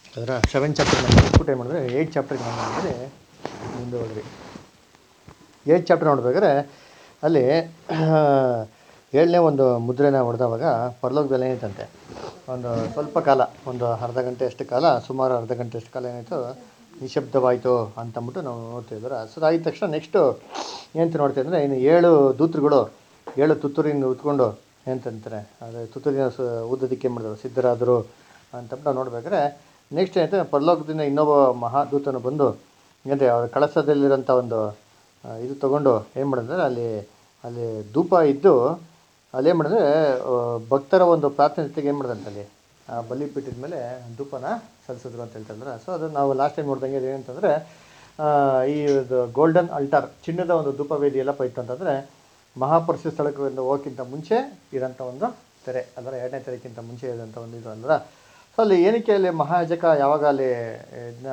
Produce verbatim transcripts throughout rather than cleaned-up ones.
ಅದರ seven chapter ನಾವು ಮುಗಿಸ್ಬಿಟ್ಟು ಏನು ಮಾಡಿದ್ರೆ ಏಯ್ಟ್ ಚಾಪ್ಟರ್ಗೆ ನಾವು ಮಾಡಿದ್ರೆ ಮುಂದೆ ಹೋದ್ರಿ. ಏಯ್ಟ್ ಚಾಪ್ಟರ್ ನೋಡ್ಬೇಕಾದ್ರೆ ಅಲ್ಲಿ ಏಳನೇ ಒಂದು ಮುದ್ರೆನ ಹೊಡೆದವಾಗ ಪರಲೋಕದಲ್ಲಿ ಏನಾಯ್ತಂತೆ, ಒಂದು ಸ್ವಲ್ಪ ಕಾಲ, ಒಂದು ಅರ್ಧ ಗಂಟೆ ಅಷ್ಟು ಕಾಲ, ಸುಮಾರು ಅರ್ಧ ಗಂಟೆ ಅಷ್ಟು ಕಾಲ ಏನಾಯಿತು, ನಿಶಬ್ದವಾಯಿತು ಅಂತಂದ್ಬಿಟ್ಟು ನಾವು ನೋಡ್ತಿದ್ದಾರೆ. ಸೊ ಆಗಿದ ತಕ್ಷಣ ನೆಕ್ಸ್ಟು ಏನಂತ ನೋಡ್ತಾ ಅಂದರೆ, ಇನ್ನು ಏಳು ದೂತರುಗಳು ಏಳು ತುತ್ತೂರಿಯಿಂದ ಉತ್ಕೊಂಡು ಏನಂತಾರೆ, ಅದು ತುತ್ತೂರಿನ ಸ ಊದೋದಕ್ಕೆ ಏನು ಮಾಡಿದ್ರು, ಸಿದ್ಧರಾದರು ಅಂತಂದ್ಬಿಟ್ಟು ನಾವು ನೋಡ್ಬೇಕಾದ್ರೆ ನೆಕ್ಸ್ಟ್ ಏನಂತ ಪರಲೋಕದಿಂದ ಇನ್ನೊಬ್ಬ ಮಹಾದೂತನು ಬಂದು ಏನಂದರೆ ಅವ್ರ ಕಳಸದಲ್ಲಿರೋಂಥ ಒಂದು ಇದು ತೊಗೊಂಡು ಏನು ಮಾಡಿದ್ರೆ ಅಲ್ಲಿ ಅಲ್ಲಿ ಧೂಪ ಇದ್ದು ಅಲ್ಲೇನು ಮಾಡಿದ್ರೆ ಭಕ್ತರ ಒಂದು ಪ್ರಾರ್ಥನೆ ಜೊತೆಗೆ ಏನು ಮಾಡಿದಂತೆ ಅಲ್ಲಿ ಆ ಬಲಿಪೀಠದ ಮೇಲೆ ಧೂಪನ ಸಲ್ಲಿಸಿದ್ರು ಅಂತ ಹೇಳ್ತಾರೆ. ಸೊ ಅದು ನಾವು ಲಾಸ್ಟ್ ಟೈಮ್ ನೋಡ್ದಂಗೆ ಏನಂತಂದರೆ ಈ ಇದು ಗೋಲ್ಡನ್ ಅಲ್ಟಾರ್, ಚಿನ್ನದ ಒಂದು ಧೂಪ ವೇದಿ ಎಲ್ಲಪ್ಪ ಇತ್ತು ಅಂತಂದರೆ ಮಹಾಪರಿಶುದ್ಧ ಸ್ಥಳಕ್ಕೆ ಹೋಗೋಕ್ಕಿಂತ ಮುಂಚೆ ಇರೋಂಥ ಒಂದು ತೆರೆ, ಅಂದರೆ ಎರಡನೇ ತೆರೆಕ್ಕಿಂತ ಮುಂಚೆ ಇರೋಂಥ ಒಂದು ಇದು ಅಂದ್ರೆ. ಸೊ ಅಲ್ಲಿ ಏನಕ್ಕೆ ಅಲ್ಲಿ ಮಹಾಯಾಜಕ ಯಾವಾಗ ಅಲ್ಲಿ ಇದನ್ನ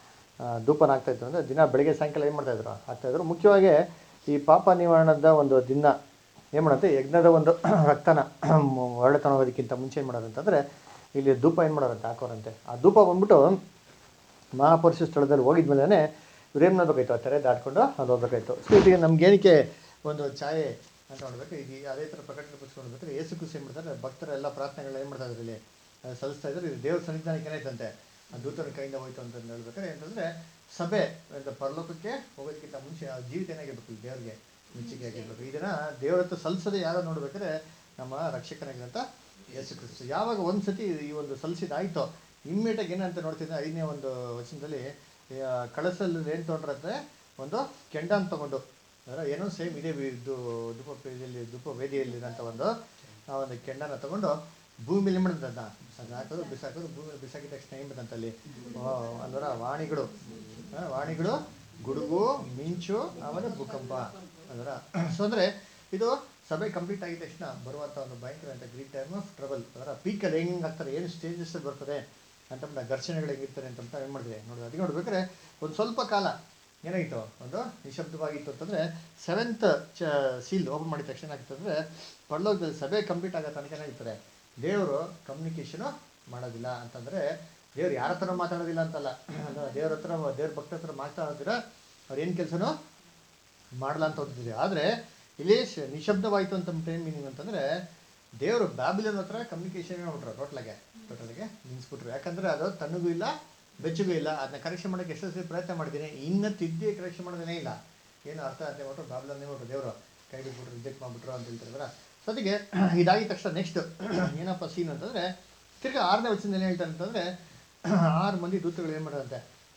ಧೂಪನ ಆಗ್ತಾಯಿದ್ರು ಅಂದರೆ ದಿನ ಬೆಳಗ್ಗೆ ಸಾಯಂಕಾಲ ಏನು ಮಾಡ್ತಾಯಿದ್ರು ಆಗ್ತಾಯಿದ್ರು. ಮುಖ್ಯವಾಗಿ ಈ ಪಾಪ ನಿವಾರಣದ ಒಂದು ದಿನ ಏನು ಮಾಡೋದು, ಯಜ್ಞದ ಒಂದು ರಕ್ತನ ಹೊರಳತನ ಹೋಗೋದಕ್ಕಿಂತ ಮುಂಚೆ ಏನು ಮಾಡೋದಂತಂದರೆ ಇಲ್ಲಿ ಧೂಪ ಏನು ಮಾಡೋರಂತೆ ಹಾಕೋರಂತೆ. ಆ ಧೂಪ ಬಂದ್ಬಿಟ್ಟು ಮಹಾಪರಿಶುದ್ಧ ಸ್ಥಳದಲ್ಲಿ ಹೋಗಿದ್ಮೇಲೆ ಇವ್ರು ಏನು ಮಾಡಬೇಕಾಯ್ತು, ಆ ತೆರೆ ದಾಟ್ಕೊಂಡು ಅದು ಹೋಗ್ಬೇಕಾಯ್ತು. ಸೊ ಇದೀಗ ನಮ್ಗೆ ಏನಕ್ಕೆ ಒಂದು ಛಾಯೆ ಅಂತ ನೋಡ್ಬೇಕು, ಈಗ ಅದೇ ಥರ ಪ್ರಕಟಣೆ ಪುಸ್ತಕ ನೋಡ್ಬೇಕಾದ್ರೆ ಯೇಸು ಕ್ರಿಸ್ತ ಏನು ಮಾಡ್ತಾರೆ, ಭಕ್ತರ ಎಲ್ಲ ಪ್ರಾರ್ಥನೆಗಳು ಏನು ಮಾಡ್ತಾ ಇದ್ರು ಇಲ್ಲಿ ಸಲ್ಲಿಸ್ತಾ ಇದ್ರು. ಇದು ದೇವ್ರ ಸನ್ನಿಧಾನಕ್ಕೆ ಏನಾಯ್ತಂತೆ ಆ ದೂತರ ಕೈಯಿಂದ ಹೋಯ್ತು ಅಂತ ಹೇಳ್ಬೇಕಾದ್ರೆ ಏನಂತಂದರೆ ಸಭೆ ಅಂತ ಪರಲೋಕಕ್ಕೆ ಹೋಗೋದಕ್ಕಿಂತ ಮುಂಚೆ ಆ ಜೀವಿತ ಏನಾಗಿರ್ಬೇಕು, ದೇವ್ರಿಗೆ ಮೆಚ್ಚುಗೆ ಆಗಿರ್ಬೇಕು. ಇದನ್ನು ದೇವ್ರ ಹತ್ರ ಸಲ್ಲಿಸೋದೇ ಯಾರೋ ನೋಡ್ಬೇಕಾದ್ರೆ ನಮ್ಮ ರಕ್ಷಕನಾಗಿರಂತ ಯೇಸು ಕ್ರಿಸ್ತ. ಯಾವಾಗ ಒಂದು ಸತಿ ಈ ಒಂದು ಸಲ್ಲಿಸಿದಾಯಿತು ಇಮ್ಮಿಡಿಯೇಟಾಗಿ ಏನಂತ ನೋಡ್ತಿದ್ದೆ ಐದನೇ ಒಂದು ವಚನದಲ್ಲಿ ಕಳಸಲ್ಲಿ ಏನು ತೊಗೊಂಡ್ರೆ ಒಂದು ಕೆಂಡನ ತೊಗೊಂಡು, ಅದರ ಏನೋ ಸೇಮ್ ಇದೇ ಇದು ಧೂಪ ವೇದಿಯಲ್ಲಿ ಧೂಪ ವೇದಿಯಲ್ಲಿರೋಂಥ ಒಂದು ಆ ಒಂದು ಕೆಂಡನ ತೊಗೊಂಡು ಭೂಮಿಲಿ ಏನು ಮಾಡಿದ ಅದನ್ನ ಹಾಕೋದು ಬಿಸಾಕೋದು, ಭೂಮಿಲಿ ಬಿಸಾಕಿದ ತಕ್ಷಣ ಏನು ಬಿಟ್ಟಂತ ಅಲ್ಲಿ ಅಂದ್ರೆ ವಾಣಿಗಳು ವಾಣಿಗಳು ಗುಡುಗು ಮಿಂಚು ಆಮೇಲೆ ಭೂಕಂಪ ಅದರ. ಸೊ ಅಂದರೆ ಇದು ಸಭೆ ಕಂಪ್ಲೀಟ್ ಆಗಿದ ತಕ್ಷಣ ಬರುವಂಥ ಒಂದು ಭಯಂಕರ ಅಂತ ಗ್ರೀಟ್ ಟೈಮ್ ಆಫ್ ಟ್ರಬಲ್, ಅದರ ಪೀಕಲ್ಲಿ ಹೆಂಗೆ ಆಗ್ತಾರೆ, ಏನು ಸ್ಟೇಜಸ್ ಬರ್ತದೆ ಅಂತಂದ್ರೆ ಘರ್ಷಣೆಗಳು ಹೆಂಗಿರ್ತಾರೆ ಅಂತಂತ ಏನು ಮಾಡಿದೆ ನೋಡಿ. ಅದಕ್ಕೆ ನೋಡ್ಬೇಕಾದ್ರೆ ಒಂದು ಸ್ವಲ್ಪ ಕಾಲ ಏನಾಗಿತ್ತು, ಒಂದು ನಿಶಬ್ದವಾಗಿತ್ತು ಅಂತಂದರೆ ಸೆವೆಂತ್ ಚ ಸೀಲ್ ಓಪನ್ ಮಾಡಿದ ತಕ್ಷಣ ಏನಾಗಿತ್ತು ಅಂದರೆ ಪರಲೋಕದಲ್ಲಿ ಸಭೆ ಕಂಪ್ಲೀಟ್ ಆಗೋ ತನಕ ಏನಾಗಿರ್ತಾರೆ, ದೇವರು ಕಮ್ಯುನಿಕೇಷನು ಮಾಡೋದಿಲ್ಲ. ಅಂತಂದರೆ ದೇವ್ರು ಯಾರ ಹತ್ರ ಮಾತಾಡೋದಿಲ್ಲ ಅಂತಲ್ಲ, ಅಂದರೆ ದೇವ್ರ ಹತ್ರ ದೇವ್ರ ಭಕ್ತರ ಹತ್ರ ಮಾತಾಡೋದಿಲ್ಲ, ಅವ್ರು ಏನು ಕೆಲಸನೂ ಮಾಡಲ್ಲ ಅಂತ ಓದ್ತಿದ್ದೀವಿ. ಆದರೆ ಇಲ್ಲಿ ನಿಶಬ್ದವಾಯಿತು ಅಂತ ಏನು ಮೀನಿಂಗ್ ಅಂತಂದರೆ ದೇವರು ಬ್ಯಾಬಿಲೋನ್ ಹತ್ರ ಕಮ್ಯುನಿಕೇಷನ್ ಮಾಡ್ಬಿಟ್ರು, ಟೋಟಲಾಗೆ ಟೋಟಲ್ಗೆ ನಿಲ್ಲಿಸ್ಬಿಟ್ರು. ಯಾಕಂದರೆ ಅದು ತನ್ನಗೂ ಇಲ್ಲ ಬೆಚ್ಚಗೂ ಇಲ್ಲ. ಅದನ್ನ ಕರೆಕ್ಷನ್ ಮಾಡೋಕ್ಕೆ ಎಷ್ಟು ಸರಿ ಪ್ರಯತ್ನ ಮಾಡಿದ್ದೀನಿ, ಇನ್ನು ತಿದ್ದಿ ಕರೆಕ್ಷನ್ ಮಾಡೋದೇ ಇಲ್ಲ. ಏನು ಅರ್ಥ ಅಂತ ಹೇಳ್ಬಿಟ್ರು ಬ್ಯಾಬಿಲೋನ್ ಹೇಳ್ಬಿಟ್ರು ದೇವರು ಕೈ ಬಿಟ್ಬಿಟ್ರು, ರಿಜೆಕ್ಟ್ ಮಾಡಿಬಿಟ್ರು ಅಂತ ಹೇಳ್ತಾರೆ. ಸೊ ಅದಕ್ಕೆ ಇದಾಗಿದ ತಕ್ಷಣ ನೆಕ್ಸ್ಟ್ ಏನಪ್ಪ ಸೀನ್ ಅಂತಂದರೆ ತಿರ್ಗಿ ಆರನೇ ವಚನದಲ್ಲಿ ಏನು ಹೇಳ್ತಾರೆ ಅಂತಂದರೆ ಆರು ಮಂದಿ ದೂತಗಳು ಏನು ಮಾಡೋದಂತೆ,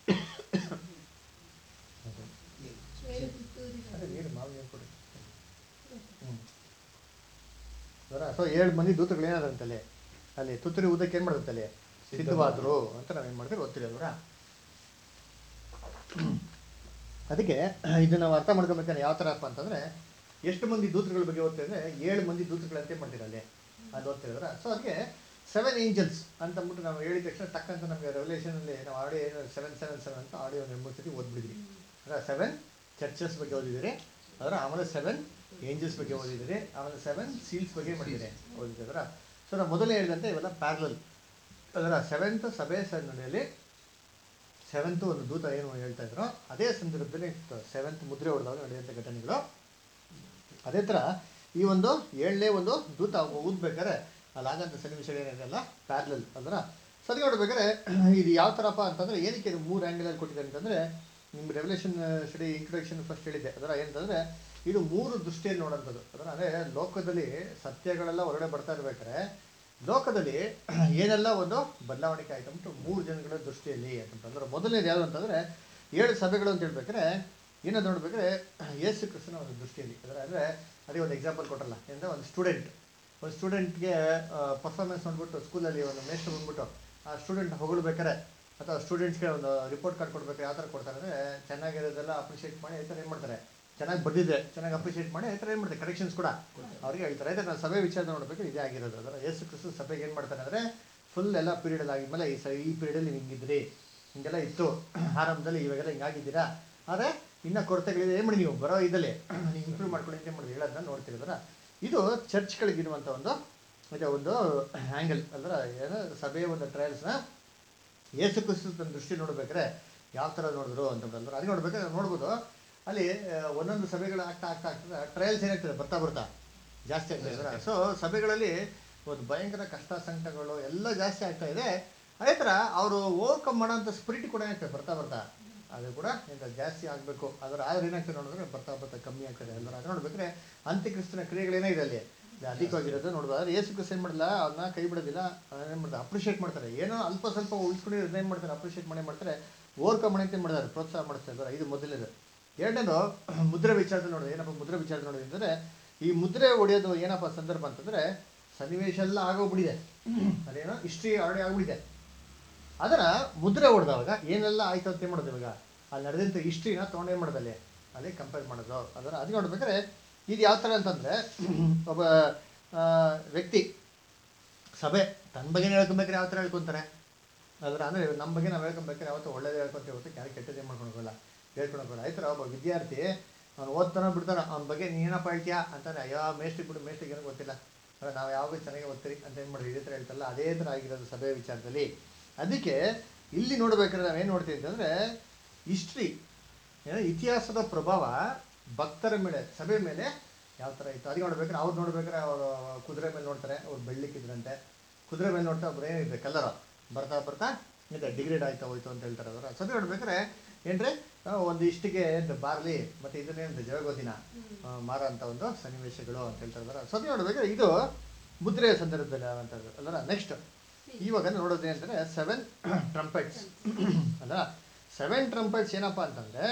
ಅದೇ ನೀರು ಮಾವು ಏನು ಕೊಡಿ ಹ್ಞೂ ಅವರ. ಸೊ ಏಳು ಮಂದಿ ದೂತಗಳು ಏನಾದಂತಲ್ಲಿ ಅಲ್ಲಿ ತುತ್ತೂರಿ ಊದಕ್ಕೆ ಏನು ಮಾಡೋದಂತಲ್ಲಿ ಸಿದ್ಧವಾದರು ಅಂತ ನಾವೇನು ಮಾಡ್ತೀವಿ ಗೊತ್ತಿಲ್ಲ ಅವರ. ಅದಕ್ಕೆ ಇದು ನಾವು ಅರ್ಥ ಮಾಡ್ಕೊಬೇಕಾದ್ರೆ ಯಾವ ಥರಪ್ಪ ಅಂತಂದರೆ ಎಷ್ಟು ಮಂದಿ ದೂತರುಗಳ ಬಗ್ಗೆ ಓದ್ತಾ ಅಂದರೆ ಏಳು ಮಂದಿ ದೂತರುಗಳು ಅಂತ ಮಾಡ್ತೀರಲ್ಲಿ ಅದು ಓದ್ತಿರೋದ್ರ. ಸೊ ಅದಕ್ಕೆ ಸೆವೆನ್ ಏಂಜಲ್ಸ್ ಅಂತ ಅಂದ್ಬಿಟ್ಟು ನಾವು ಹೇಳಿದ ತಕ್ಷಣ ಟಕ್ಕಂತ ನಮಗೆ ರೆವಲ್ಯೂಷನಲ್ಲಿ ನಾವು ಆಡಿಯೋ ಏನು ಸೆವೆನ್ ಸೆವೆನ್ ಸೆವೆನ್ ಅಂತ ಆಡಿಯೋ ಒಂದು ಮೂರು ಸತಿ ಓದ್ಬಿಡಿದ್ವಿ. ಅದರ ಸೆವೆನ್ ಚರ್ಚಸ್ ಬಗ್ಗೆ ಓದಿದ್ದೀರಿ, ಅದರ ಆಮೇಲೆ ಸೆವೆನ್ ಏಂಜಲ್ಸ್ ಬಗ್ಗೆ ಓದಿದ್ದೀರಿ, ಆಮೇಲೆ ಸೆವೆನ್ ಸೀಲ್ಸ್ ಬಗ್ಗೆ ಮಾಡಿದ್ದೀರಿ ಓದಿದ್ದರ. ಸೊ ನಾವು ಮೊದಲೇ ಹೇಳಿದಂತೆ ಇವೆಲ್ಲ ಪ್ಯಾರಲಲ್. ಅದರ ಸೆವೆಂತ್ ಸಭೆ ಸನ್ನಿಧಿಯಲ್ಲಿ ಸೆವೆಂತು ಒಂದು ದೂತ ಏನು ಹೇಳ್ತಾ ಇದ್ರು, ಅದೇ ಸಂದರ್ಭದಲ್ಲಿ ಸೆವೆಂತ್ ಮುದ್ರೆ ಹೊಡೆದಾಗ ನಡೆಯುವಂಥ ಘಟನೆಗಳು. ಅದೇ ಥರ ಈ ಒಂದು ಏಳನೇ ಒಂದು ದೂತ ಊದ್ಬೇಕಾದ್ರೆ ಅಲ್ಲಾಗಂಥ ಸನ್ನಿವೇಶಗಳು ಏನಿದೆಯಲ್ಲ ಪ್ಯಾರಲಲ್ ಅದರ. ಸರಿ ನೋಡ್ಬೇಕಾದ್ರೆ ಇದು ಯಾವ ಥರಪ್ಪ ಅಂತಂದರೆ ಏನಕ್ಕೆ ಇದು ಮೂರು ಆ್ಯಂಗಲಲ್ಲಿ ಕೊಟ್ಟಿದ್ದಾರೆ ಅಂತಂದರೆ ನಿಮ್ಮ ರೆವಲ್ಯೂಷನ್ ಸ್ಟಡಿ ಇಂಟ್ರೊಡಕ್ಷನ್ ಫಸ್ಟ್ ಹೇಳಿದ್ದೆ. ಅದರ ಏನಂತಂದರೆ ಇದು ಮೂರು ದೃಷ್ಟಿಯಲ್ಲಿ ನೋಡೋಂಥದ್ದು. ಅದರ ಅಂದರೆ ಲೋಕದಲ್ಲಿ ಸತ್ಯಗಳೆಲ್ಲ ಹೊರಗಡೆ ಬರ್ತಾ ಇರ್ಬೇಕಾದ್ರೆ ಲೋಕದಲ್ಲಿ ಏನೆಲ್ಲ ಒಂದು ಬದಲಾವಣೆ ಆಯಿತು ಅಂದ್ಬಿಟ್ಟು ಮೂರು ಜನಗಳ ದೃಷ್ಟಿಯಲ್ಲಿ ಅಂತಂದ್ರೆ ಮೊದಲನೇದು ಯಾವುದು ಅಂತಂದರೆ ಏಳು ಸಭೆಗಳು ಅಂತ ಹೇಳ್ಬೇಕಾದ್ರೆ ಏನದು ನೋಡ್ಬೇಕಾದ್ರೆ ಯೇಸು ಕ್ರಿಸ್ತನ ಒಂದು ದೃಷ್ಟಿಯಲ್ಲಿ. ಅದರ ಅಂದರೆ ಅದೇ ಒಂದು ಎಕ್ಸಾಂಪಲ್ ಕೊಟ್ಟಲ್ಲ, ಅಂದರೆ ಒಂದು ಸ್ಟೂಡೆಂಟ್ ಒಂದು ಸ್ಟೂಡೆಂಟ್ಗೆ ಪರ್ಫಾರ್ಮೆನ್ಸ್ ನೋಡ್ಬಿಟ್ಟು ಸ್ಕೂಲಲ್ಲಿ ಒಂದು ಮೇಷ್ಟ್ರು ಬಂದ್ಬಿಟ್ಟು ಆ ಸ್ಟೂಡೆಂಟ್ ಹೊಗಳ್ಬೇಕಾರೆ ಅಥವಾ ಸ್ಟೂಡೆಂಟ್ಸ್ಗೆ ಒಂದು ರಿಪೋರ್ಟ್ ಕಾರ್ಡ್ ಕೊಡ್ಬೇಕಾದ್ರೆ ಯಾವ ಥರ ಕೊಡ್ತಾರೆ ಅಂದರೆ ಚೆನ್ನಾಗಿರೋದೆಲ್ಲ ಅಪ್ರಿಷಿಯೇಟ್ ಮಾಡಿ ಈ ಥರ ಏನು ಮಾಡ್ತಾರೆ, ಚೆನ್ನಾಗಿ ಬಂದಿದೆ ಚೆನ್ನಾಗಿ ಅಪ್ರಿಷಿಯೇಟ್ ಮಾಡಿ ಈ ಥರ ಏನು ಮಾಡ್ತಾರೆ ಕರೆಕ್ಷನ್ಸ್ ಕೂಡ ಅವ್ರಿಗೆ ಹೇಳ್ತಾರೆ. ಆದರೆ ನಾನು ಸಭೆ ವಿಚಾರ ನೋಡಬೇಕು ಇದೇ ಆಗಿರೋದು. ಅದರ ಯೇಸು ಕ್ರಿಸ್ತ ಸಭೆಗೆ ಏನು ಮಾಡ್ತಾನೆ ಅಂದರೆ ಫುಲ್ ಎಲ್ಲ ಪೀರಿಯಡಲ್ಲಿ ಆಗಿದ್ಮೇಲೆ ಈ ಸ ಈ ಪೀರಿಯಡಲ್ಲಿ ಹಿಂಗಿದ್ರಿ, ಹಿಂಗೆಲ್ಲ ಇತ್ತು ಆರಂಭದಲ್ಲಿ, ಇವಾಗೆಲ್ಲ ಹಿಂಗಾಗಿದ್ದೀರಾ, ಆದರೆ ಇನ್ನೂ ಕೊರತೆಗಳಿದೆ, ಏನು ಮಾಡಿ ನೀವು ಬರೋ ಇದರಲ್ಲಿ ನೀವು ಇಂಪ್ರೂವ್ ಮಾಡ್ಕೊಂಡು ಏನು ಮಾಡಿ ಹೇಳೋದನ್ನ ನೋಡ್ತಿರೋದ್ರ. ಇದು ಚರ್ಚ್ಗಳಿಗಿರುವಂಥ ಒಂದು ಇದೆ ಒಂದು ಆ್ಯಂಗಲ್. ಅಂದ್ರೆ ಏನು ಸಭೆಯ ಒಂದು ಟ್ರಯಲ್ಸ್ನ ಯೇಸು ಕ್ರಿಸ್ತನ ದೃಷ್ಟಿ ನೋಡ್ಬೇಕಾದ್ರೆ ಯಾವ ಥರ ನೋಡಿದ್ರು ಅಂತಂದ್ರೆ ಅದು ನೋಡ್ಬೇಕಾದ್ರೆ ನೋಡ್ಬೋದು ಅಲ್ಲಿ ಒಂದೊಂದು ಸಭೆಗಳು ಆಗ್ತಾ ಆಗ್ತಾ ಆಗ್ತದೆ ಟ್ರಯಲ್ಸ್ ಏನಾಗ್ತದೆ ಬರ್ತಾ ಬರ್ತಾ ಜಾಸ್ತಿ ಆಗ್ತಾ ಇದ್ದಾರೆ. ಸೊ ಸಭೆಗಳಲ್ಲಿ ಒಂದು ಭಯಂಕರ ಕಷ್ಟ ಸಂಕಟಗಳು ಎಲ್ಲ ಜಾಸ್ತಿ ಆಗ್ತಾ ಇದೆ. ಅದೇ ಥರ ಅವರು ಓವರ್ಕಮ್ ಮಾಡೋಂಥ ಸ್ಪಿರಿಟ್ ಕೂಡ ಏನಾಗ್ತದೆ ಬರ್ತಾ ಬರ್ತಾ ಅದು ಕೂಡ ಎಂತ ಜಾಸ್ತಿ ಆಗಬೇಕು. ಅದರ ಆದ್ರೆ ಏನಾಗ್ತದೆ ನೋಡಿದ್ರೆ ಬರ್ತಾ ಬರ್ತಾ ಕಮ್ಮಿ ಆಗ್ತದೆ. ಎಲ್ಲರೂ ಅದು ನೋಡ್ಬೇಕಾದ್ರೆ ಅಂತ್ಯಕ್ರಿಸ್ತನ ಕ್ರಿಯೆಗಳೇನಾಗಿದೆ ಅಲ್ಲಿ ಅಧಿಕವಾಗಿರೋದು ನೋಡ್ಬೋದು. ಆದರೆ ಯೇಸು ಕ್ರಿಸ್ತ ಏನು ಮಾಡಲ್ಲ, ಅದನ್ನ ಕೈ ಬಿಡೋದಿಲ್ಲ. ಏನು ಮಾಡ್ತಾರೆ, ಅಪ್ರಿಷಿಯೇಟ್ ಮಾಡ್ತಾರೆ. ಏನೋ ಅಲ್ಪ ಸ್ವಲ್ಪ ಉಳಿಸ್ಕೊಂಡಿರೋದು ಏನು ಮಾಡ್ತಾರೆ, ಅಪ್ರಿಷಿಯೇಟ್ ಮಾಡೇ ಮಾಡ್ತಾರೆ. ಓವರ್ಕಮ್ ಮಾಡಂತೆ ಮಾಡಿದ್ದಾರೆ, ಪ್ರೋತ್ಸಾಹ ಮಾಡ್ತಾರೆ. ಇದು ಮೊದಲನೇದು. ಎರಡನೇದು ಮುದ್ರೆ ವಿಚಾರದಲ್ಲಿ ನೋಡೋದು. ಏನಪ್ಪ ಮುದ್ರೆ ವಿಚಾರದಲ್ಲಿ ನೋಡೋದು ಅಂತಂದರೆ, ಈ ಮುದ್ರೆ ಹೊಡೆಯೋದು ಏನಪ್ಪ ಸಂದರ್ಭ ಅಂತಂದರೆ ಸನ್ನಿವೇಶ ಎಲ್ಲ ಆಗೋಗ್ಬಿಟ್ಟಿದೆ, ಅದೇನೋ ಹಿಸ್ಟ್ರಿ ಆಲ್ರೆಡಿ ಆಗ್ಬಿಟ್ಟಿದೆ. ಅದರ ಮುದ್ರೆ ಹೊಡೆದವಾಗ ಏನೆಲ್ಲ ಆಯ್ತು ಅಂತ ಏನು ಮಾಡೋದು, ಇವಾಗ ಅಲ್ಲಿ ನಡೆದಂಥ ಹಿಸ್ಟ್ರಿನ ತೊಗೊಂಡು ಏನು ಮಾಡೋದು ಅಲ್ಲಿ ಅಲ್ಲಿ ಕಂಪೇರ್ ಮಾಡೋದು. ಅದರ ಅದು ನೋಡ್ಬೇಕಾದ್ರೆ ಇದು ಯಾವ ಥರ ಅಂತಂದರೆ, ಒಬ್ಬ ವ್ಯಕ್ತಿ ಸಭೆ ತನ್ನ ಬಗ್ಗೆನೇ ಹೇಳ್ಕೊಬೇಕಾದ್ರೆ ಯಾವ ಥರ ಹೇಳ್ಕೊತಾರೆ ಅದರ ಅಂದರೆ ನಮ್ಮ ಬಗ್ಗೆ ನಾವು ಹೇಳ್ಕೊಬೇಕಾದ್ರೆ ಯಾವತ್ತೂ ಒಳ್ಳೇದು ಹೇಳ್ಕೊತೀವಿ, ಹೊತ್ತು ಯಾರು ಕೆಟ್ಟದೇ ಮಾಡ್ಕೊಳೋಲ್ಲ, ಹೇಳ್ಕೊಳೋಲ್ಲ. ಆಯ್ತು ಒಬ್ಬ ವಿದ್ಯಾರ್ಥಿ ಅವ್ನು ಓದ್ತಾನೋ ಬಿಡ್ತಾನೋ ಅವ್ನ ಬಗ್ಗೆ ನೀನಪ್ಪ ಹೇಳ್ತೀಯಾ ಅಂತಾನೆ, ಅಯ್ಯೋ ಮೇಷ್ಟ್ರಿಗೆ ಬಿಡು, ಮೇಷ್ಟ್ರಿಗೆ ಏನೋ ಗೊತ್ತಿಲ್ಲ, ನಾವು ಯಾವಾಗ ಚೆನ್ನಾಗಿ ಓದ್ತೀರಿ ಅಂತ ಏನು ಮಾಡಿದ್ವಿ, ಇದೇ ಥರ ಹೇಳ್ತಲ್ಲ. ಅದೇ ಥರ ಆಗಿರೋದು ಸಭೆ ವಿಚಾರದಲ್ಲಿ. ಅದಕ್ಕೆ ಇಲ್ಲಿ ನೋಡ್ಬೇಕಾದ್ರೆ ನಾವೇನು ನೋಡ್ತೀವಿ ಅಂತಂದರೆ, ಹಿಸ್ಟ್ರಿ ಏನೋ ಇತಿಹಾಸದ ಪ್ರಭಾವ ಭಕ್ತರ ಮೇಲೆ ಸಭೆ ಮೇಲೆ ಯಾವ ಥರ ಇತ್ತು ಅದಕ್ಕೆ ನೋಡ್ಬೇಕಾದ್ರೆ ಅವ್ರು ನೋಡ್ಬೇಕಾದ್ರೆ ಅವರು ಕುದುರೆ ಮೇಲೆ ನೋಡ್ತಾರೆ, ಅವ್ರು ಬೆಳ್ಳಿಕ್ಕಿದ್ರಂತೆ. ಕುದುರೆ ಮೇಲೆ ನೋಡ್ತಾ ಒಬ್ರು ಏನಿದೆ ಕಲ್ಲರ ಬರ್ತಾ ಬರ್ತಾ ಇದೆ ಡಿಗ್ರೇಡ್ ಆಯ್ತಾ ಹೋಯ್ತು ಅಂತ ಹೇಳ್ತಾರೆ. ಅದರ ಸಭೆ ನೋಡ್ಬೇಕಾದ್ರೆ ಏನ್ರಿ ಒಂದು ಇಷ್ಟಿಗೆ ಬಾರ್ಲಿ ಮತ್ತು ಇದನ್ನೇನು ಜಗಗೋದಿನ ಮಾರ ಅಂತ ಒಂದು ಸನ್ನಿವೇಶಗಳು ಅಂತ ಹೇಳ್ತಾರೆ. ಅದರ ಸಭೆ ನೋಡ್ಬೇಕಾದ್ರೆ ಇದು ಮುದ್ರೆಯ ಸಂದರ್ಭದಲ್ಲಿ ಆಗುವಂಥದ್ದು ಅಲ್ಲರ. ನೆಕ್ಸ್ಟ್ ಇವಾಗ ನೋಡೋದು ಏನಂದರೆ ಸೆವೆನ್ ಟ್ರಂಪೆಟ್ಸ್ ಅಲ್ಲ. ಸೆವೆನ್ ಟ್ರಂಪೆಟ್ಸ್ ಏನಪ್ಪ ಅಂತಂದರೆ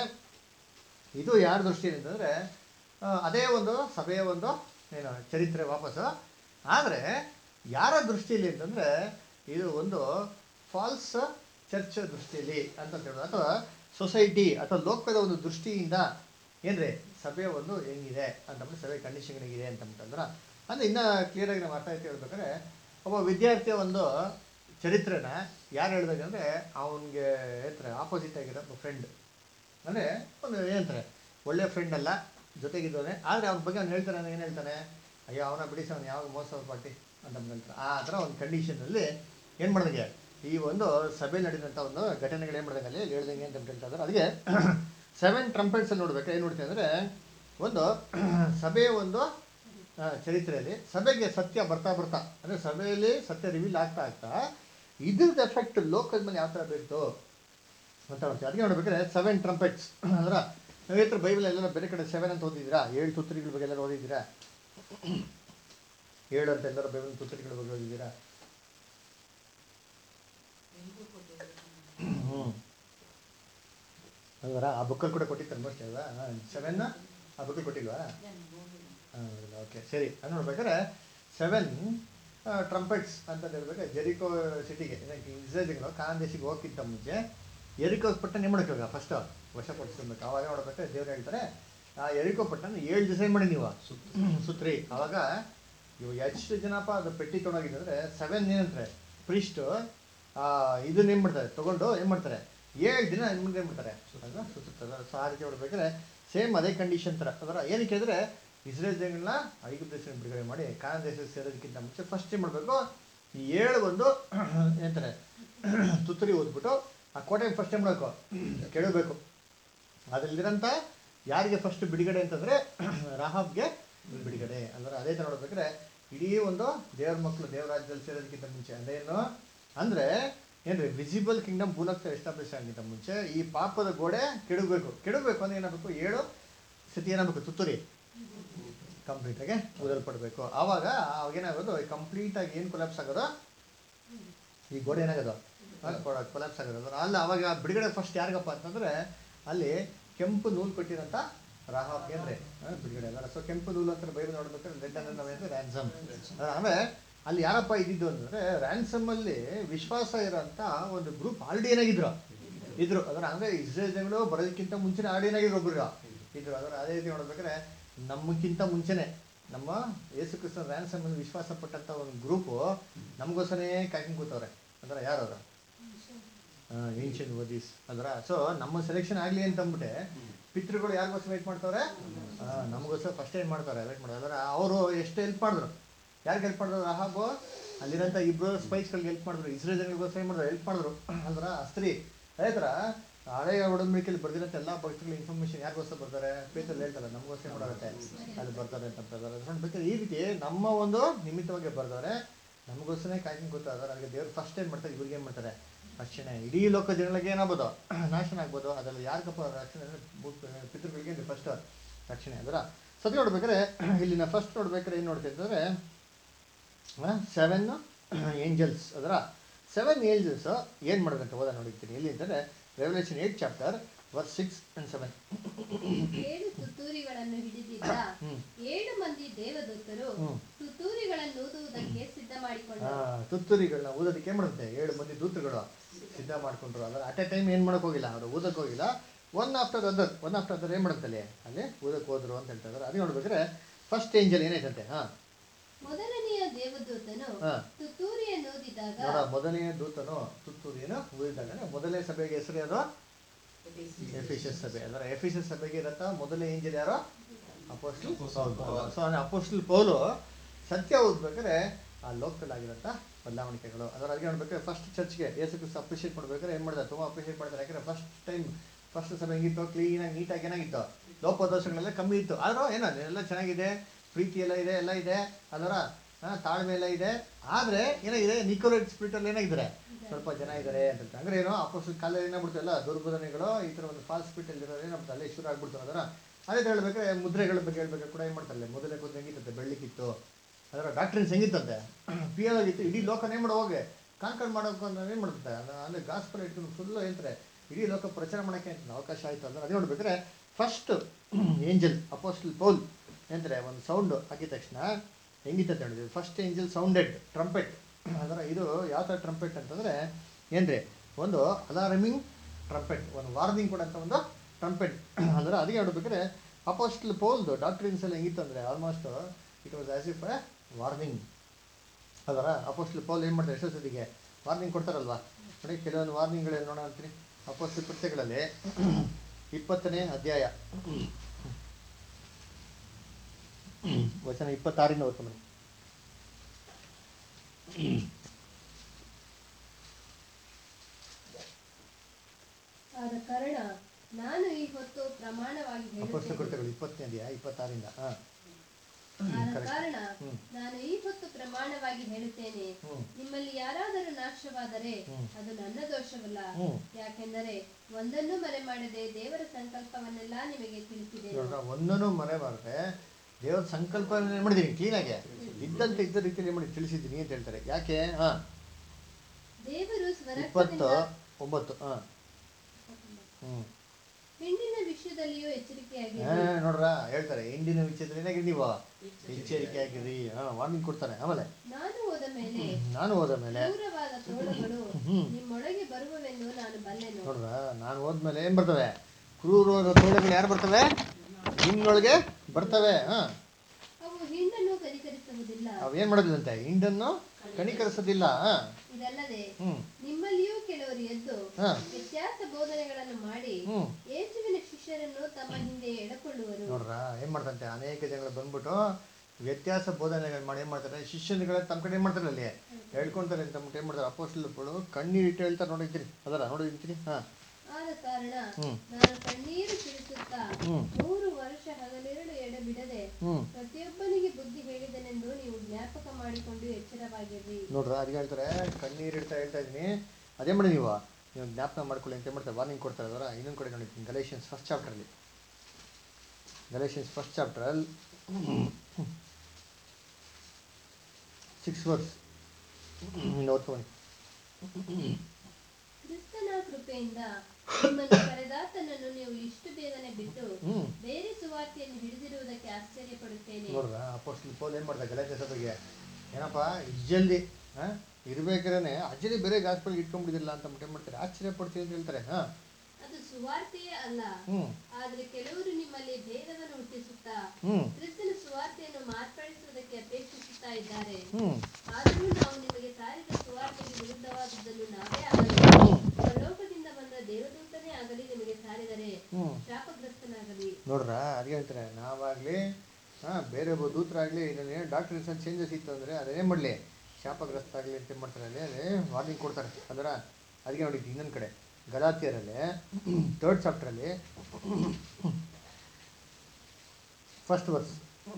ಇದು ಯಾರ ದೃಷ್ಟಿಯಲ್ಲಿ ಅಂತಂದರೆ ಅದೇ ಒಂದು ಸಭೆಯ ಒಂದು ಏನು ಚರಿತ್ರೆ ವಾಪಸ್ಸು. ಆದರೆ ಯಾರ ದೃಷ್ಟಿಯಲ್ಲಿ ಅಂತಂದರೆ ಇದು ಒಂದು ಫಾಲ್ಸ್ ಚರ್ಚ್ ದೃಷ್ಟಿಯಲ್ಲಿ ಅಂತ ಹೇಳೋದು, ಅಥವಾ ಸೊಸೈಟಿ ಅಥವಾ ಲೋಕದ ಒಂದು ದೃಷ್ಟಿಯಿಂದ ಏನ್ರಿ ಸಭೆಯ ಒಂದು ಹೆಂಗಿದೆ ಅಂತಂದ್ರೆ ಸಭೆ ಕಂಡೀಷನ್ ಹೇಗಿದೆ ಅಂತಂದ್ರೆ ಅಂದರೆ ಇನ್ನೂ ಕ್ಲಿಯರಾಗಿ ನಾವು ಅರ್ಥ ಆಯ್ತು ಹೇಳ್ಬೇಕಾದ್ರೆ, ಒಬ್ಬ ವಿದ್ಯಾರ್ಥಿಯ ಒಂದು ಚರಿತ್ರೆನ ಯಾರು ಹೇಳ್ಬೇಕು ಅಂದರೆ ಅವನಿಗೆ ಹೇಳ್ತಾರೆ ಆಪೋಸಿಟ್ ಆಗಿರೋ ಒಬ್ಬ ಫ್ರೆಂಡ್, ಅಂದರೆ ಒಂದು ಏನಂತಾರೆ ಒಳ್ಳೆಯ ಫ್ರೆಂಡ್ ಅಲ್ಲ ಜೊತೆಗಿದ್ದಾನೆ, ಆದರೆ ಅವ್ನ ಬಗ್ಗೆ ಅವ್ನು ಹೇಳ್ತಾನೆ ಏನು ಹೇಳ್ತಾನೆ, ಅಯ್ಯೋ ಅವನ ಬಿಡಿಸಿ ಅವ್ನು ಯಾವಾಗ ಮೋಸ ಪಾರ್ಟಿ ಅಂತ ಹೇಳ್ತಾರೆ. ಆ ಥರ ಒಂದು ಕಂಡೀಷನಲ್ಲಿ ಏನು ಮಾಡಿದಂಗೆ ಈ ಒಂದು ಸಭೆ ನಡೆದಂಥ ಒಂದು ಘಟನೆಗಳು ಏನು ಮಾಡಿದಂಗೆ ಅಲ್ಲಿ ಹೇಳ್ದಂಗೆ ಅಂತ ಹೇಳ್ತಾ ಇದ್ದಾರೆ. ಅದಕ್ಕೆ ಸೆವೆನ್ ಟ್ರಂಪೆಟ್ಸಲ್ಲಿ ನೋಡ್ಬೇಕು ಏನು ನೋಡ್ತೀವಿ ಅಂದರೆ, ಒಂದು ಸಭೆಯ ಒಂದು ಚರಿತ್ರೆಯಲ್ಲಿ ಸಭೆಗೆ ಸತ್ಯ ಬರ್ತಾ ಬರ್ತಾ ಅಂದರೆ ಸಭೆಯಲ್ಲಿ ಸತ್ಯ ರಿವೀಲ್ ಆಗ್ತಾ ಆಗ್ತಾ ಇದ್ರದ್ದು ಎಫೆಕ್ಟ್ ಲೋಕದ ಮೇಲೆ ಯಾವ ಥರ ಬೀಳ್ತು ಅಂತ ನೋಡ್ತೀವಿ. ಅದಕ್ಕೆ ನೋಡ್ಬೇಕಾದ್ರೆ ಸೆವೆನ್ ಟ್ರಂಪೆಟ್ಸ್ ಅಂದ್ರೆ ನಾವು ಹೇಳ್ತಾರೆ ಬೈಬಲ್ ಎಲ್ಲರೂ ಬೇರೆ ಕಡೆ ಸೆವೆನ್ ಅಂತ ಓದಿದ್ದೀರಾ, ಏಳು ತುತ್ತರಿಗಳ ಬಗ್ಗೆ ಎಲ್ಲರೂ ಓದಿದ್ದೀರಾ, ಏಳು ಅಂತ ಎಲ್ಲರೂ ಬೈಬಲ್ ತುತ್ತರಿಗಳ ಬಗ್ಗೆ ಓದಿದ್ದೀರಾ? ಹ್ಞೂ ಹೌದಾ? ಆ ಬುಕ್ಕಲ್ಲಿ ಕೂಡ ಕೊಟ್ಟಿರ್ತಾರೆ ಮೋಸ್ಟ್ ಅಲ್ವಾ? ಸೆವೆನ್ ಆ ಬುಕ್ಕಲ್ಲಿ ಕೊಟ್ಟಿಲ್ವಾ? ಹಾಂ ಓಕೆ ಸರಿ. ಅದು ನೋಡ್ಬೇಕಾದ್ರೆ ಸೆವೆನ್ ಟ್ರಂಪೆಟ್ಸ್ ಅಂತ ಹೇಳ್ಬೇಕಾದ್ರೆ ಜೆರಿಕೋ ಸಿಟಿಗೆ ಇಸ್ರೇಲ್ಗಳು ಕಾನಾನ್ ದೇಶಕ್ಕೆ ಹೋಗ್ಕಿಂತ ಮುಂಚೆ ಎರಿಕೋ ಪಟ್ಟಣ ಏನು ಮಾಡೋಕ್ಕಾಗ ಫಸ್ಟು ವಶಪಡಿಸ್ಕೊಬೇಕು. ಆವಾಗ ನೋಡ್ಬೇಕಾದ್ರೆ ದೇವ್ರು ಹೇಳ್ತಾರೆ ಆ ಎರಿಕೋ ಪಟ್ಟಣ ಏಳು ದಿವಸ ಏನು ಮಾಡಿ ನೀವು ಸುತ್ರಿ. ಆವಾಗ ಇವು ಎಷ್ಟು ಜನಪ್ಪ ಅದು ಪೆಟ್ಟಿ ತೊಗೊಂಡೋಗಿದೆ ಅಂದರೆ ಸೆವೆನ್ ಏನಂತಾರೆ ಪ್ರೀಸ್ಟು ಇದನ್ನ ಏನು ಮಾಡ್ತಾರೆ ತೊಗೊಂಡು ಏನು ಮಾಡ್ತಾರೆ ಏಳು ದಿನ ಮುಂದೆ ಏನು ಮಾಡ್ತಾರೆ ಸುತ್ತಾರೆ. ಸೊ ಆ ರೀತಿ ನೋಡ್ಬೇಕಾದ್ರೆ ಸೇಮ್ ಅದೇ ಕಂಡೀಷನ್ ಥರ ಅದರ ಏನಕ್ಕೆ ಅಂದರೆ ಇಸ್ರೇಲ್ ಜನಗಳನ್ನ ಐದು ದೇಶಗಳನ್ನ ಬಿಡುಗಡೆ ಮಾಡಿ ಕಾನಾನ್ ದೇಶ ಸೇರೋದಕ್ಕಿಂತ ಮುಂಚೆ ಫಸ್ಟ್ ಏನು ಮಾಡಬೇಕು, ಈ ಏಳು ಒಂದು ಏನಂತಾರೆ ತುತ್ತೂರಿ ಓದ್ಬಿಟ್ಟು ಆ ಕೋಟೆಗೆ ಫಸ್ಟ್ ಏನು ಮಾಡಬೇಕು ಕೆಡಬೇಕು. ಅದರಲ್ಲಿರೋಂಥ ಯಾರಿಗೆ ಫಸ್ಟ್ ಬಿಡುಗಡೆ ಅಂತಂದರೆ ರಾಹಾಬ್ಗೆ ಬಿಡುಗಡೆ. ಅಂದರೆ ಅದೇ ಥರ ನೋಡ್ಬೇಕಾದ್ರೆ ಇಡೀ ಒಂದು ದೇವ್ರ ಮಕ್ಕಳು ದೇವ್ರ ರಾಜ್ಯದಲ್ಲಿ ಸೇರೋದಕ್ಕಿಂತ ಮುಂಚೆ ಅದೇನು ಅಂದರೆ ಏನ್ರಿ ವಿಸಿಬಲ್ ಕಿಂಗ್ಡಮ್ ಭೂಲೋಕ ಎಸ್ಟಾಬ್ಲಿಷ್ ಆಗಿಂತ ಮುಂಚೆ ಈ ಪಾಪದ ಗೋಡೆ ಕೆಡಬೇಕು. ಕೆಡಬೇಕು ಅಂದರೆ ಏನಾಗಬೇಕು, ಏಳು ಸತಿ ಏನಾಗಬೇಕು ತುತ್ತೂರಿ ಕಂಪ್ಲೀಟಾಗಿ ಊದಲ್ಪಡಬೇಕು. ಆವಾಗ ಅವಾಗೇನಾಗೋದು ಕಂಪ್ಲೀಟಾಗಿ ಏನು ಕೊಲ್ಯಾಪ್ಸ್ ಆಗೋದು, ಈ ಗೋಡೆ ಏನಾಗೋದು ಕೊಲ್ಯಾಪ್ಸ್ ಆಗೋದು. ಅಲ್ಲ ಅವಾಗ ಬಿಡುಗಡೆ ಫಸ್ಟ್ ಯಾರಿಗಪ್ಪ ಅಂತಂದರೆ ಅಲ್ಲಿ ಕೆಂಪು ನೂಲು ಕೊಟ್ಟಿರೋಂಥ ರಾಹಾಬ್ಗೆ ಅಂದರೆ ಬಿಡುಗಡೆ ಅಲ್ಲ. ಸೊ ಕೆಂಪು ನೂಲು ಅಂತ ಬೈಬಲ್ ನೋಡ್ಬೇಕಾದ್ರೆ ರೆಡ್ ಅಂದರೆ ನಾವೇನು ರ್ಯಾನ್ಸಮ್. ಆಮೇಲೆ ಅಲ್ಲಿ ಯಾರಪ್ಪ ಇದ್ದಿದ್ದು ಅಂದರೆ ರ್ಯಾನ್ಸಮಲ್ಲಿ ವಿಶ್ವಾಸ ಇರೋಂಥ ಒಂದು ಗ್ರೂಪ್ ಆಲ್ರೆಡಿ ಏನಾಗಿದ್ರು ಇದ್ರು. ಅದರ ಅಂದರೆ ಇಸ್ರೇಲ್ ಜನಗಳು ಬರೋದಕ್ಕಿಂತ ಮುಂಚೆನೇ ಆಲ್ರೆಡಿ ಏನಾಗಿದ್ರು ಒಬ್ಬರು ಇದ್ರು. ಅದರ ಅದೇ ರೀತಿ ನೋಡ್ಬೇಕಾದ್ರೆ ನಮಗಿಂತ ಮುಂಚೆನೇ ನಮ್ಮ ಯೇಸು ಕ್ರಿಸ್ತನ ರ್ಯಾನ್ಸಮಲ್ಲಿ ವಿಶ್ವಾಸ ಪಟ್ಟಂಥ ಒಂದು ಗ್ರೂಪು ನಮಗೋಸ್ಕರನೇ ಕಾಯ್ಕೊಂಡು ಕೂತವ್ರೆ. ಅದರ ಯಾರವ್ರ ಏನ್ಷಿಯಂಟ್ ವದೀಸ್ ಅದರ. ಸೊ ನಮ್ಮ ಸೆಲೆಕ್ಷನ್ ಆಗಲಿ ಅಂತ ಅಂದ್ಬಿಟ್ಟೆ ಪಿತೃಗಳು ಯಾರಿಗೋಸ್ಕರ ವೆಯ್ಟ್ ಮಾಡ್ತಾರೆ, ನಮಗೋಸ್ಕರ ಫಸ್ಟ್ ಏನು ಮಾಡ್ತಾರೆ ವೆಯ್ಟ್ ಮಾಡೋದು. ಅದರ ಅವರು ಎಷ್ಟು ಹೆಲ್ಪ್ ಮಾಡಿದ್ರು, ಯಾರಿಗೆ ಹೆಲ್ಪ್ ಮಾಡಿದ್ರು, ರಾಹಾಬು ಅಲ್ಲಿರೋಂಥ ಇಬ್ಬರು ಸ್ಪೈಸ್ಗಳಿಗೆ ಹೆಲ್ಪ್ ಮಾಡಿದ್ರು, ಇಸ್ರೇಲ್ ಜನಗಳಿಗೋಸ್ಕರ ಏನು ಮಾಡಿದ್ರು, ಹೆಲ್ಪ್ ಮಾಡಿದ್ರು ಅಲ್ದ್ರ ಸ್ತ್ರೀ. ಅದೇ ಥರ ಹಳೆಯ ಒಡಂಬಡಿಕೆಯಲ್ಲಿ ಬರ್ದಿರೋಂಥ ಎಲ್ಲ ಭಕ್ತಗಳ ಇನ್ಫಾರ್ಮೇಷನ್ ಯಾರಿಗೋಸ್ಕರ ಬರ್ತಾರೆ, ಪೇಪರಲ್ಲಿ ಹೇಳ್ತಾರೆ ನಮಗೋಸ್ಕರ ಮಾಡಾಗುತ್ತೆ ಅಲ್ಲಿ ಬರ್ತಾರೆ ಅಂತ ಬರ್ತಾರೆ. ಬೇಕಾದ್ರೆ ಈ ರೀತಿ ನಮ್ಮ ಒಂದು ನಿಮಿತ್ತವಾಗಿ ಬರ್ತಾರೆ, ನಮಗೋಸ್ಕರ ಕಾಯ್ಕೊಂಡು ಗೊತ್ತಾದ್ರೆ ಅದಕ್ಕೆ ದೇವ್ರು ಫಸ್ಟ್ ಏನು ಮಾಡ್ತಾರೆ, ಇವ್ರಿಗೆ ಏನು ಮಾಡ್ತಾರೆ ರಕ್ಷಣೆ. ಇಡೀ ಲೋಕ ಜನಗಳಿಗೆ ಏನಾಗ್ಬೋದು, ನಾಶನ ಆಗ್ಬೋದು. ಅದರಲ್ಲಿ ಯಾರಿಗಪ್ಪ ರಕ್ಷಣೆ ಅಂದರೆ ಪಿತೃಗಳಿಗೆ ಫಸ್ಟ್ ರಕ್ಷಣೆ ಅದರ ಸತಿ. ನೋಡ್ಬೇಕಾದ್ರೆ ಇಲ್ಲಿನ ಫಸ್ಟ್ ನೋಡ್ಬೇಕಾದ್ರೆ ಏನು ನೋಡ್ತೀವಿ ಅಂತಂದರೆ ಸೆವೆನ್ ಏಂಜಲ್ಸ್ ಅದರ ಸೆವೆನ್ ಏಂಜಲ್ಸ್ ಏನು ಮಾಡ್ಬೇಕಂತ ಓದ ನೋಡಿರ್ತೀನಿ. ಎಲ್ಲಿ ಅಂತಂದರೆ revelation eight chapter verse six and seven. ಏಳು ತುತ್ತೂರಿಗಳನ್ನು ಹಿಡಿದಿದ್ದ ಏಳು ಮಂದಿ ದೇವದೂತರು ತುತ್ತೂರಿಗಳನ್ನು ಊದುವುದಕ್ಕೆ ಸಿದ್ಧ ಮಾಡಿಕೊಂಡರು. ತುತ್ತೂರಿಗಳನ್ನ ಊದೋದಕ್ಕೆ ಏನು ಮಾಡುತ್ತೆ, ಏಳು ಮಂದಿ ದೂತರುಗಳು ಸಿದ್ಧ ಮಾಡ್ಕೊಂಡ್ರು. ಅದರ ಅಟ್ ಎ ಟೈಮ್ ಏನು ಮಾಡೋಕೆ ಹೋಗಿಲ್ಲ, ಅವರು ಊದಕ್ಕೆ ಹೋಗಿಲ್ಲ, one after other one after other ಏನು ಮಾಡುತ್ತಲ್ಲಿ ಅಲ್ಲಿ ಊದಕ್ಕೆ ಹೋದ್ರು ಅಂತ ಹೇಳ್ತಾರೆ. ಅದು ನೋಡ್ಬೇಕಾದ್ರೆ ಫಸ್ಟ್ ಏಂಜಲ್ ಏನಾಯ್ತಂತೆ, ಹಾಂ ಮೊದಲನೆಯ ದೇವದೂತನು ತುತ್ತೂರಿಯನ್ನು ಊದಿದಾಗ, ನೋಡ ಮೊದಲನೆಯ ದೂತನು ತುತ್ತೂರಿಯನ್ನು ಊದಿದಾಗ ಮೊದಲನೇ ಸಭೆಗೆ ಹೆಸರು ಯಾರು, ಎಫಿಷಿಯಸ್ ಸಭೆ. ಅದರ ಎಫಿಷಿಯಸ್ ಸಭೆಗೆ ಇರತ್ತ ಮೊದಲನೇ ಏಂಜಲ್ ಯಾರು, ಅಪೊಸ್ತಲ ಪೌಲ. ಸೊ ಅಪೊಸ್ತಲ ಪೌಲು ಸತ್ಯ ಓದ್ಬೇಕಾದ್ರೆ ಆ ಲೋಕದಲ್ಲಾಗಿರೋಂಥ ಬದಲಾವಣೆಗಳು ಅದರ ಅರ್ಗೆ ನೋಡ್ಬೇಕಾದ್ರೆ ಫಸ್ಟ್ ಚರ್ಚ್ಗೆ ಯೇಸು ಕ್ರಿಸ್ತ ಅಪ್ರಿಷಿಯೇಟ್ ಮಾಡ್ಬೇಕಾದ್ರೆ ಏನು ಮಾಡ್ತಾರೆ, ತುಂಬ ಅಪ್ರಿಷಿಯೇಟ್ ಮಾಡ್ತಾರೆ. ಯಾಕಂದರೆ ಫಸ್ಟ್ ಟೈಮ್ ಫಸ್ಟ್ ಸಭೆ ಹೆಂಗಿತ್ತು, ಕ್ಲೀನಾಗಿ ನೀಟಾಗಿ ಏನಾಗಿತ್ತು, ಲೋಪದೋಷಗಳೆಲ್ಲ ಕಮ್ಮಿ ಇತ್ತು. ಆದರೂ ಏನೋ ಎಲ್ಲ ಚೆನ್ನಾಗಿದೆ, ಪ್ರೀತಿ ಎಲ್ಲ ಇದೆ, ಎಲ್ಲ ಇದೆ ಅದರ ತಾಳ್ಮೆ ಎಲ್ಲ ಇದೆ. ಆದರೆ ಏನಾಗಿದೆ, ನಿಕೋಲೈಟ್ ಸ್ಪಿರಿಟಲ್ಲಿ ಏನಾಗಿದ್ದಾರೆ, ಸ್ವಲ್ಪ ಜನ ಇದ್ದಾರೆ ಅಂತ. ಅಂದರೆ ಏನೋ ಅಪೋಸ್ಟಲ್ ಕಾಲದಲ್ಲಿ ಏನಾಗ್ಬಿಡ್ತು, ಎಲ್ಲ ದುರ್ಬೋಧನೆಗಳು ಈ ಥರ ಒಂದು ಫಾಲ್ಸ್ ಸ್ಪಿರಿಟಲ್ಲಿ ಇರೋರು ಏನಾಗ್ಬಿಡ್ತು, ಅಲ್ಲೇ ಶುರು ಆಗ್ಬಿಡ್ತು. ಅದರ ಅದೇ ಹೇಳ್ಬೇಕಾದ್ರೆ ಮುದ್ರೆಗಳ ಬಗ್ಗೆ ಹೇಳ್ಬೇಕಾದ್ರೆ ಕೂಡ ಏನು ಮಾಡ್ತಾರೆ, ಮೊದಲೇ ಕೂತು ಹೆಂಗಿತ್ತಂತೆ, ಬೆಳ್ಳಿಕ್ಕಿತ್ತು. ಅದರ ಡಾಕ್ಟ್ರಿನ್ಸ್ ಹೆಂಗಿತ್ತಂತೆ, ಪಿಯರ್ ಆಗಿತ್ತು. ಇಡೀ ಲೋಕನೇ ಮಾಡೋ ಹೋಗಿ ಕಾನ್ಕರ್ ಮಾಡೋಕೆ ಅಂತ ಏನು ಮಾಡುತ್ತೆ, ಅಂದರೆ ಗಾಸ್ಪಲ್ ಇಟ್ಕೊಂಡು ಫುಲ್ಲು ಹೇಳ್ತಾರೆ ಇಡೀ ಲೋಕ ಪ್ರಚಾರ ಮಾಡೋಕ್ಕೆ ಅಂತ ಅವಕಾಶ ಆಯಿತು. ಅಂದ್ರೆ ಅದೇ ನೋಡ್ಬೇಕಾದ್ರೆ ಫಸ್ಟ್ ಏಂಜಲ್ ಅಪೋಸ್ಟಲ್ ಪೌಲ್ ಏನಂದರೆ ಒಂದು ಸೌಂಡು ಹಾಕಿದ ತಕ್ಷಣ ಹೆಂಗಿತ್ತು ಅಂತ ಹೇಳಿದ್ವಿ. First angel sounded trumpet. ಅದರ ಇದು ಯಾವ ಥರ ಟ್ರಂಪೆಟ್ ಅಂತಂದರೆ ಏನ್ರಿ, ಒಂದು ಅಲಾರಮಿಂಗ್ ಟ್ರಂಪೆಟ್, ಒಂದು ವಾರ್ನಿಂಗ್ ಕೊಡೋಂಥ ಒಂದು ಟ್ರಂಪೆಟ್. ಅಂದರೆ ಅದಕ್ಕೆ ನೋಡ್ಬೇಕಾದ್ರೆ ಅಪೋಸ್ಟಲ್ ಪೌಲ್ದು ಡಾಕ್ಟ್ರಿನ್ಸ್ ಎಲ್ಲ ಹೆಂಗಿತ್ತು ಅಂದರೆ almost it was as if a warning. ಅದರ ಅಪೋಸ್ಟಲ್ ಪೌಲ್ ಏನು ಮಾಡ್ತಾರೆ, ಎಷ್ಟೊತ್ತಿಗೆ ವಾರ್ನಿಂಗ್ ಕೊಡ್ತಾರಲ್ವಾ ನೋಡಿ. ಕೆಲವೊಂದು ವಾರ್ನಿಂಗ್ಗಳೇನು ನೋಡೋಣ ಅಂತೀನಿ. ಅಪೋಸ್ಟಲ್ ಕೃತ್ಯಗಳಲ್ಲಿ ಇಪ್ಪತ್ತನೇ ಅಧ್ಯಾಯ ವಚನ ಇಪ್ಪತ್ತಾರಿಂದ ಓದ್ಕೊಂಬನ್ನಿ. ಆದ ಕಾರಣ ನಾನು ಈ ಹೊತ್ತು ಪ್ರಮಾಣವಾಗಿ ಅಪೊಸ್ತಲ ಕೃತ್ಯಗಳು ಇಪ್ಪತ್ತನೇ ಅಧ್ಯಾಯ ಇಪ್ಪತ್ತಾರಿಂದ ಹಾಂ ಆದ ಕಾರಣ ನಾನು ಈ ಹೊತ್ತು ಪ್ರಮಾಣವಾಗಿ ಹೇಳುತ್ತೇನೆ, ನಿಮ್ಮಲ್ಲಿ ಯಾರಾದರೂ ನಾಶವಾದರೆ ಅದು ನನ್ನ ದೋಷವಲ್ಲ. ಯಾಕೆಂದರೆ ಒಂದನ್ನು ಮರೆ ಮಾಡದೆ ದೇವರ ಸಂಕಲ್ಪವನ್ನೆಲ್ಲ ನಿಮಗೆ ತಿಳಿಸಿದೆ. ಒಂದನ್ನು ಮರೆ ಮಾಡದೆ ದೇವರ ಸಂಕಲ್ಪ ಮಾಡಿದ್ದೀನಿ, ಕ್ಲೀನಾಗೆ ಇದ್ದಂತೆ ಇದ್ದ ರೀತಿಯಲ್ಲಿ ಮಾಡಿ ತಿಳಿಸಿದ್ದೀನಿ ಅಂತ ಹೇಳ್ತಾರೆ. ಯಾಕೆ, ಹಾ ದೇವರು ಇಪ್ಪತ್ತು ಒಂಬತ್ತು ಹಾ ಹ್ಮ್ ಹೆಣ್ಣಿನ ವಿಷಯದಲ್ಲಿಯೂ ಎಚ್ಚರಿಕೆಯಾಗಿ ನೋಡ್ರ ಹೇಳ್ತಾರೆ, ಹೆಣ್ಣಿನ ವಿಷಯದಲ್ಲಿ ಏನಾಗಿರಿ ನೀವು ಎಚ್ಚರಿಕೆ ಆಗಿರಿ, ಹಾ ವಾರ್ನಿಂಗ್ ಕೊಡ್ತಾರೆ. ಆಮೇಲೆ ನಾನು ಹೋದ ಮೇಲೆ ನಾನು ಹೋದ ಮೇಲೆ ಕ್ರೂರವಾದ ತೋಳಗಳು ನಿಮ್ಮೊಳಗೆ ಬರುವವೆಂದು ನಾನು ಬಲ್ಲೆನು. ನೋಡ್ರ ನಾನು ಹೋದ್ಮೇಲೆ ಏನ್ ಬರ್ತವೆ, ಕ್ರೂರವಾದ ತೋಳಗಳು ಯಾರು ಬರ್ತವೆ, ನಿಮ್ಮೊಳಗೆ ಬರ್ತವೆ. ಹಾ ಅವು ಹಿಂಡನ್ನು ಕನಿಕರಿಸುವುದಿಲ್ಲ. ಅವು ಏನ್ ಮಾಡೋದಿಲ್ಲಂತೆ, ಹಿಂಡನ್ನು ಕನಿಕರಿಸೋದಿಲ್ಲ. ಇದಲ್ಲದೆ ನಿಮ್ಮಲ್ಲಿಯೂ ಕೆಲವರು ಎದ್ದು ವ್ಯತ್ಯಾಸ ಬೋಧನೆಗಳನ್ನು ಮಾಡಿ ಯೇಸುವಿನ ಶಿಷ್ಯರನ್ನು ತಮ್ಮ ಹಿಂದೆ ಎಳೆಕೊಳ್ಳುವರು. ನೋಡ್ರ ಏನ್ ಮಾಡ್ತಂತೆ, ಅನೇಕ ಜನಗಳು ಬಂದ್ಬಿಟ್ಟು ವ್ಯತ್ಯಾಸ ಬೋಧನೆಗಳು ಮಾಡಿ ಏನ್ ಮಾಡ್ತಾರೆ, ಶಿಷ್ಯರುಗಳ ತಮ್ಮ ಕಡೆ ಏನ್ ಮಾಡ್ತಾರೆ, ಅಲ್ಲಿ ಹೇಳ್ಕೊಂತಾರೆ ಅಂತ ಏನ್ ಮಾಡ್ತಾರೆ. ಅಪೊಸ್ತಲರು ಕಣ್ಣೀರಿಟ್ಟು ಹೇಳ್ತಾರೆ, ನೋಡಿದ್ರಿ ಅದರ ನೋಡಿರ್ತೀರಿ. ಹಾ ಆದ ಕಾರಣ ನಾನು ಕಣ್ಣೀರು ಸುರಿಸುತ್ತಾ ಮೂರು ವರ್ಷ ಹಗಲಿರುಳು ಎಡೆಬಿಡದೆ ಪ್ರತಿಯೊಬ್ಬನಿಗೆ ಬುದ್ಧಿ ಹೇಳಿದನೆಂದು ನೀವು ಜ್ಞಾಪಕ ಮಾಡಿಕೊಂಡು ಎಚ್ಚರವಾಗಿರ್ರಿ. ನೋಡ್ರ ಅದಕ್ಕೆ ಹೇಳ್ತಾರೆ, ಕಣ್ಣೀರು ಇಡ್ತಾ ಹೇಳ್ತಾ ಇದೀನಿ, ಅದೇ ಮಾಡಿ ನೀವು ನೀವು ಜ್ಞಾಪಕ ಮಾಡ್ಕೊಳ್ಳಿ ಅಂತ ಮಾಡ್ತಾರೆ, ವಾರ್ನಿಂಗ್ ಕೊಡ್ತಾರೆ. ಅದರ ಇನ್ನೊಂದು ಕಡೆ ನೋಡಿದ್ದೀನಿ, ಗಲೇಷಿಯನ್ಸ್ ಫಸ್ಟ್ ಚಾಪ್ಟರಲ್ಲಿ ಗಲೇಷಿಯನ್ಸ್ ಫಸ್ಟ್ ಚಾಪ್ಟರಲ್ಲಿ ಸಿಕ್ಸ್ ವರ್ಸ್ ಓದ್ಕೊಂಡು ಕ್ರಿಸ್ತನ ಕೃಪೆಯಿಂದ ನಿಮ್ಮನ್ನು ಕರೆದಾತನನ್ನು ನೀವು ಇಷ್ಟು ಬೇಗನೆ ಬಿಟ್ಟು ಬೇರೆ ಸುವಾರ್ತೆಯನ್ನು ಹಿಡಿದಿರುವುದಕ್ಕೆ ಆಶ್ಚರ್ಯ ಪಡುತ್ತೇನೆ. ನೋಡ್ರ ಅಪೊಸ್ತಲ ಪೌಲ್ ಏನ್ ಮಾಡ್ತಾರೆ ಗಲಾತ್ಯ ಸಭೆಗೆ, ಏನಪ್ಪಾ ಇಷ್ಟು ಜಲ್ದಿ ಹಾ ಇರ್ಬೇಕಾದ್ರೆ ಅಜ್ಜಲಿ ಬೇರೆ ಗಾಸ್ಪಲ್ ಇಟ್ಕೊಂಡ್ಬಿಡಿದಿಲ್ಲ ಅಂತ ಏನ್ ಮಾಡ್ತಾರೆ, ಆಶ್ಚರ್ಯ ಪಡ್ತೀವಿ ಅಂತ ಹೇಳ್ತಾರೆ. ಹಾ ಅದು ಸುವಾರ್ತೆಯೇ ಅಲ್ಲ, ಆದ್ರೆ ಕೆಲವರು ನಿಮ್ಮಲ್ಲಿ ಭೇದವನ್ನು ಹುಟ್ಟಿಸುತ್ತಾ ಕ್ರಿಸ್ತನ ಸುವಾರ್ತೆಯನ್ನು ಮಾರ್ಪಡಿಸುವುದಕ್ಕೆ ಅಪೇಕ್ಷಿಸುತ್ತಾ ಇದ್ದಾರೆ. ಆದರೂ ನಾವು ನಿಮಗೆ ಸಾರಿದ ಸುವಾರ್ತೆಗೆ ವಿರುದ್ಧವಾದದ್ದನ್ನು ನಾವೇ ಆಗಲಿ ಪರಲೋಕದಿಂದ ಬಂದ ದೇವದೂತನೇ ಆಗಲಿ ನಿಮಗೆ ಸಾರಿದರೆ ಶಾಪಗ್ರಸ್ತನಾಗಲಿ. ನೋಡ್ರ ಅದೇ ಹೇಳ್ತಾರೆ, ನಾವಾಗ್ಲಿ ಹಾ ಬೇರೆ ಒಬ್ಬ ದೂತರಾಗ್ಲಿ ಇದನ್ನೇ ಡಾಕ್ಟರ್ ಚೇಂಜಸ್ ಇತ್ತು ಅಂದ್ರೆ ಅದೇನೇ ಮಾಡ್ಲಿ ಶಾಪಗ್ರಸ್ತ ಆಗಲಿ ಅಂತ ಏನು ಮಾಡ್ತಾರೆ ಅಲ್ಲಿ ಅಲ್ಲಿ ವಾರ್ನಿಂಗ್ ಕೊಡ್ತಾರೆ ಅದರ. ಅದಕ್ಕೆ ನೋಡಿ ಇನ್ನೊಂದು ಕಡೆ ಗಲಾತಿಯರಲ್ಲಿ ಥರ್ಡ್ ಚಾಪ್ಟ್ರಲ್ಲಿ ಫಸ್ಟ್ ವರ್ಸ್.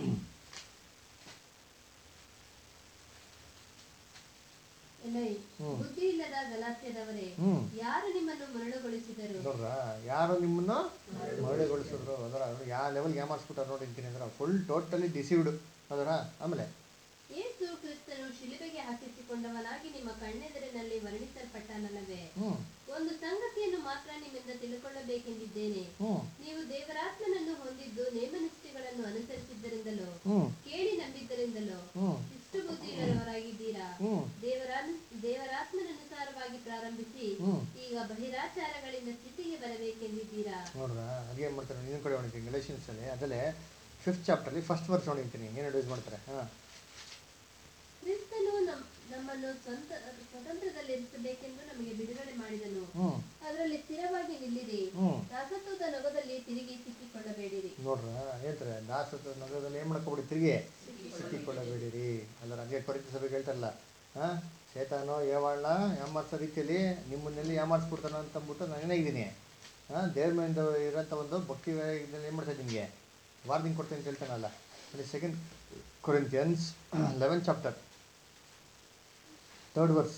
ಎಲೈ, ಬುದ್ಧಿ ಇಲ್ಲದ ಗಲಾತ್ಯದವರೇ, ಹ್ಮ್ ಯಾರು ನಿಮ್ಮನ್ನು ಮರಳುಗೊಳಿಸಿದರು? ನೋಡ್ರ ಯಾರು ನಿಮ್ಮನ್ನು ಮರಳುಗೊಳಿಸಿದ್ರು ಅದರ. ಯಾವ ಲೆವೆಲ್ಗೆ ಏಮಾರಿಸ್ಬಿಟ್ಟಾರೆ ನೋಡಿ ಅಂತೀನಿ ಅಂದ್ರೆ ಫುಲ್ ಟೋಟಲಿ ಡಿಸೀವ್ಡ್ ಅದರ. ಆಮೇಲೆ ಯೇಸು ಕ್ರಿಸ್ತನು ಶಿಲುಬೆಗೆ ಹಾಕಿಸಿಕೊಂಡವನಾಗಿ ನಿಮ್ಮ ಕಣ್ಣೆದುರಿನಲ್ಲಿ ವರ್ಣಿಸಲ್ಪಟ್ಟನಲ್ಲವೇ? ಹ್ಮ್ ಒಂದು ಸಂಗತಿಯನ್ನು ಮಾತ್ರ ನಿಮ್ಮಿಂದ ತಿಳ್ಕೊಳ್ಳಬೇಕೆಂದಿದ್ದೇನೆ. ಹ್ಮ್ ನೀವು ದೇವರಾತ್ಮನನ್ನು ಹೊಂದಿದ್ದು ನೇಮನಿಷ್ಠೆಗಳನ್ನು ಅನುಸರಿಸಿದ್ದರಿಂದಲೋ ಹ್ಮ್ ಕೇಳಿ ನಂಬಿದ್ದರಿಂದಲೋ ಹ್ಮ್ ಇಷ್ಟು ಬುದ್ಧಿಯುಳ್ಳವರಾಗಿದ್ದೀರಾ? ಹ್ಮ್ ದೇವರಾನ್ ದೇವರಾತ್ಮನನುಸಾರವಾಗಿ ಪ್ರಾರಂಭಿಸಿ ಹ್ಮ್ ಈಗ ಬಹಿರಾಚಾರಗಳಿಂದ ಸ್ಥಿತಿಗೆ ಬರಬೇಕೆಂದಿದ್ದೀರಾ? ನೋಡ್ರ ಅದೇನು ಮಾಡ್ತಾರೆ ಇನ್ನೊಂದು ಕಡೆ ಹೊಣಿತೀನಿ ರಿಲೇಷನ್ಸ್ ಅಲ್ಲಿ ಅದಲ್ಲೇ ಫಿಫ್ತ್ ಚಾಪ್ಟರ್ಲಿ ಫಸ್ಟ್ ವರ್ಸ್ ಹೊಣಿತೀನಿ ಏನು ಯೂಸ್ ಮಾಡ್ತಾರೆ. ಹಾಂ ಕ್ರಿಸ್ತನು ನಮ್- ನಮ್ಮನ್ನು ಸ್ವಂತ ಸ್ವತಂತ್ರದಲ್ಲಿರಿಸಬೇಕೆಂದು ನಮಗೆ ಬಿಡುಗಡೆ ಮಾಡಿದನು. ಹ್ಞೂ ಅದರಲ್ಲಿ ಸ್ಥಿರವಾಗಿ ನಿಲ್ಲಿರಿ. ಹ್ಞೂ ದಾಸತ್ವದ ನೊಗದಲ್ಲಿ ತಿರುಗಿ ಸಿಕ್ಕಿಕೊಳ್ಳಬೇಡಿರಿ. ನೋಡ್ರ ಹೇಳ್ತಾರೆ ದಾಸತ್ವ ನಗರದಲ್ಲಿ ಏನು ಮಾಡ್ಕೊಬಿಡಿ ತಿರುಗಿ ಸಿಕ್ಕಿಕೊಳ್ಳಬೇಡಿರಿ ಅಲ್ಲರ. ಹಂಗೆ ಕೊರಿತ ಸಭೆಗೆ ಹೇಳ್ತಾರಲ್ಲ ಹಾಂ ಶೇತಾನೋ ಏವಾಳ ಯಾಮಾರ್ಸೋ ರೀತಿಯಲ್ಲಿ ನಿಮ್ಮನ್ನೆಲ್ಲಿ ಯಾಮಾರಿಸ್ಬಿಡ್ತಾನೋ ಅಂತಂದ್ಬಿಟ್ಟು ನಾನು ಏನಾಗಿದ್ದೀನಿ ಹಾಂ ದೇವ್ರ ಮೇಲಿಂದ ಇರೋಂಥ ಒಂದು ಭಕ್ತಿ ಇದನ್ನು ಏನು ಮಾಡ್ತಾ ನಿಮಗೆ ವಾರ್ನಿಂಗ್ ಕೊಡ್ತೀನಿ ಅಂತ ಹೇಳ್ತಾನಲ್ಲ. ಅಲ್ಲಿ second Corinthians eleven chapter third verse.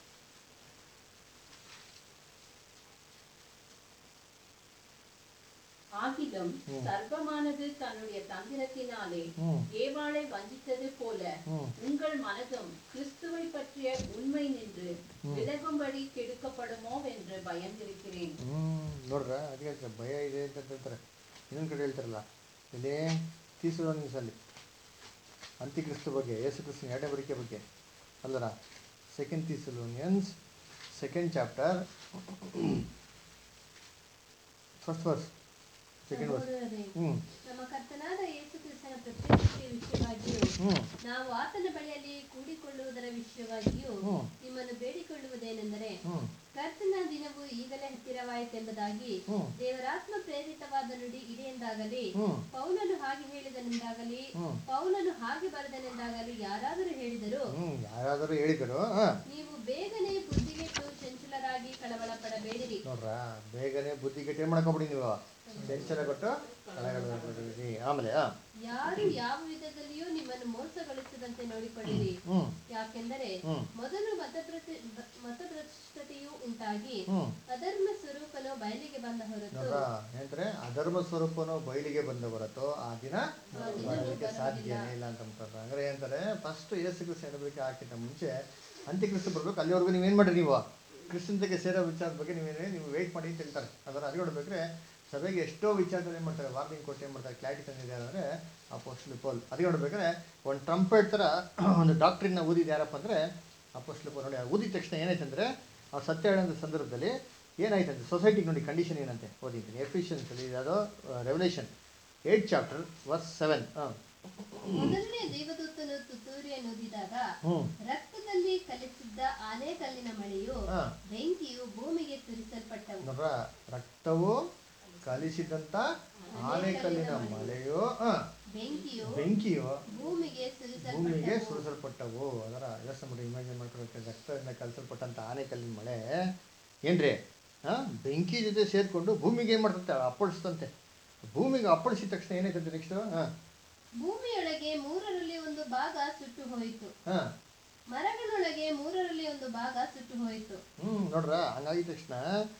ஆகிலும் சர்வமானது தன்னுடைய தந்திரத்தினாலே ம் ஏவாளை வஞ்சித்தது போல ம் உங்கள் மனதும் கிறிஸ்துவை பற்றிய உண்மை நின்று விலகும்படி கெடுக்கப்படுமோ என்று பயந்திருக்கிறேன். ಹ್ಮ್ ನೋಡ್ರ ಅದಕ್ಕೆ ಹೇಳ್ತಾರೆ ಭಯ ಇದೆ ಅಂತ ಹೇಳ್ತಾರೆ. ಇನ್ನೊಂದು ಕಡೆ ಹೇಳ್ತಾರಲ್ಲ ಇಲ್ಲಿ ತೀಸಲೋನಿಸಲ್ಲಿ ಅಂತ್ಯಕ್ರಿಸ್ತು ಬಗ್ಗೆ ಯೇಸು ಕ್ರಿಸ್ತನ ಎರಡನೇ ಬರಿಕೆ ಬಗ್ಗೆ ಅಲ್ಲರ. Second Thessalonians second chapter first verse second verse. ಸಹೋದರರೇ, ಹ್ಞೂ ನಮ್ಮ ಕರ್ತನಾದ ಯೇಸು ಕ್ರಿಸ್ತನ ಪ್ರತ್ಯಕ್ಷತೆಯ ವಿಷಯವಾಗಿಯೂ ಹ್ಞೂ ನಾವು ಆತನ ಬಳಿಯಲ್ಲಿ ಕೂಡಿಕೊಳ್ಳುವುದರ ವಿಷಯವಾಗಿಯೂ ಹ್ಞೂ ನಿಮ್ಮನ್ನು ಬೇಡಿಕೊಳ್ಳುವುದೇನೆಂದರೆ, ಹ್ಞೂ ಕರ್ತನ ದಿನವು ಈಗಲೇ ಹತ್ತಿರವಾಯಿತೆಂಬುದಾಗಿ ಹ್ಞೂ ದೇವರಾತ್ಮ ಪ್ರೇರಿತವಾದ ನುಡಿ ಇದೆಯೆಂದಾಗಲಿ, ಹ್ಞೂ ಪೌಲನು ಹಾಗೆ ಹೇಳಿದನೆಂದಾಗಲಿ, ಹ್ಞೂ ಪೌಲನು ಹಾಗೆ ಬರೆದನೆಂದಾಗಲಿ ಯಾರಾದರೂ ಹೇಳಿದರು, ಹ್ಞೂ ಯಾರಾದರೂ ಹೇಳಿದರು ಹಾಂ ನೀವು ಬೇಗನೆ ಬುದ್ಧಿಗೆಟ್ಟು ಚಂಚಲರಾಗಿ ಕಳವಳ ಪಡಬೇಡಿರಿ. ನೋಡ್ರ ಬೇಗನೆ ಬುದ್ಧಿಗೆಟ್ಟು ಏನು ಮಾಡ್ಕೊಬಿಡಿ ನೀವು ಚಂಚಲ ಕೊಟ್ಟು ಕಳೆಗಟ್ಟಿರಿ. ಆಮೇಲೆ ಹಾಂ ಯಾರು ಯಾವ ವಿಧದಲ್ಲಿಯೂ ನಿಮ್ಮನ್ನು ಮೋಸಗೊಳಿಸದಂತೆ ನೋಡಿಕೊಳ್ಳಿರಿ. ಹ್ಞೂ ಯಾಕೆಂದರೆ ಹ್ಞೂ ಮೊದಲು ಮತಭ್ರಷ್ಟ ಮತಭ್ರಷ್ಟತೆಯು ಉಂಟಾಗಿ ಹ್ಞೂ ಅಧರ್ಮ ಸ್ವರೂಪನು ಬಯಲಿಗೆ ಬಂದ ಹೊರತು ನೋಡ್ರ ಏನಂದ್ರೆ ಅಧರ್ಮ ಸ್ವರೂಪನು ಬಯಲಿಗೆ ಬಂದ ಹೊರತು ಆ ದಿನ ಬರಲಿಕ್ಕೆ ಸಾಧ್ಯನೇ ಇಲ್ಲ ಅಂತ ಅಂತಾರೆ. ಅಂದ್ರೆ ಏನಂತಾರೆ ಫಸ್ಟ್ ಯೇಸು ಕ್ರಿಸ್ತ ಹೇಳೋದಕ್ಕೆ ಹಾಕಿದ್ದ ಮುಂಚೆ ಅಂತ್ಯಕ್ರಿಸ್ತ ಬರ್ಬೇಕು, ಅಲ್ಲಿವರೆಗೂ ನೀವೇನು ಮಾಡ್ರಿ ನೀವು ಕ್ರಿಸ್ತಂತೆಗೆ ಸೇರೋ ವಿಚಾರದ ಬಗ್ಗೆ ನೀವೇನೇ ನೀವು ವೆಯ್ಟ್ ಮಾಡಿ ಅಂತ ಹೇಳ್ತಾರೆ. ಅದರ ಅದು ನೋಡ್ಬೇಕ್ರೆ ಸಭೆಗೆ ಎಷ್ಟೋ ವಿಚಾರದಲ್ಲಿ ಏನು ಮಾಡ್ತಾರೆ ವಾರ್ನಿಂಗ್ ಕೊಟ್ಟು ಏನು ಮಾಡ್ತಾರೆ ಕ್ಲಾರಿಟಿ ತಂದಿದ್ದಾರೆ ಅಂದರೆ ಅಪೋಸ್ಟಲ್ ಪೌಲ್. ಅದಕ್ಕೆ ನೋಡ್ಬೇಕಾದ್ರೆ ಒಂದು ಟ್ರಂಪೆಟ್ ಥರ ಒಂದು ಡಾಕ್ಟ್ರಿನ ಊದಿದ್ದು ಯಾರಪ್ಪ ಅಂದರೆ ಅಪೋಸ್ಟಲ್ ಪೌಲ್. ನೋಡಿ ಊದಿದ ತಕ್ಷಣ ಏನಾಯ್ತಂದರೆ ಅವ್ರು ಸತ್ಯ ಹೇಳೋ ಸಂದರ್ಭದಲ್ಲಿ ಏನಾಯ್ತಂತೆ ಸೊಸೈಟಿಗೆ ನೋಡಿ ಕಂಡೀಷನ್ ಏನಂತೆ ಓದಿದ್ದೀನಿ ಎಫಿಷಿಯನ್ಸಲ್ಲಿ ಯಾವುದೋ revelation eight chapter verse seven. ಹಾಂ ಮೊದಲನೇ ದೇವದೂತನು ತುತ್ತೂರಿಯನ್ನು ಊದಿದಾಗ ಹ್ಞೂ ರಕ್ತದಲ್ಲಿ ಕಲಿಸಿದ್ದ ಆನೆಕಲ್ಲಿನ ಮಳೆಯು ಹಾಂ ಬೆಂಕಿಯು ಭೂಮಿಗೆ ಸುರಿಸಲ್ಪಟ್ಟವು. ನೋಡ್ರ ರಕ್ತವು ಕಲಿಸಿದಂಥ ಆನೆಕಲ್ಲಿನ ಮಳೆಯು ಹಾಂ ಬೆಂಕಿಯು ಬೆಂಕಿಯು ಭೂಮಿಗೆ ಭೂಮಿಗೆ ಸುರಿಸಲ್ಪಟ್ಟವು. ಸುರಿಸಲ್ಪಟ್ಟವು. ಅದರ ಯೋಚನೆ ಮಾಡಿ ಇಮ್ಯಾಜಿನ್ ಮಾಡ್ಕೊಳಕ್ಕೆ ರಕ್ತದಿಂದ ಕಲಿಸಲ್ಪಟ್ಟಂಥ ಆನೆಕಲ್ಲಿನ ಮಳೆ ಏನ್ರಿ ಹಾಂ ಬೆಂಕಿ ಜೊತೆ ಸೇರಿಕೊಂಡು ಭೂಮಿಗೆ ಏನು ಮಾಡ್ತಂತೆ ಅಪ್ಪಳಿಸ್ತಂತೆ. ಭೂಮಿಗೆ ಅಪ್ಪಳಿಸಿದ ತಕ್ಷಣ ಏನಾಯ್ತಂತೆ ನೆಕ್ಸ್ಟು ಹಾಂ ಭೂಮಿಯೊಳಗೆ ಮೂರರಲ್ಲಿ ಒಂದು ಭಾಗ ಸುಟ್ಟು ಹೋಯಿತು, ಹಾಂ ಮರಗಳೊಳಗೆ ಮೂರರಲ್ಲಿ ಒಂದು ಭಾಗ ಸುಟ್ಟು ಹೋಯಿತು. ಹ್ಞೂ ನೋಡ್ರ ಹಂಗಾಗಿದ ತಕ್ಷಣ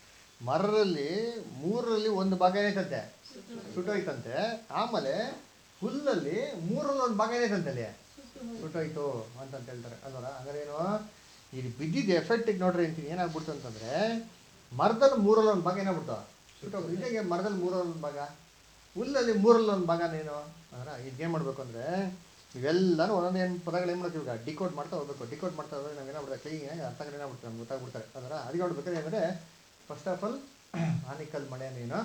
ಮರರಲ್ಲಿ ಮೂರರಲ್ಲಿ ಒಂದು ಭಾಗ ಏನಾಯ್ತಂತೆ ಸುಟ್ಟೋಯ್ತಂತೆ. ಆಮೇಲೆ ಹುಲ್ಲಲ್ಲಿ ಮೂರಲ್ಲಿ ಒಂದು ಭಾಗ ಏನಾಯ್ತಂತೆ ಅಲ್ಲಿ ಸುಟ್ಟೋಯ್ತು ಅಂತಂತ ಹೇಳ್ತಾರೆ ಅಲ್ವರ. ಹಂಗಾರೇನು ಇಲ್ಲಿ ಬಿದ್ದಿದ್ದು ಎಫೆಕ್ಟಿಗೆ ನೋಡ್ರಿ ಅಂತೀನಿ ಏನಾಗ್ಬಿಡ್ತು ಅಂತಂದರೆ ಮರದಲ್ಲಿ ಮೂರಲ್ಲಿ ಒಂದು ಭಾಗ ಏನಾಗ್ಬಿಡ್ತು ಸುಟ್ಟೋಗ್ಬಿಟ್ಟು. ಇದಾಗೆ ಮರದಲ್ಲಿ ಮೂರಲ್ಲಿ ಒಂದು ಭಾಗ ಹುಲ್ಲಲ್ಲಿ ಮೂರಲ್ಲಿ ಒಂದು ಭಾಗನೇನು ಅಂದ್ರೆ ಇದಕ್ಕೇನು ಮಾಡಬೇಕು ಅಂದರೆ ಇವೆಲ್ಲನೂ ಒಂದೊಂದು ಏನು ಪದಗಳು ಏನು ಮಾಡ್ತೀವಿ ಈಗ ಡಿಕೋಡ್ ಮಾಡ್ತಾ ಹೋಗ್ಬೇಕು. ಡಿಕೋಡ್ ಮಾಡ್ತಾ ಹೋದ್ರೆ ನಾವು ಏನಾಗ್ಬಿಡ್ತಾರೆ ಕ್ಲೀನಾಗಿ ಅರ್ಥ ಏನಾಗ್ಬಿಡ್ತಾರೆ ನಮ್ಗೆ ಗೊತ್ತಾಗ್ಬಿಡ್ತಾರೆ. ಅದರ ಅದಕ್ಕೆ ನೋಡ್ಬೇಕಾದ್ರೆ ಅಂದರೆ ಫಸ್ಟ್ ಆಫ್ ಆಲ್ ಆನಿಕಲ್ ಮಳೆ ಏನು,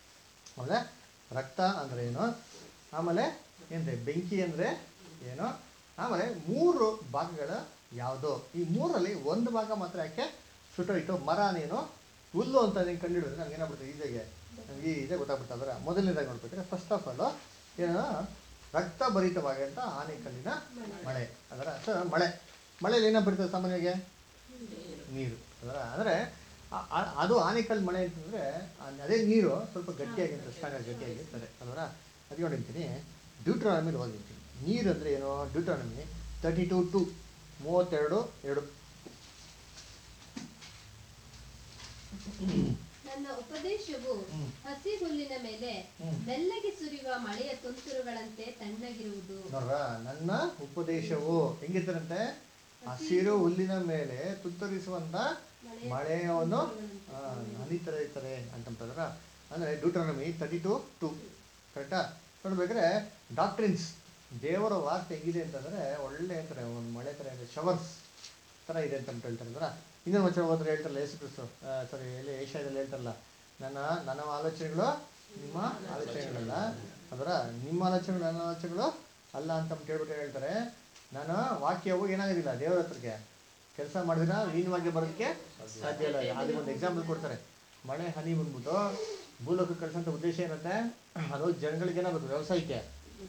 ಆಮೇಲೆ ರಕ್ತ ಅಂದರೆ ಏನು, ಆಮೇಲೆ ಏನ್ರಿ ಬೆಂಕಿ ಅಂದರೆ ಏನು, ಆಮೇಲೆ ಮೂರು ಭಾಗಗಳ ಯಾವುದೋ ಈ ಮೂರಲ್ಲಿ ಒಂದು ಭಾಗ ಮಾತ್ರ ಯಾಕೆ ಸುಟ್ಟೋಯ್ತು. ಮರ ನೀನು ಹುಲ್ಲು ಅಂತ ನೀನು ಕಂಡುಹಿಡಿದ್ರೆ ನಮ್ಗೆ ಏನಾಗ್ಬಿಡ್ತದೆ ಈಜೆಗೆ ನಮ್ಗೆ ಇದೇ ಗೊತ್ತಾಗ್ಬಿಡ್ತು. ಅದರ ಮೊದಲನೇದಾಗಿ ನೋಡ್ಬೇಕಾದ್ರೆ ಫಸ್ಟ್ ಆಫ್ ಆಲ್ ಏನು ರಕ್ತ ಭರಿತವಾಗಂಥ ಆನೆಕಲ್ಲಿನ ಮಳೆ. ಅದರ ಸೊ ಮಳೆ ಮಳೆಯಲ್ಲಿ ಏನೋ ಬರ್ತದೆ ಸಾಮಾನ್ಯವಾಗಿ ನೀರು ಅದರ ಅಂದರೆ ಅದು ಆನೆಕಲ್ ಮಳೆ ಅಂತಂದರೆ ಅದೇ ನೀರು ಸ್ವಲ್ಪ ಗಟ್ಟಿಯಾಗಿರ್ತದೆ, ಸ್ಟ್ರಾಂಗಾಗಿ ಗಟ್ಟಿಯಾಗಿರ್ತದೆ ಅದರ. ಅದು ನೋಡಿರ್ತೀನಿ ಡ್ಯೂಟ್ರಾನಮಿಲಿ ಓದಿರ್ತೀನಿ ನೀರು ಅಂದರೆ ಏನೋ. ಡ್ಯೂಟ್ರಾನಮಿ ತರ್ಟಿ ಟು ಟು ಮೂವತ್ತೆರಡು ಎರಡು. ನನ್ನ ಉಪದೇಶವು ಹಸಿ ಹುಲ್ಲಿನ ಮೇಲೆ ಬೆಲ್ಲಗೆ ಸುರಿಯುವ ಮಳೆಯ ತುಂತುರುಗಳಂತೆ ತಣ್ಣಗಿರುವುದು. ನೋಡ್ರ, ನನ್ನ ಉಪದೇಶವು ಹೆಂಗಿರ್ತಾರಂತೆ, ಹಸಿರು ಹುಲ್ಲಿನ ಮೇಲೆ ತುತ್ತರಿಸುವಂತ ಮಳೆಯನ್ನು ಹನಿ ಥರ ಇರ್ತಾರೆ ಅಂತಂದ್ರೆ. ಅಂದರೆ ಡ್ಯೂಟ್ರಾನಮಿ ತರ್ಟಿ ಟು ಟು ಕರೆಕ್ಟಾ. ನೋಡ್ಬೇಕಾದ್ರೆ ಡಾಕ್ಟ್ರಿನ್ಸ್ ದೇವರ ವಾರ್ತೆ ಹೆಂಗಿದೆ ಅಂತಂದರೆ ಒಳ್ಳೆ ಅಂತಾರೆ, ಒಂದು ಮಳೆ ಥರ ಇದೆ, ಶವರ್ಸ್ ಥರ ಇದೆ ಅಂತ ಹೇಳ್ತಾರೆ ಅಂದ್ರೆ. ಇನ್ನೊಂದು ವಚನ ಹೋದ್ರೆ ಹೇಳ್ತಾರಲ್ಲ ಯೇಸು ಕ್ರಿಸ್ತು, ಸಾರಿ ಎಲ್ಲಿ ಏಷ್ಯಾದಲ್ಲಿ ಹೇಳ್ತಾರಲ್ಲ, ನನ್ನ ನನ್ನ ಆಲೋಚನೆಗಳು ನಿಮ್ಮ ಆಲೋಚನೆಗಳಲ್ಲ, ಅದರ ನಿಮ್ಮ ಆಲೋಚನೆಗಳು ನನ್ನ ಆಲೋಚನೆಗಳು ಅಲ್ಲ ಅಂತ ಹೇಳ್ಬಿಟ್ಟು ಹೇಳ್ತಾರೆ. ನಾನು ವಾಕ್ಯವು ಏನಾಗೋದಿಲ್ಲ ದೇವರ ಹತ್ರಕ್ಕೆ ಕೆಲಸ ಮಾಡಿದ್ರೆ ಲೀನವಾಗಿ ಬರೋದಕ್ಕೆ ಸಾಧ್ಯ ಇಲ್ಲ. ಅದಕ್ಕೆ ಒಂದು ಎಕ್ಸಾಂಪಲ್ ಕೊಡ್ತಾರೆ. ಮಳೆ ಹನಿ ಬಂದ್ಬಿಟ್ಟು ಭೂಲೋಕಕ್ಕೆ ಕಳಿಸೋಂಥ ಉದ್ದೇಶ ಏನಂತೆ, ಅದು ಜನಗಳಿಗೆ ಏನಾಗುತ್ತೆ, ವ್ಯವಸಾಯಕ್ಕೆ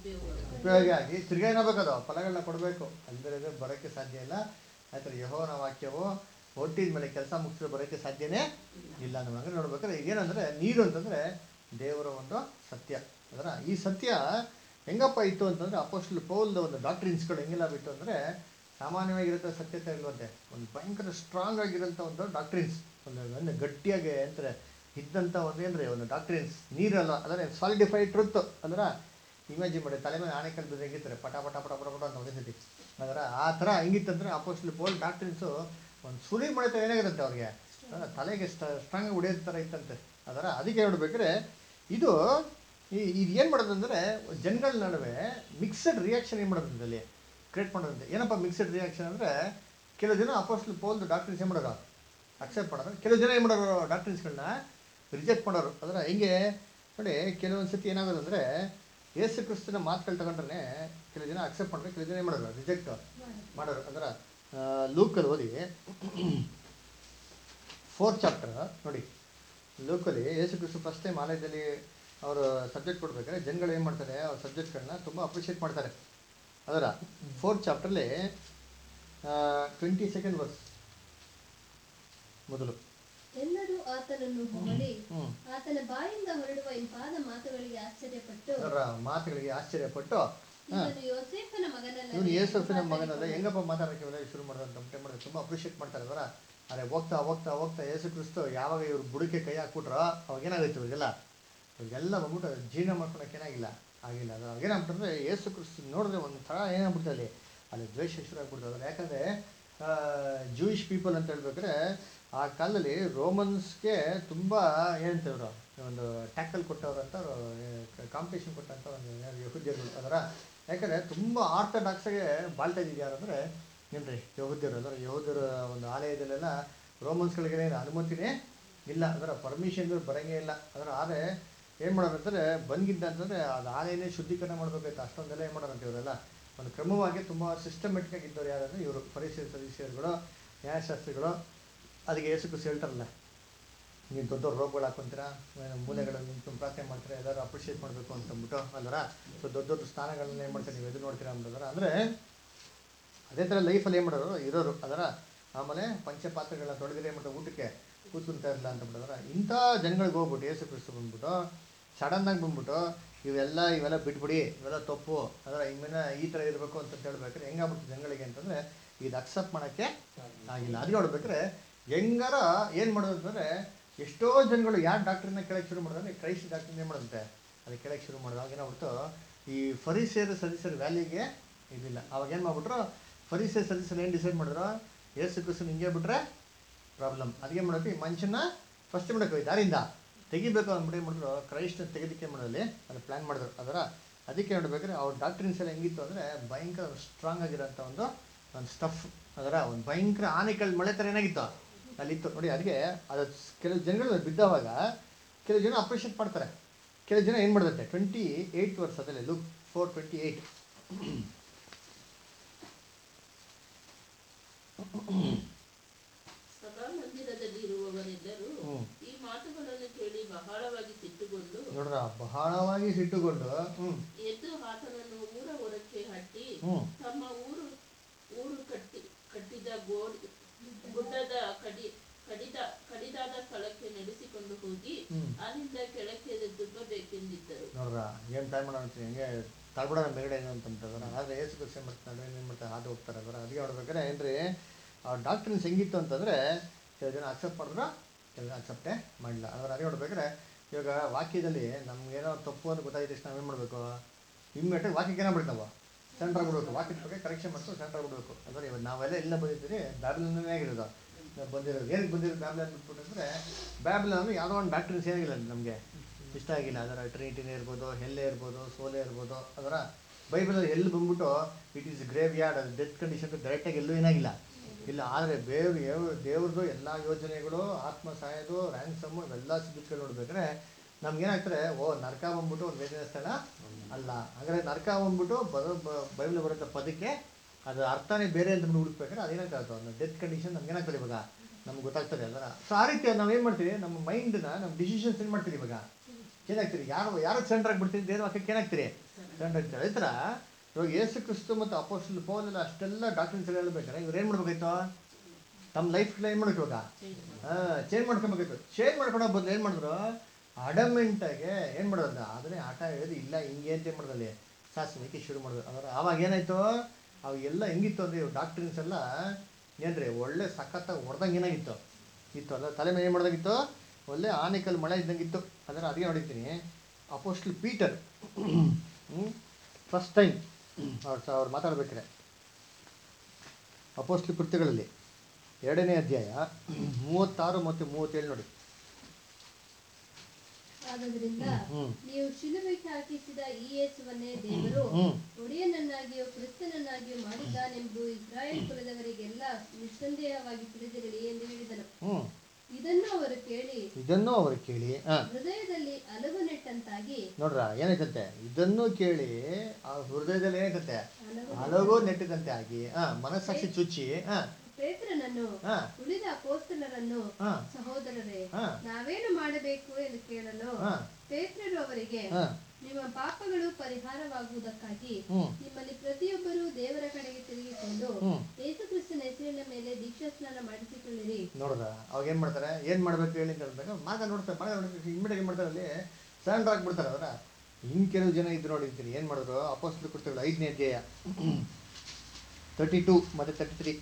ಉಪಯೋಗ ಆಗಿ ತಿರ್ಗಾ ಏನಾಗಬೇಕದು ಫಲಗಳನ್ನ ಕೊಡಬೇಕು, ಅಂದರೆ ಬರೋಕ್ಕೆ ಸಾಧ್ಯ ಇಲ್ಲ. ಆಯ್ತಾರೆ ಯೆಹೋವನ ವಾಕ್ಯವು ಹೊಟ್ಟಿದ ಮೇಲೆ ಕೆಲಸ ಮುಗಿಸಿದ್ರೆ ಬರೋಕ್ಕೆ ಸಾಧ್ಯನೇ ಇಲ್ಲ. ನಮ್ಮ ಹಂಗೆ ನೋಡ್ಬೇಕಾದ್ರೆ ಏನಂದರೆ ನೀರು ಅಂತಂದರೆ ದೇವರ ಒಂದು ಸತ್ಯ. ಅದರ ಈ ಸತ್ಯ ಹೆಂಗಪ್ಪ ಇತ್ತು ಅಂತಂದರೆ ಅಪೋಸ್ಟಲ್ ಪೌಲ್ದ ಒಂದು ಡಾಕ್ಟ್ರಿನ್ಸ್ಗಳು ಹೆಂಗೆಲ್ಲ ಬಿಟ್ಟು ಅಂದರೆ ಸಾಮಾನ್ಯವಾಗಿರುತ್ತೆ ಸತ್ಯತೆ ಇರುವಂತೆ ಒಂದು ಭಯಂಕರ ಸ್ಟ್ರಾಂಗ್ ಆಗಿರೋಂಥ ಒಂದು ಡಾಕ್ಟ್ರಿನ್ಸ್, ಒಂದು ಒಂದು ಗಟ್ಟಿಯಾಗಿ ಅಂತಾರೆ ಇದ್ದಂಥ ಒಂದು ಏನ್ರಿ ಒಂದು ಡಾಕ್ಟ್ರಿನ್ಸ್. ನೀರಲ್ಲ ಅಂದರೆ ಸಾಲಿಡಿಫೈಡ್ ಟ್ರುತ್. ಅಂದ್ರೆ ಇಮ್ಯಾಜಿನ್ ಮಾಡಿ ತಲೆ ಮೇಲೆ ಆಣೆಕಲ್ ಬಿದ್ದು ಹೆಂಗಿರ್ತಾರೆ ಪಟ ಪಟ ಪಟ ಪಟ ಪಟ ಅಂತ ಒಂದೇ ಸತಿ. ಅದರ ಆ ಥರ ಹೆಂಗಿತ್ತಂದರೆ ಅಪೋಸ್ಟಲ್ ಪೌಲ್ ಡಾಕ್ಟ್ರಿನ್ಸು ಒಂದು ಸುಳಿ ಮಾಡಿತ ಏನಾಗಿರುತ್ತೆ ಅವ್ರಿಗೆ ತಲೆಗೆ ಸ್ಟ್ರಾಂಗಾಗಿ ಹೊಡೆಯೋದು ಥರ ಇತ್ತಂತೆ. ಅದರ ಅದಕ್ಕೆ ನೋಡ್ಬೇಕಾದ್ರೆ ಇದು ಈ ಇದು ಏನು ಮಾಡೋದಂದರೆ ಜನಗಳ ನಡುವೆ ಮಿಕ್ಸಡ್ ರಿಯಾಕ್ಷನ್ ಏನು ಮಾಡೋದಂತೆ ಅಲ್ಲಿ ಕ್ರಿಯೇಟ್ ಮಾಡೋದಂತೆ. ಏನಪ್ಪ ಮಿಕ್ಸಡ್ ರಿಯಾಕ್ಷನ್ ಅಂದರೆ ಕೆಲವು ಜನ ಅಪೋಸ್ಟಲ್ ಪೌಲ್ದು ಡಾಕ್ಟ್ರಿನ್ಸ್ ಏನು ಮಾಡೋರು ಅಕ್ಸೆಪ್ಟ್ ಮಾಡೋರು, ಕೆಲವು ಜನ ಏನು ಮಾಡೋರು ಡಾಕ್ಟ್ರಿನ್ಸ್ಗಳನ್ನ ರಿಜೆಕ್ಟ್ ಮಾಡೋರು. ಅದರ ಹಿಂಗೆ ನೋಡಿ ಕೆಲವೊಂದು ಸತಿ ಏನಾಗೋದಂದರೆ ಯೇಸು ಕ್ರಿಸ್ತನ ಮಾತುಗಳು ತಗೊಂಡ್ರೆ ಕೆಲವು ಜನ ಅಕ್ಸೆಪ್ಟ್ ಮಾಡಿದ್ರೆ ಕೆಲವು ಜನ ಏನು ಮಾಡೋರು ರಿಜೆಕ್ಟ್ ಮಾಡೋರು. ಅದರ ಲೂಕಲ್ಲಿ ಓದಿ ಫೋರ್ತ್ ಚಾಪ್ಟರ್ ನೋಡಿ. ಲೂಕಲ್ಲಿ ಯೇಸು ಕ್ರಿಸ್ತ ಫಸ್ಟ್ ಟೈಮ್ ಆಲಯದಲ್ಲಿ ಅವರು ಸಬ್ಜೆಕ್ಟ್ ಕೊಡ್ಬೇಕಾದ್ರೆ ಜನಗಳು ಏನು ಮಾಡ್ತಾರೆ ಅವ್ರ ಸಬ್ಜೆಕ್ಟ್ಗಳನ್ನ ತುಂಬ ಅಪ್ರಿಷಿಯೇಟ್ ಮಾಡ್ತಾರೆ. ಅದರ ಫೋರ್ತ್ ಚಾಪ್ಟರ್ಲಿ ಟ್ವೆಂಟಿ ಸೆಕೆಂಡ್ ವರ್ಸ್ ಮೊದಲು ಎಲ್ಲರೂ ಆತನನ್ನು ಹೊಗಳಿ ಆತನ ಬಾಯಿಂದ ಹೊರಡುವ ಇಂಪಾದ ಮಾತುಗಳಿಗೆ ಆಶ್ಚರ್ಯಪಟ್ಟು ಅದರ ಮಾತುಗಳಿಗೆ ಆಶ್ಚರ್ಯಪಟ್ಟು ಇವನು ಯೋಸೇಫನ ಮಗನಲ್ಲ, ಇವನು ಯೇಸುವಿನ ಮಗನಲ್ಲ, ಹೆಂಗಪ್ಪ ಮಾತಾಡೋಕ್ಕೆ ಶುರು ಮಾಡೋದು ಅಂತ ಮಾಡಿದ್ರೆ ತುಂಬ ಅಪ್ರಿಷಿಯೇಟ್ ಮಾಡ್ತಾರೆ. ಅವರ ಅರೆ ಹೋಗ್ತಾ ಹೋಗ್ತಾ ಹೋಗ್ತಾ ಯೇಸು ಕ್ರಿಸ್ತು ಯಾವಾಗ ಇವ್ರು ಬುಡಕ್ಕೆ ಕೈ ಹಾಕ್ಬಿಟ್ರೋ ಅವಾಗ ಏನಾಗೈತೆ ಇವ್ರಿಗೆಲ್ಲ ಇವ್ರಿಗೆಲ್ಲ ಬಂದ್ಬಿಟ್ಟು ಜೀವನ ಮಾಡ್ಕೊಳಕ್ಕೆ ಏನಾಗಿಲ್ಲ ಆಗಿಲ್ಲ. ಅದು ಅವಾಗೇನಾಗ್ಬಿಟ್ರೆ ಯೇಸು ಕ್ರಿಸ್ತು ನೋಡಿದ್ರೆ ಒಂದು ಥರ ಏನಾಗ್ಬಿಡ್ತು ಅಲ್ಲಿ ಅಲ್ಲಿ ದ್ವೇಷ ಶುರು ಆಗ್ಬಿಡ್ತದೆ. ಅದು ಯಾಕಂದರೆ ಜೂಯಿಷ್ ಪೀಪಲ್ ಅಂತ ಹೇಳ್ಬೇಕಾದ್ರೆ ಆ ಕಾಲದಲ್ಲಿ ರೋಮನ್ಸ್ಗೆ ತುಂಬ ಏನಂತ ಇವರು ಒಂದು ಟ್ಯಾಕಲ್ ಕೊಟ್ಟವ್ರು ಅಂತ ಕಾಂಪಿಟೇಷನ್ ಕೊಟ್ಟಂಥ ಒಂದು ಯಹೂದ್ಯರು. ಅದರ ಯಾಕಂದರೆ ತುಂಬ ಆರ್ಥೋಡಾಕ್ಸಾಗೆ ಬಾಳ್ತಾ ಇದ್ದಿದ್ದು ಯಾರಂದರೆ ಏನ್ರಿ ಯಹೂದ್ಯರು. ಅದರ ಯಹೂದ್ಯರ ಒಂದು ಆಲಯದಲ್ಲೆಲ್ಲ ರೋಮನ್ಸ್ಗಳಿಗೆ ಅನುಮತಿನೇ ಇಲ್ಲ, ಅದರ ಪರ್ಮಿಷನ್ ಬರೋಂಗೇ ಇಲ್ಲ. ಅದರ ಆದರೆ ಏನು ಮಾಡೋದಂತಂದರೆ ಬಂದಿದ್ದ ಅಂತಂದರೆ ಅದು ಆಲಯನೇ ಶುದ್ಧೀಕರಣ ಮಾಡಬೇಕಾಯ್ತು. ಅಷ್ಟೊಂದೆಲ್ಲ ಏನು ಮಾಡೋರಂತೆ ಇವರೆಲ್ಲ ಒಂದು ಕ್ರಮವಾಗಿ ತುಂಬ ಸಿಸ್ಟಮೆಟಿಕ್ ಆಗಿದ್ದವ್ರು ಯಾರಂದರೆ ಇವರು ಪರಿಸರ ಸದಸ್ಯರುಗಳು ನ್ಯಾಯಶಾಸ್ತ್ರಿಗಳು. ಅದಕ್ಕೆ ಯೇಸು ಕ್ರಿಸ್ತು ಹೇಳ್ತಾರಲ್ಲ, ನೀವು ದೊಡ್ಡ ದೊಡ್ಡ ರೋಗಗಳು ಹಾಕೊಂತೀರಾ, ಮೂಲೆಗಳನ್ನು ನಿಂತು ಪ್ರಾರ್ಥನೆ ಮಾಡ್ತಾರೆ, ಎಲ್ಲರೂ ಅಪ್ರಿಷಿಯೇಟ್ ಮಾಡಬೇಕು ಅಂತಂದ್ಬಿಟ್ಟು ಅಲ್ಲರ. ಸೊ ದೊಡ್ಡ ದೊಡ್ಡ ಸ್ಥಾನಗಳನ್ನ ಏನು ಮಾಡ್ತಾರೆ ನೀವು ಎದುರು ನೋಡ್ತೀರಾ ಅಂತಂದ್ರೆ ಅಂದರೆ ಅದೇ ಥರ ಲೈಫಲ್ಲಿ ಏನು ಮಾಡೋರು ಇರೋರು. ಅದರ ಆಮೇಲೆ ಪಂಚಪಾತ್ರೆಗಳನ್ನ ತೊಳೆದಿರಿ ಏನು ಮಾಡ್ತಾರೆ ಊಟಕ್ಕೆ ಕೂತ್ಕೊಂತ ಇರಲಿಲ್ಲ ಅಂತಂದ್ಬಿಟ್ಟಂದ್ರೆ ಇಂಥ ಜನಗಳಿಗೆ ಹೋಗ್ಬಿಟ್ಟು ಯೇಸು ಕ್ರಿಸ್ತು ಬಂದ್ಬಿಟ್ಟು ಸಡನ್ನಾಗಿ ಬಂದ್ಬಿಟ್ಟು ಇವೆಲ್ಲ ಇವೆಲ್ಲ ಬಿಟ್ಬಿಡಿ, ಇವೆಲ್ಲ ತಪ್ಪು, ಅದರ ಇನ್ಮೇಲೆ ಈ ಥರ ಇರಬೇಕು ಅಂತ ಹೇಳ್ಬೇಕಾದ್ರೆ ಹೆಂಗಾಗ್ಬಿಟ್ಟು ಜನಗಳಿಗೆ ಅಂತಂದರೆ ಇದು ಅಕ್ಸೆಪ್ಟ್ ಮಾಡೋಕ್ಕೆ ಆಗಿಲ್ಲ. ಅದು ನೋಡ್ಬೇಕಾದ್ರೆ ಹೆಂಗಾರ ಏನು ಮಾಡೋದು ಅಂತಂದರೆ ಎಷ್ಟೋ ಜನಗಳು ಯಾರು ಡಾಕ್ಟ್ರನ್ನ ಕೇಳಕ್ಕೆ ಶುರು ಮಾಡಿದ್ರೆ ಕ್ರೈಸ್ಟ್ ಡಾಕ್ಟ್ರನ್ನ ಏನು ಮಾಡೋದಂತೆ ಅದು ಕೇಳಕ್ಕೆ ಶುರು ಮಾಡಿದಾಗ ಏನಾಗ್ಬಿಡ್ತು ಈ ಫರಿಸೇರ ಸದಸ್ಯರ ವ್ಯಾಲಿಗೆ ಇದಿಲ್ಲ. ಅವಾಗ ಏನು ಮಾಡ್ಬಿಟ್ರು ಫರಿಸೇರ ಸದಸ್ಯರು ಏನು ಡಿಸೈಡ್ ಮಾಡಿದ್ರು, ಯೇಸು ಕ್ರಿಸ್ತನ ಹಿಂಗೆ ಬಿಟ್ರೆ ಪ್ರಾಬ್ಲಮ್, ಅದಕ್ಕೆ ಮಾಡೋಕ್ಕೆ ಈ ಮನುಷ್ಯನ ಫಸ್ಟ್ ಮಾಡೋಕೆ ದಾರಿಂದ ತೆಗಿಬೇಕು ಅಂದ್ಬಿಟ್ಟು ಏನು ಮಾಡಿದ್ರು ಕ್ರೈಸ್ಟ್ನ ತೆಗೆದಕ್ಕೆ ಮಾಡೋದಲ್ಲಿ ಅದು ಪ್ಲ್ಯಾನ್ ಮಾಡಿದ್ರು. ಅದರ ಅದಕ್ಕೆ ನೋಡ್ಬೇಕಾದ್ರೆ ಅವ್ರ ಡಾಕ್ಟ್ರಿನ್ಸ್ ಎಲ್ಲ ಹೆಂಗಿತ್ತು ಅಂದರೆ ಭಯಂಕರ ಸ್ಟ್ರಾಂಗ್ ಆಗಿರೋಂಥ ಒಂದು ಒಂದು ಸ್ಟಫ್. ಅದರ ಒಂದು ಭಯಂಕರ ಆನೆಕಲ್ ಮಳೆ ಥರ ಏನಾಗಿತ್ತು ಅಲ್ಲಿತ್ತು ನೋಡಿ. ಅದಕ್ಕೆ ಅದು ಕೆಲವು ಜನಗಳು ಬಿದ್ದವಾಗ ಕೆಲವು ಜನ ಅಪ್ರಿಷಿಯೇಟ್ ಮಾಡ್ತಾರೆ, ಕೆಲವು ಜನ ಏನು ಮಾಡ್ತಾರೆ ಟ್ವೆಂಟಿ ಏಯ್ಟ್ ವರ್ಷದಲ್ಲಿ ಲುಕ್ ಫೋರ್ ಟ್ವೆಂಟಿ ಏಯ್ಟ್ ಸಭಾಮಂದಿರದಲ್ಲಿ ಇರುವವರೆಲ್ಲರೂ ಈ ಮಾತುಗಳನ್ನು ಕೇಳಿ ಬಹಳವಾಗಿ ಸಿಟ್ಟುಗೊಂಡು ನೋಡ್ರ ಬಹಳವಾಗಿ ಸಿಟ್ಟುಗೊಂಡು ಎದ್ದು ಆತನನ್ನು ಊರ ಹೊರಕ್ಕೆ ಹಟ್ಟಿ ತಮ್ಮ ಊರು ಊರು ಕಟ್ಟಿ ಕಟ್ಟಿ ಗೋಡ್ ಗುಡ್ಡದ ಕಡಿ ಕಡಿದ ಕಡಿದಾದ ಸ್ಥಳಕ್ಕೆ ನಡೆಸಿಕೊಂಡು ಹೋಗಿ ಅಲ್ಲಿಂದ ಕೆಳಕ್ಕೆ ದುಬ್ಬಬೇಕೆಂದಿದ್ದರು. ನೋಡ್ರ ಏನು ಟೈಮ್ ಮಾಡೋಣ ಹೆಂಗೆ ತಳ್ಬಿಡ ಮೇಗಡೆ ಏನು ಅಂತಂದ್ರೆ ಆದರೆ ಏಸು ಕ್ರಿಸ್ತ ಮಾಡ್ತಾರೆ ಏನು ಮಾಡ್ತಾರೆ ಹಾದು ಹೋಗ್ತಾರೆ ಅದರ ಅದಕ್ಕೆ ನೋಡ್ಬೇಕಾದ್ರೆ ಏನ್ರಿ ಆ ಡಾಕ್ಟ್ರಿನ್ಸ್ ಹೆಂಗಿತ್ತು ಅಂತಂದರೆ ಕೆಲವು ಜನ ಅಕ್ಸೆಪ್ಟ್ ಮಾಡಿದ್ರು ಕೆಲವು ಜನ ಅಕ್ಸೆಪ್ಟೇ ಮಾಡಲಿಲ್ಲ ಅದರ ಅದೇ ನೋಡ್ಬೇಕಾದ್ರೆ ಇವಾಗ ವಾಕ್ಯದಲ್ಲಿ ನಮ್ಗೇನೋ ತಪ್ಪು ಅಂತ ಗೊತ್ತಾಗಿದ್ದ ತಕ್ಷಣ ನಾವೇನು ಮಾಡಬೇಕು ಇಮ್ಮಿಡಿಯೇಟಾಗಿ ವಾಕ್ಯಕ್ಕೆ ಏನೋ ಬಿಡ್ತಾವ ಸೆಂಟ್ರ್ ಬಿಡಬೇಕು ವಾಕ್ಯದ ಬಗ್ಗೆ ಕರೆಕ್ಷನ್ ಮಾಡ್ಕೊಂಡು ಸೆಂಟ್ರ್ ಬಿಡಬೇಕು ಅಂದರೆ ಇವಾಗ ನಾವೆಲ್ಲ ಎಲ್ಲ ಬಂದಿದ್ದೀರಿ ಬ್ಯಾಬ್ಲನ್ನೇ ಆಗಿರೋದು ಬಂದಿರೋದು ಏನಕ್ಕೆ ಬಂದಿರೋದು ಬ್ಯಾಬ್ಲನ್ ಬಿಟ್ಬಿಟ್ಟು ಅಂದರೆ ಬ್ಯಾಬ್ಲನ್ ಯಾವುದೋ ಒಂದು ಡಾಕ್ಟ್ರಿನ್ಸ್ ಏನಾಗಿಲ್ಲ ನಮಗೆ ಇಷ್ಟ ಆಗಿಲ್ಲ ಅದರ ಟ್ರಿನಿಟಿನೇ ಇರ್ಬೋದು ಹೆಲ್ಲೇ ಇರ್ಬೋದು ಸೋಲೆ ಇರ್ಬೋದು ಅದರ ಬೈಬಲಲ್ಲಿ ಎಲ್ಲಿ ಬಂದ್ಬಿಟ್ಟು ಇಟ್ ಈಸ್ ಗ್ರೇವ್ ಯಾರ್ಡ್ ಅದು ಡೆತ್ ಕಂಡೀಷನ್ ಡೈರೆಕ್ಟಾಗಿ ಎಲ್ಲೂ ಏನಾಗಿಲ್ಲ ಇಲ್ಲ ಆದರೆ ಬೇವ್ ದೇವ್ರದ್ದು ಎಲ್ಲ ಯೋಜನೆಗಳು ಆತ್ಮ ಸಾಯೋದು ರ್ಯಾನ್ಸಮ್ಮು ಇವೆಲ್ಲ ಸಿದ್ಧತೆಗಳು ನೋಡ್ಬೇಕಾದ್ರೆ ನಮ್ಗೇನಾಗ್ತಾರೆ ಓ ನರಕ ಬಂದ್ಬಿಟ್ಟು ಒಂದು ವೇದನೆ ಸ್ಥಳ ಅಲ್ಲ ಹಾಗಾದ್ರೆ ನರಕ ಬಂದ್ಬಿಟ್ಟು ಬರೋ ಬೈಬಲ್ ಬರೋಂಥ ಪದಕ್ಕೆ ಅದು ಅರ್ಥನೇ ಬೇರೆ ಅಂತ ಹುಡುಕ್ಬೇಕಾದ್ರೆ ಅದೇನಾಗ್ತದೆ ಒಂದು ಡೆತ್ ಕಂಡೀಷನ್ ನಮ್ಗೇನಾಗ್ತದೆ ಇವಾಗ ನಮ್ಗೆ ಗೊತ್ತಾಗ್ತದೆ ಅಲ್ಲ ಸೊ ಆ ರೀತಿ ನಾವೇನು ಮಾಡ್ತೀವಿ ನಮ್ಮ ಮೈಂಡ್ನ ನಮ್ಮ ಡಿಸಿಷನ್ಸ್ ಏನು ಮಾಡ್ತೀವಿ ಇವಾಗ ಏನಾಗ್ತೀರಿ ಯಾರು ಯಾರು ಸೆಂಟ್ರ್ ಆಗಿಬಿಡ್ತೀವಿ ದೇವ್ರ ವಾಕ್ಯಕ್ಕೆ ಏನಾಗ್ತೀರಿ ಸೆಂಟ್ರ್ ಆಗ್ತೀರಿ ಅದೇ ಥರ ಇವಾಗ ಯೇಸು ಕ್ರಿಸ್ತು ಮತ್ತು ಅಪೋಸ್ಟಲ್ ಪೌಲ್ ಅಷ್ಟೆಲ್ಲ ಡಾಕ್ಟ್ರಿನ್ಸ್ ಎಲ್ಲ ಹೇಳ್ಬೇಕಾರೆ ಇವ್ರು ಏನು ಮಾಡ್ಬೇಕಾಯ್ತು ತಮ್ಮ ಲೈಫ್ ಏನು ಮಾಡಬೇಕು ಇವಾಗ ಹಾಂ ಚೇಂಜ್ ಮಾಡ್ಕೊಬೇಕಾಯ್ತು ಚೇಂಜ್ ಮಾಡ್ಕೊಳೋ ಬದಲು ಏನು ಮಾಡಿದ್ರು ಅಡಮೆಂಟಾಗೆ ಏನು ಮಾಡೋದು ಆದರೆ ಆಟ ಹೇಳೋದು ಇಲ್ಲ ಹಿಂಗೆ ಅಂತ ಏನು ಮಾಡೋದಲ್ಲಿ ಶಾಸನಕ್ಕೆ ಶುರು ಮಾಡಿದ್ರು ಅದರ ಆವಾಗ ಏನಾಯಿತು ಅವು ಎಲ್ಲ ಹೆಂಗಿತ್ತು ಅಂದರೆ ಇವು ಡಾಕ್ಟ್ರಿನ್ಸ್ ಎಲ್ಲ ಏನ್ರಿ ಒಳ್ಳೆ ಸಖತ್ತಾಗಿ ಹೊಡೆದಂಗೆ ಏನಾಗಿತ್ತು ಇತ್ತು ಅಲ್ಲ ತಲೆ ಮೇಲೆ ಏನು ಮಾಡ್ದಾಗಿತ್ತು ಒಳ್ಳೆ ಆನೆಕಲ್ ಮಳೆ ಇದ್ದಂಗಿತ್ತು ಅದನ್ನು ಅದೇ ನೋಡಿರ್ತೀನಿ ಅಪೋಸ್ಟಲ್ ಪೀಟರ್ ಫಸ್ಟ್ ಟೈಮ್ ಅವ್ರು ಅವ್ರು ಮಾತಾಡ್ಬೇಕಾರೆ ಅಪೋಸ್ಟಲ್ ಕೃತ್ಯಗಳಲ್ಲಿ ಎರಡನೇ ಅಧ್ಯಾಯ ಮೂವತ್ತಾರು ಮತ್ತು ಮೂವತ್ತೇಳು ನೋಡಿ. ಆದದರಿಂದ ನೀವು ಶಿಲುಬೆಗೆ ಹಾಕಿಸಿದ ಈ ಯೇಸುವನ್ನೇ ದೇವರು ಒಡೆಯನನ್ನಾಗಿಯೂ ಕ್ರಿಸ್ತನನ್ನಾಗಿಯೂ ಮಾಡಿದ್ದಾನೆಂಬುದು ಇಸ್ರಾಯೇಲ್ ಕುಲದವರಿಗೆಲ್ಲ ನಿಸ್ಸಂದೇಹವಾಗಿ ತಿಳಿದಿರಲಿ ಎಂದು ಹೇಳಿದನು. ಇದನ್ನು ಅವರು ಕೇಳಿ ಇದನ್ನು ಅವರು ಕೇಳಿ ಹೃದಯದಲ್ಲಿ ಅಲಗು ನೆಟ್ಟಂತಾಗಿ ನೋಡ್ರ ಏನಾಯ್ತಂತೆ ಇದನ್ನು ಕೇಳಿ ಆ ಹೃದಯದಲ್ಲಿ ಏನಾಯ್ತಂತೆ ಅಲಗು ನೆಟ್ಟಿದಂತೆ ಆಗಿ ಆ ಮನಸ್ಸಾಕ್ಷಿ ಚುಚ್ಚಿ ಆ ಪೇತ್ರನನ್ನು ಉಳಿದ ಅಪೊಸ್ತಲರನ್ನು ಸಹೋದರರೇ ನಾವೇನು ಮಾಡಬೇಕು ಎಂದು ಕೇಳಲು ಪೇತ್ರರು ಅವರಿಗೆ ನಿಮ್ಮ ಪಾಪಗಳು ಪರಿಹಾರವಾಗುವುದಕ್ಕಾಗಿ ನಿಮ್ಮಲ್ಲಿ ಪ್ರತಿಯೊಬ್ಬರು ದೇವರ ಕಡೆಗೆ ತಿರುಗಿಕೊಂಡು ಯೇಸು ಕ್ರಿಸ್ತನ ಹೆಸರಿನ ಮೇಲೆ ದೀಕ್ಷಾ ಸ್ನಾನ ಮಾಡಿಸಿಕೊಳ್ಳಿರಿ. ನೋಡ್ರ ಅವಾಗ ಏನ್ ಮಾಡ್ತಾರೆ ಏನ್ ಮಾಡ್ಬೇಕು ಹೇಳಿ ಅಂತ ಹೇಳ್ಬೇಕು ಮಾತಾ ನೋಡ್ತಾರೆ ಮಳೆ ನೋಡ್ಬೇಕು ಇಮ್ಮಿಡಿಯೇಟ್ ಏನ್ ಮಾಡ್ತಾರೆ ಅಲ್ಲಿ ಸ್ಟ್ಯಾಂಡ್ ಆಗ್ಬಿಡ್ತಾರೆ ಅವರ ಇನ್ ಕೆಲವು ಜನ ಇದ್ರು ನೋಡಿರ್ತೀನಿ ಏನ್ ಮಾಡಿದ್ರು ಅಪೊಸ್ತಲ ಕೃತ್ಯಗಳು ಐದನೇ ಅಧ್ಯಾಯ ತರ್ಟಿ ಟೂ ಮತ್ತೆ ತರ್ಟಿ ತ್ರೀ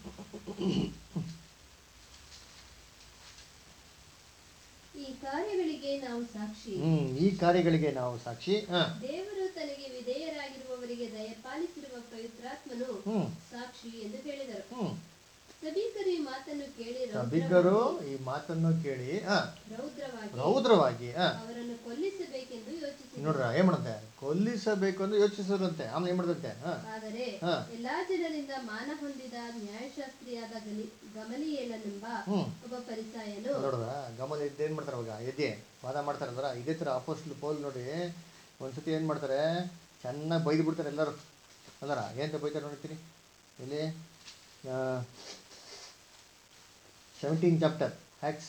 ಈ ಕಾರ್ಯಗಳಿಗೆ ನಾವು ಸಾಕ್ಷಿ ಹ್ಮ್ ಈ ಕಾರ್ಯಗಳಿಗೆ ನಾವು ಸಾಕ್ಷಿ ದೇವರು ತನಗೆ ವಿಧೇಯರಾಗಿರುವವರಿಗೆ ದಯಪಾಲಿಸಿರುವ ಪವಿತ್ರಾತ್ಮನು ಸಾಕ್ಷಿ ಎಂದು ಹೇಳಿದರು. ಸಭಿಕರು ಈ ಮಾತನ್ನು ಕೇಳಿ ಸಭಿಕರು ಈ ಮಾತನ್ನು ಕೇಳಿ ರೌದ್ರವಾಗಿ ರೌದ್ರವಾಗಿ ಅವರನ್ನು ಕೊಲ್ಲಿಸಬೇಕೆಂದು ಯೋಚಿಸಿದರು. ನೋಡ್ರ ಏನ್ ಮಾಡಂತೆ ಕೊಲ್ಲಿಸಬೇಕು ಎಂದು ಯೋಚಿಸಿದ್ರಂತೆ ಆಮೇಲೆ ಏನ್ ಮಾಡದಂತೆ ಆದರೆ ಎಲ್ಲಾ ಜನರಿಂದ ಮಾನ ಹೊಂದಿದ ನ್ಯಾಯಶಾಸ್ತ್ರಿಯಾದ ಗಮಲಿಯೇಲನೆಂಬ ಒಬ್ಬ ಪರಿಸಾಯನು ನೋಡ್ರ ಗಮನ ಇದ್ದೇನ್ ಮಾಡ್ತಾರೆ ಅವಾಗ ಎದೆ ವಾದ ಮಾಡ್ತಾರೆ ಅಂದ್ರ ಇದೇ ತರ ಅಪೊಸ್ತಲ ಪೌಲ್ ನೋಡಿ ಒಂದ್ಸತಿ ಏನ್ ಮಾಡ್ತಾರೆ ಚೆನ್ನಾಗಿ ಬೈದು ಬಿಡ್ತಾರೆ ಎಲ್ಲರೂ ಅಲ್ಲರ ಏನಂತ ಬೈತಾರೆ ನೋಡ್ತೀನಿ ಇಲ್ಲಿ seventeen chapter Acts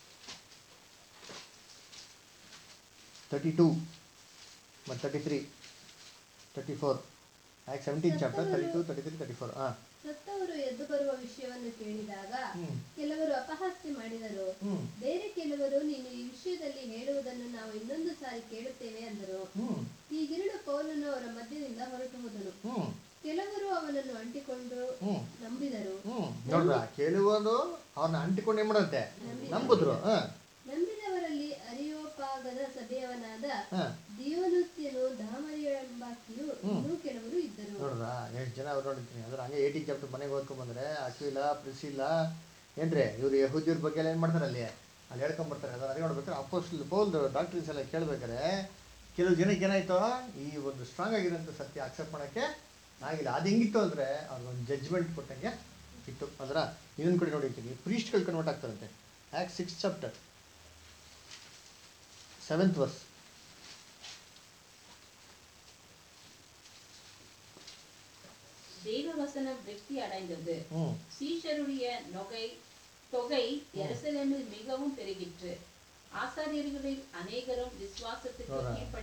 thirty two ಮತ್ತು thirty three thirty four Acts seventeen chapter thirty two thirty three thirty four ಹಾಂ ಸತ್ತವರು ಎದ್ದು ಬರುವ ವಿಷಯವನ್ನು ಕೇಳಿದಾಗ ಕೆಲವರು ಅಪಹಾಸ್ಯ ಮಾಡಿದರು. ಬೇರೆ ಕೆಲವರು ನೀನು ಈ ವಿಷಯದಲ್ಲಿ ಹೇಳುವುದನ್ನು ನಾವು ಇನ್ನೊಂದು ಸಾರಿ ಕೇಳುತ್ತೇವೆ ಅಂದರು. ಹೀಗಿರಲು ಪೌಲನು ಅವರ ಮಧ್ಯದಿಂದ ಹೊರಟು ಹೋದನು. ಕೆಲವರು ಅವನನ್ನು ಅಂಟಿಕೊಂಡು ನಂಬಿದರು. ನೋಡ್ರ ಕೆಲವರು ಅವನ್ನ ಅಂಟಿಕೊಂಡು ಏನ್ ಮಾಡಂತೆ ನಂಬಿದ್ರು. ನಂಬಿದವರಲ್ಲಿ ಅರಿಯೋಪಾಗದ ಸಭೆಯವನಾದ ದಿಯೋನುಸ್ಯನು ದಾಮರಿಯೆಂಬಾಕೆಯು ಇನ್ನೂ ಕೆಲವರು ಇದ್ದರು. ನೋಡ್ರ ಎಷ್ಟು ಜನ ಅವ್ರು ನೋಡಿರ್ತೀನಿ ಅದ್ರ ಹಂಗೆ ಏಯ್ಟೀನ್ ಚಾಪ್ಟರ್ ಮನೆಗೆ ಓದ್ಕೊಂಡ್ ಬಂದ್ರೆ ಅಕ್ವಿಲ ಪ್ರಿಸಿಲ್ಲ ಏನ್ರಿ ಇವ್ರು ಯಹೂದ್ಯರ ಬಗ್ಗೆ ಎಲ್ಲ ಏನ್ ಮಾಡ್ತಾರೆ ಅಲ್ಲಿ ಅಲ್ಲಿ ಹೇಳ್ಕೊಂಡ್ಬರ್ತಾರೆ. ಅದ್ರ ಅದೇ ನೋಡ್ಬೇಕಾರೆ ಅಪೊಸ್ತಲ ಪೌಲ್ ಡಾಕ್ಟ್ರಿನ್ಸ್ ಎಲ್ಲ ಕೇಳ್ಬೇಕಾರೆ ಕೆಲವು ಜನಕ್ಕೆ ಏನಾಯ್ತು ಈ ಒಂದು ಸ್ಟ್ರಾಂಗ್ ಆಗಿರೋಂಥ ಸತ್ಯ ಅಕ್ಸೆಪ್ಟ್ ಮಾಡೋಕ್ಕೆ ಆಗಿಲ್ಲ. ಅದು ಹೆಂಗಿತ್ತು ಅಂದರೆ ಅವ್ರಿಗೊಂದು ಜಡ್ಜ್ಮೆಂಟ್ ಕೊಟ್ಟಂಗೆ ಇತ್ತು. ಅದರ ಇನ್ನೊಂದು ಕಡೆ ನೋಡಿರ್ತೀನಿ ಪ್ರೀಸ್ಟ್ಗಳು ಕನ್ವರ್ಟ್ ಆಗ್ತಾರಂತೆ. Act six chapter seventh verse. தேவ வசனம் வெற்றி அடைந்தது. சீஷருடைய நொகை தொகை எருசலேமில் மிகவும் பெருகிற்று. ஆசாரியர்களில் அநேகரும் விசுவாசத்துக்கு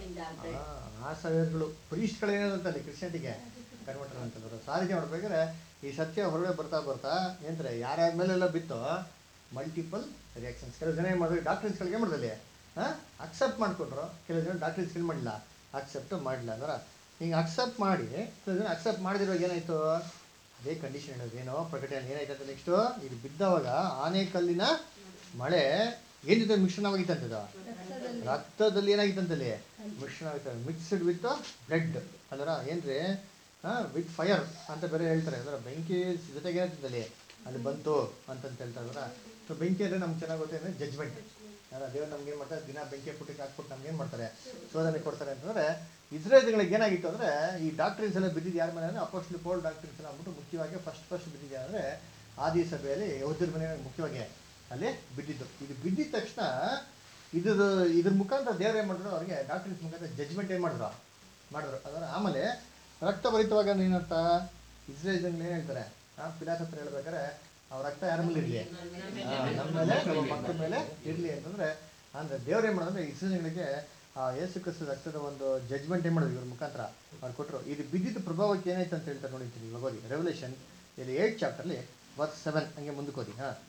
கீழ்ப்படிந்தார்கள். ಆಸಾರ್ಯರುಗಳು ಪ್ರೀಸ್ಟ್ಗಳು ಏನಾದಂತಲ್ಲಿ ಕ್ರಿಶ್ಚಿಯನ್ಟಿಗೆ ಕನ್ವರ್ಟರ್ ಅಂತಂದ್ರು. ಸಾರಿಗೆ ನೋಡ್ಬೇಕಾದ್ರೆ ಈ ಸತ್ಯ ಹೊರಗಡೆ ಬರ್ತಾ ಬರ್ತಾ ಏನಂತಾರೆ ಯಾರ್ಯಾರ ಮೇಲೆಲ್ಲ ಬಿತ್ತೋ ಮಲ್ಟಿಪಲ್ ರಿಯಾಕ್ಷನ್ಸ್. ಕೆಲವು ಜನ ಏನು ಮಾಡಿದ್ರು ಡಾಕ್ಟ್ರಿನ್ಸ್ಗಳಿಗೆ ಏನು ಮಾಡಿದಲ್ಲಿ ಹಾಂ ಅಕ್ಸೆಪ್ಟ್ ಮಾಡಿಕೊಂಡ್ರು, ಕೆಲವು ಜನ ಡಾಕ್ಟ್ರಿನ್ಸ್ ಏನು ಮಾಡಿಲ್ಲ ಅಕ್ಸೆಪ್ಟ್ ಮಾಡಲಿಲ್ಲ. ಅಂದ್ರೆ ಹಿಂಗೆ ಅಕ್ಸೆಪ್ಟ್ ಮಾಡಿ ಕೆಲವು ಜನ ಅಕ್ಸೆಪ್ಟ್ ಮಾಡಿದಿರೋ ಏನಾಯಿತು ಅದೇ ಕಂಡೀಷನ್ ಹೇಳೋದು ಏನೋ ಪ್ರಕಟಣೆ ಏನಾಯ್ತಂತೆ ನೆಕ್ಸ್ಟು ಇದು ಬಿದ್ದವಾಗ ಆನೆಕಲ್ಲಿನ ಮಳೆ ಏನು ಜೊತೆ ಮಿಶ್ರಣವಾಗಿತ್ತಂತದ ರಕ್ತದಲ್ಲಿ ಏನಾಗಿತ್ತಂತಲ್ಲಿ ಮಿಶ್ರಣ ಆಗಿತ್ತು ಮಿಕ್ಸ್ಡ್ ವಿತ್ ಬ್ಲಡ್ ಅಂದ್ರೆ ಏನ್ರಿ ಹಾಂ ವಿತ್ ಫೈರ್ ಅಂತ ಬೇರೆ ಹೇಳ್ತಾರೆ. ಅಂದ್ರೆ ಬೆಂಕಿ ಜೊತೆಗೆ ಏನಾಯ್ತಂತಲ್ಲಿ ಅಲ್ಲಿ ಬಂತು ಅಂತಂತ ಹೇಳ್ತಾರೆ. ಅಂದ್ರೆ ಸೊ ಬೆಂಕಿ ಅಂದರೆ ನಮ್ಗೆ ಚೆನ್ನಾಗಿ ಗೊತ್ತೆ ಅಂದರೆ ಜಜ್ಮೆಂಟ್. ಅಲ್ಲ ದೇವ್ರು ನಮ್ಗೆ ಏನು ಮಾಡ್ತಾರೆ ದಿನ ಬೆಂಕಿ ಪುಟ್ಟಿಗೆ ಹಾಕ್ಬಿಟ್ಟು ನಮ್ಗೆ ಏನು ಮಾಡ್ತಾರೆ ಶೋಧನೆ ಕೊಡ್ತಾರೆ ಅಂತಂದರೆ ಇಸ್ರೇಲ್ಗಳಿಗೆ ಏನಾಗಿತ್ತು ಅಂದರೆ ಈ ಡಾಕ್ಟ್ರಿನ್ಸ್ ಎಲ್ಲ ಬಿದ್ದಿದ್ದು ಯಾರ ಮೇಲೆ ಅಂದರೆ ಅಪೋಸ್ಟಲ್ ಪೌಲ್ ಡಾಕ್ಟ್ರಿನ್ಸ್ ಎಲ್ಲ ಅಂದ್ಬಿಟ್ಟು ಮುಖ್ಯವಾಗಿ ಫಸ್ಟ್ ಫಸ್ಟ್ ಬಿದ್ದಿದೆ ಅಂದರೆ ಆದಿ ಸಭೆಯಲ್ಲಿ ಯಹೂದ್ಯರ ಮನೆ ಮುಖ್ಯವಾಗಿ ಅಲ್ಲಿ ಬಿದ್ದಿದ್ದು. ಇದು ಬಿದ್ದಿದ ತಕ್ಷಣ ಇದ್ರ ಇದ್ರ ಮುಖಾಂತರ ದೇವ್ರು ಏನು ಮಾಡಿದ್ರು ಅವ್ರಿಗೆ ಡಾಕ್ಟ್ರಿನ್ಸ್ ಮುಖಾಂತರ ಜಜ್ಮೆಂಟ್ ಏನು ಮಾಡಿದ್ರು ಮಾಡಿದ್ರು ಅದರ ಆಮೇಲೆ ರಕ್ತಭರಿತವಾಗ ಏನರ್ಥ ಇಸ್ರೇಲ್ ಜನಗಳು ಏನು ಹೇಳ್ತಾರೆ ಆ ಪಿಲಾತ್ ಹತ್ರ ಹೇಳ್ಬೇಕಾದ್ರೆ ಅವ್ರ ರಕ್ತ ಯಾರ ಮೇಲೆ ಇರಲಿ ನಮ್ಮ ಮೇಲೆ ನಮ್ಮ ಮಕ್ಕಳ ಮೇಲೆ ಇರಲಿ ಅಂತಂದರೆ ಅಂದರೆ ದೇವ್ರು ಏನು ಮಾಡೋದಂದ್ರೆ ಇಸ್ರೇಲ್ ಜನಗಳಿಗೆ ಆ ಯೇಸು ಕ್ರಿಸ್ತ ರಕ್ತದ ಒಂದು ಜಜ್ಮೆಂಟ್ ಏನು ಮಾಡೋದು ಇವ್ರ ಮುಖಾಂತರ ಅವ್ರು ಕೊಟ್ಟರು. ಇದು ಬಿದ್ದಿದ್ದ ಪ್ರಭಾವಕ್ಕೆ ಏನಾಯ್ತು ಅಂತ ಹೇಳ್ತಾರೆ ನೋಡಿರ್ತೀನಿ. ಇವಾಗ ಓದಿ ರೆವಲ್ಯೂಷನ್ ಇಲ್ಲಿ ಏಯ್ಟ್ ಚಾಪ್ಟರ್ಲಿ ವರ್ಸ್ ಸೆವೆನ್ ಹಂಗೆ ಮುಂದಕ್ಕೆ ಓದಿ. ಹಾಂ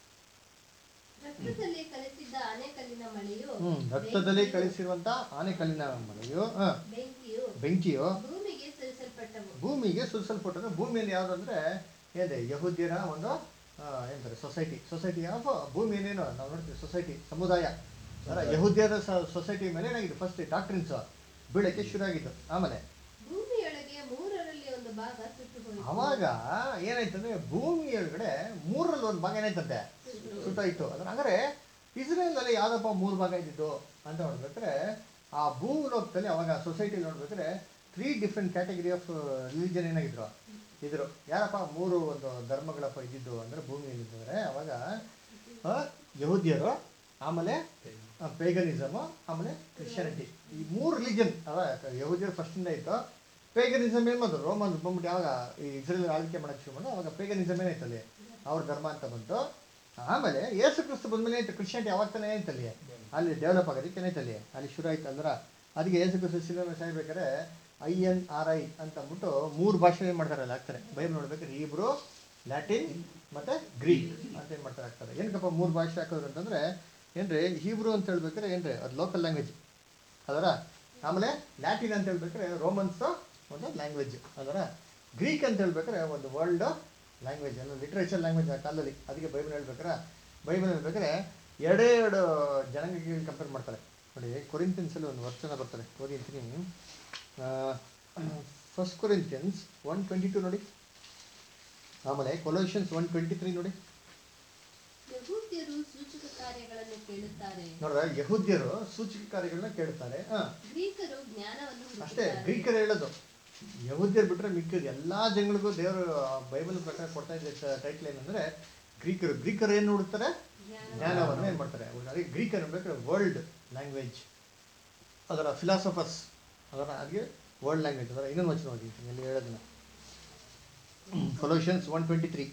ರಕ್ತದಲ್ಲಿ ಕಲಿಸಿದ್ದ ಆನೆಕಲ್ಲಿನ ಮಳೆಯು ಹ್ಞೂ ರಕ್ತದಲ್ಲಿ ಕಳಿಸಿರುವಂಥ ಆನೆಕಲ್ಲಿನ ಮಳೆಯು ಹಾಂ ಬೆಂಕಿಯು ಬೆಂಕಿಯು ಭೂಮಿಗೆ ಸರಿಸಲ್ಪಟ್ಟವು. ಭೂಮಿಗೆ ಸುರಿಸಲ್ಪಟ್ಟದ್ದು. ಭೂಮಿಯಲ್ಲಿ ಯಾವುದು ಅಂದರೆ ಏನಿದೆ ಯಹೂದ್ಯರ ಒಂದು ಏನಂತಾರೆ ಸೊಸೈಟಿ ಸೊಸೈಟಿ ಆಫ್ ಭೂಮಿ ಏನೇನು ನಾವು ನೋಡ್ತೀವಿ ಸೊಸೈಟಿ ಸಮುದಾಯ ಅದರ ಯಹೂದ್ಯರ ಸೊಸೈಟಿ ಮೇಲೆ ಏನಾಗಿದೆ ಫಸ್ಟ್ ಡಾಕ್ಟ್ರಿನ್ಸ್ ಬೀಳಕ್ಕೆ ಶುರು ಆಗಿದ್ದು. ಆಮೇಲೆ ಭೂಮಿಯೊಳಗೆ ಮೂರರಲ್ಲಿ ಒಂದು ಭಾಗ ಸುಟ್ಟು ಹೋಯಿತು. ಅವಾಗ ಏನಾಯ್ತಂದ್ರೆ ಭೂಮಿಯೊಳಗಡೆ ಮೂರರಲ್ಲಿ ಒಂದು ಭಾಗ ಏನಾಯ್ತಂತೆ ಸುಟ್ಟಾಯಿತು. ಅದ್ರ ಹಂಗಾರೆ ಇಸ್ರೇಲಲ್ಲಿ ಯಾವುದಪ್ಪ ಮೂರು ಭಾಗ ಇದ್ದಿದ್ದು ಅಂತ ನೋಡ್ಬೇಕಾದ್ರೆ ಆ ಭೂಲೋಕದಲ್ಲಿ ಅವಾಗ ಸೊಸೈಟಿಲಿ ನೋಡ್ಬೇಕಾದ್ರೆ three different category of religion ಏನಾಗಿದ್ರು ಇದ್ರು. ಯಾರಪ್ಪ ಮೂರು ಒಂದು ಧರ್ಮಗಳಪ್ಪ ಇದ್ದಿದ್ದು ಅಂದರೆ ಭೂಮಿಯಲ್ಲಿ ಇದ್ದರೆ ಅವಾಗ ಯಹೂದ್ಯರು, ಆಮೇಲೆ ಪೇಗನಿಸಮು, ಆಮೇಲೆ ಕ್ರಿಶ್ಚಿಯಾನಿಟಿ. ಈ ಮೂರು ರಿಲಿಜನ್ ಅವ ಯಹೂದ್ಯರು ಫಸ್ಟಿಂದ ಇತ್ತು. ಪೇಗನಿಸಮ್ ಏನು ಬಂದು ರೋಮನ್ ಬಂದ್ಬಿಟ್ಟು ಯಾವಾಗ ಈ ಇಸ್ರೇಲ್ ಆಳ್ವಿಕೆ ಮಾಡೋಕ್ಕೆ ಶುರು ಬಂದು ಅವಾಗ ಪೇಗನಿಸಮ್ ಏನಾಯ್ತಲ್ಲಿ ಅವ್ರ ಧರ್ಮ ಅಂತ ಬಂತು. ಆಮೇಲೆ ಯೇಸು ಕ್ರಿಸ್ತ ಬಂದಮೇಲೆ ಏನಾಯ್ತು ಕ್ರಿಶ್ಚಿಯಾನಿಟಿ ಯಾವಾಗ ತಾನೇ ಏನಾಯ್ತಲ್ಲಿ ಅಲ್ಲಿ ಡೆವಲಪ್ ಆಗೋದಕ್ಕೆ ಏನಾಯ್ತಲ್ಲಿ ಅಲ್ಲಿ ಶುರು ಆಯ್ತು. ಅಂದ್ರೆ ಅದಕ್ಕೆ ಯೇಸು ಕ್ರಿಸ್ತ ಸಿನಿಮಾ ಸಾಯ್ಬೇಕಾದ್ರೆ ಐ ಎನ್ ಆರ್ ಐ ಅಂತ ಅಂದ್ಬಿಟ್ಟು ಮೂರು ಭಾಷೆ ಏನು ಮಾಡ್ತಾರೆ ಅಲ್ಲಿ ಹಾಕ್ತಾರೆ. ಬೈಬಲ್ ನೋಡ್ಬೇಕಾದ್ರೆ ಹೀಬ್ರೂ, ಲ್ಯಾಟಿನ್ ಮತ್ತು ಗ್ರೀಕ್ ಅಂತ ಏನು ಮಾಡ್ತಾರೆ ಹಾಕ್ತಾರೆ. ಏನಕ್ಕಪ್ಪ ಮೂರು ಭಾಷೆ ಹಾಕೋದು ಅಂತಂದರೆ ಏನ್ರಿ ಹೀಬ್ರೂ ಅಂತ ಹೇಳ್ಬೇಕಾದ್ರೆ ಏನ್ರಿ ಅದು ಲೋಕಲ್ ಲ್ಯಾಂಗ್ವೇಜ್ ಅದರ. ಆಮೇಲೆ ಲ್ಯಾಟಿನ್ ಅಂತ ಹೇಳ್ಬೇಕಾದ್ರೆ ರೋಮನ್ಸ್ ಒಂದು ಲ್ಯಾಂಗ್ವೇಜ್ ಅದರ. ಗ್ರೀಕ್ ಅಂತ ಹೇಳ್ಬೇಕಾದ್ರೆ ಒಂದು ವರ್ಲ್ಡ್ ಲ್ಯಾಂಗ್ವೇಜ್ ಅಂದರೆ ಲಿಟ್ರೇಚರ್ ಲ್ಯಾಂಗ್ವೇಜ್ ಆ ಕಾಲದಲ್ಲಿ. ಅದಕ್ಕೆ ಬೈಬಲ್ ಹೇಳ್ಬೇಕಾರೆ ಬೈಬಲ್ ಹೇಳ್ಬೇಕಾದ್ರೆ ಎರಡೇ ಎರಡು ಜನಾಂಗಗಳಿಗೆ ಕಂಪೇರ್ ಮಾಡ್ತಾರೆ ನೋಡಿ. ಕೊರಿಂಥಿಯನ್ಸಲ್ಲಿ ಒಂದು ವಚನ ಬರ್ತಾರೆ ಓದಿ ಅಂತೀನಿ. First Corinthians one twenty two ನೋಡಿ. ಆಮೇಲೆ ಕೊಲೋಷಿಯನ್ಸ್ ಒನ್ ಟ್ವೆಂಟಿ ತ್ರೀ ನೋಡಿ. ಯಹೂದ್ಯರು ಸೂಚಕ ಕಾರ್ಯಗಳನ್ನು ಕೇಳುತ್ತಾರೆ. ನೋಡ್ರ ಯಹೂದ್ಯರು ಸೂಚಕ ಕಾರ್ಯಗಳನ್ನ ಕೇಳ್ತಾರೆ. ಹಾಂ ಗ್ರೀಕರು ಜ್ಞಾನವನ್ನು ಅಷ್ಟೇ ಹುಡುಕುತ್ತಾರೆ. ಗ್ರೀಕರು ಹೇಳೋದು. ಯಹೂದ್ಯರು ಬಿಟ್ಟರೆ ಮಿಕ್ಕಿದ್ದು ಎಲ್ಲ ಜನಗಳಿಗೂ ದೇವರು ಬೈಬಲ್ ಪ್ರಕಾರ ಕೊಡ್ತಾ ಇದ್ದ ಟೈಟ್ಲ್ ಏನಂದರೆ ಗ್ರೀಕರು. ಗ್ರೀಕರು ಏನು ನೋಡುತ್ತಾರೆ ಜ್ಞಾನವನ್ನು ಏನು ಮಾಡ್ತಾರೆ. ಅದಕ್ಕೆ ಗ್ರೀಕರು ಬೇಕಾದ್ರೆ ವರ್ಲ್ಡ್ ಲ್ಯಾಂಗ್ವೇಜ್ ಅದರ ಫಿಲಾಸಫರ್ಸ್ ಅದರ ಅದಕ್ಕೆ ವರ್ಲ್ಡ್ ಲ್ಯಾಂಗ್ವೇಜ್ ಅದರ ಇನ್ನೊಂದು ವಚನ ನೋಡಿ ಎಲ್ಲಿ ಹೇಳೋದನ್ನ ಕೊಲೋಷಿಯನ್ಸ್ ಒನ್ ಟ್ವೆಂಟಿ ತ್ರೀ.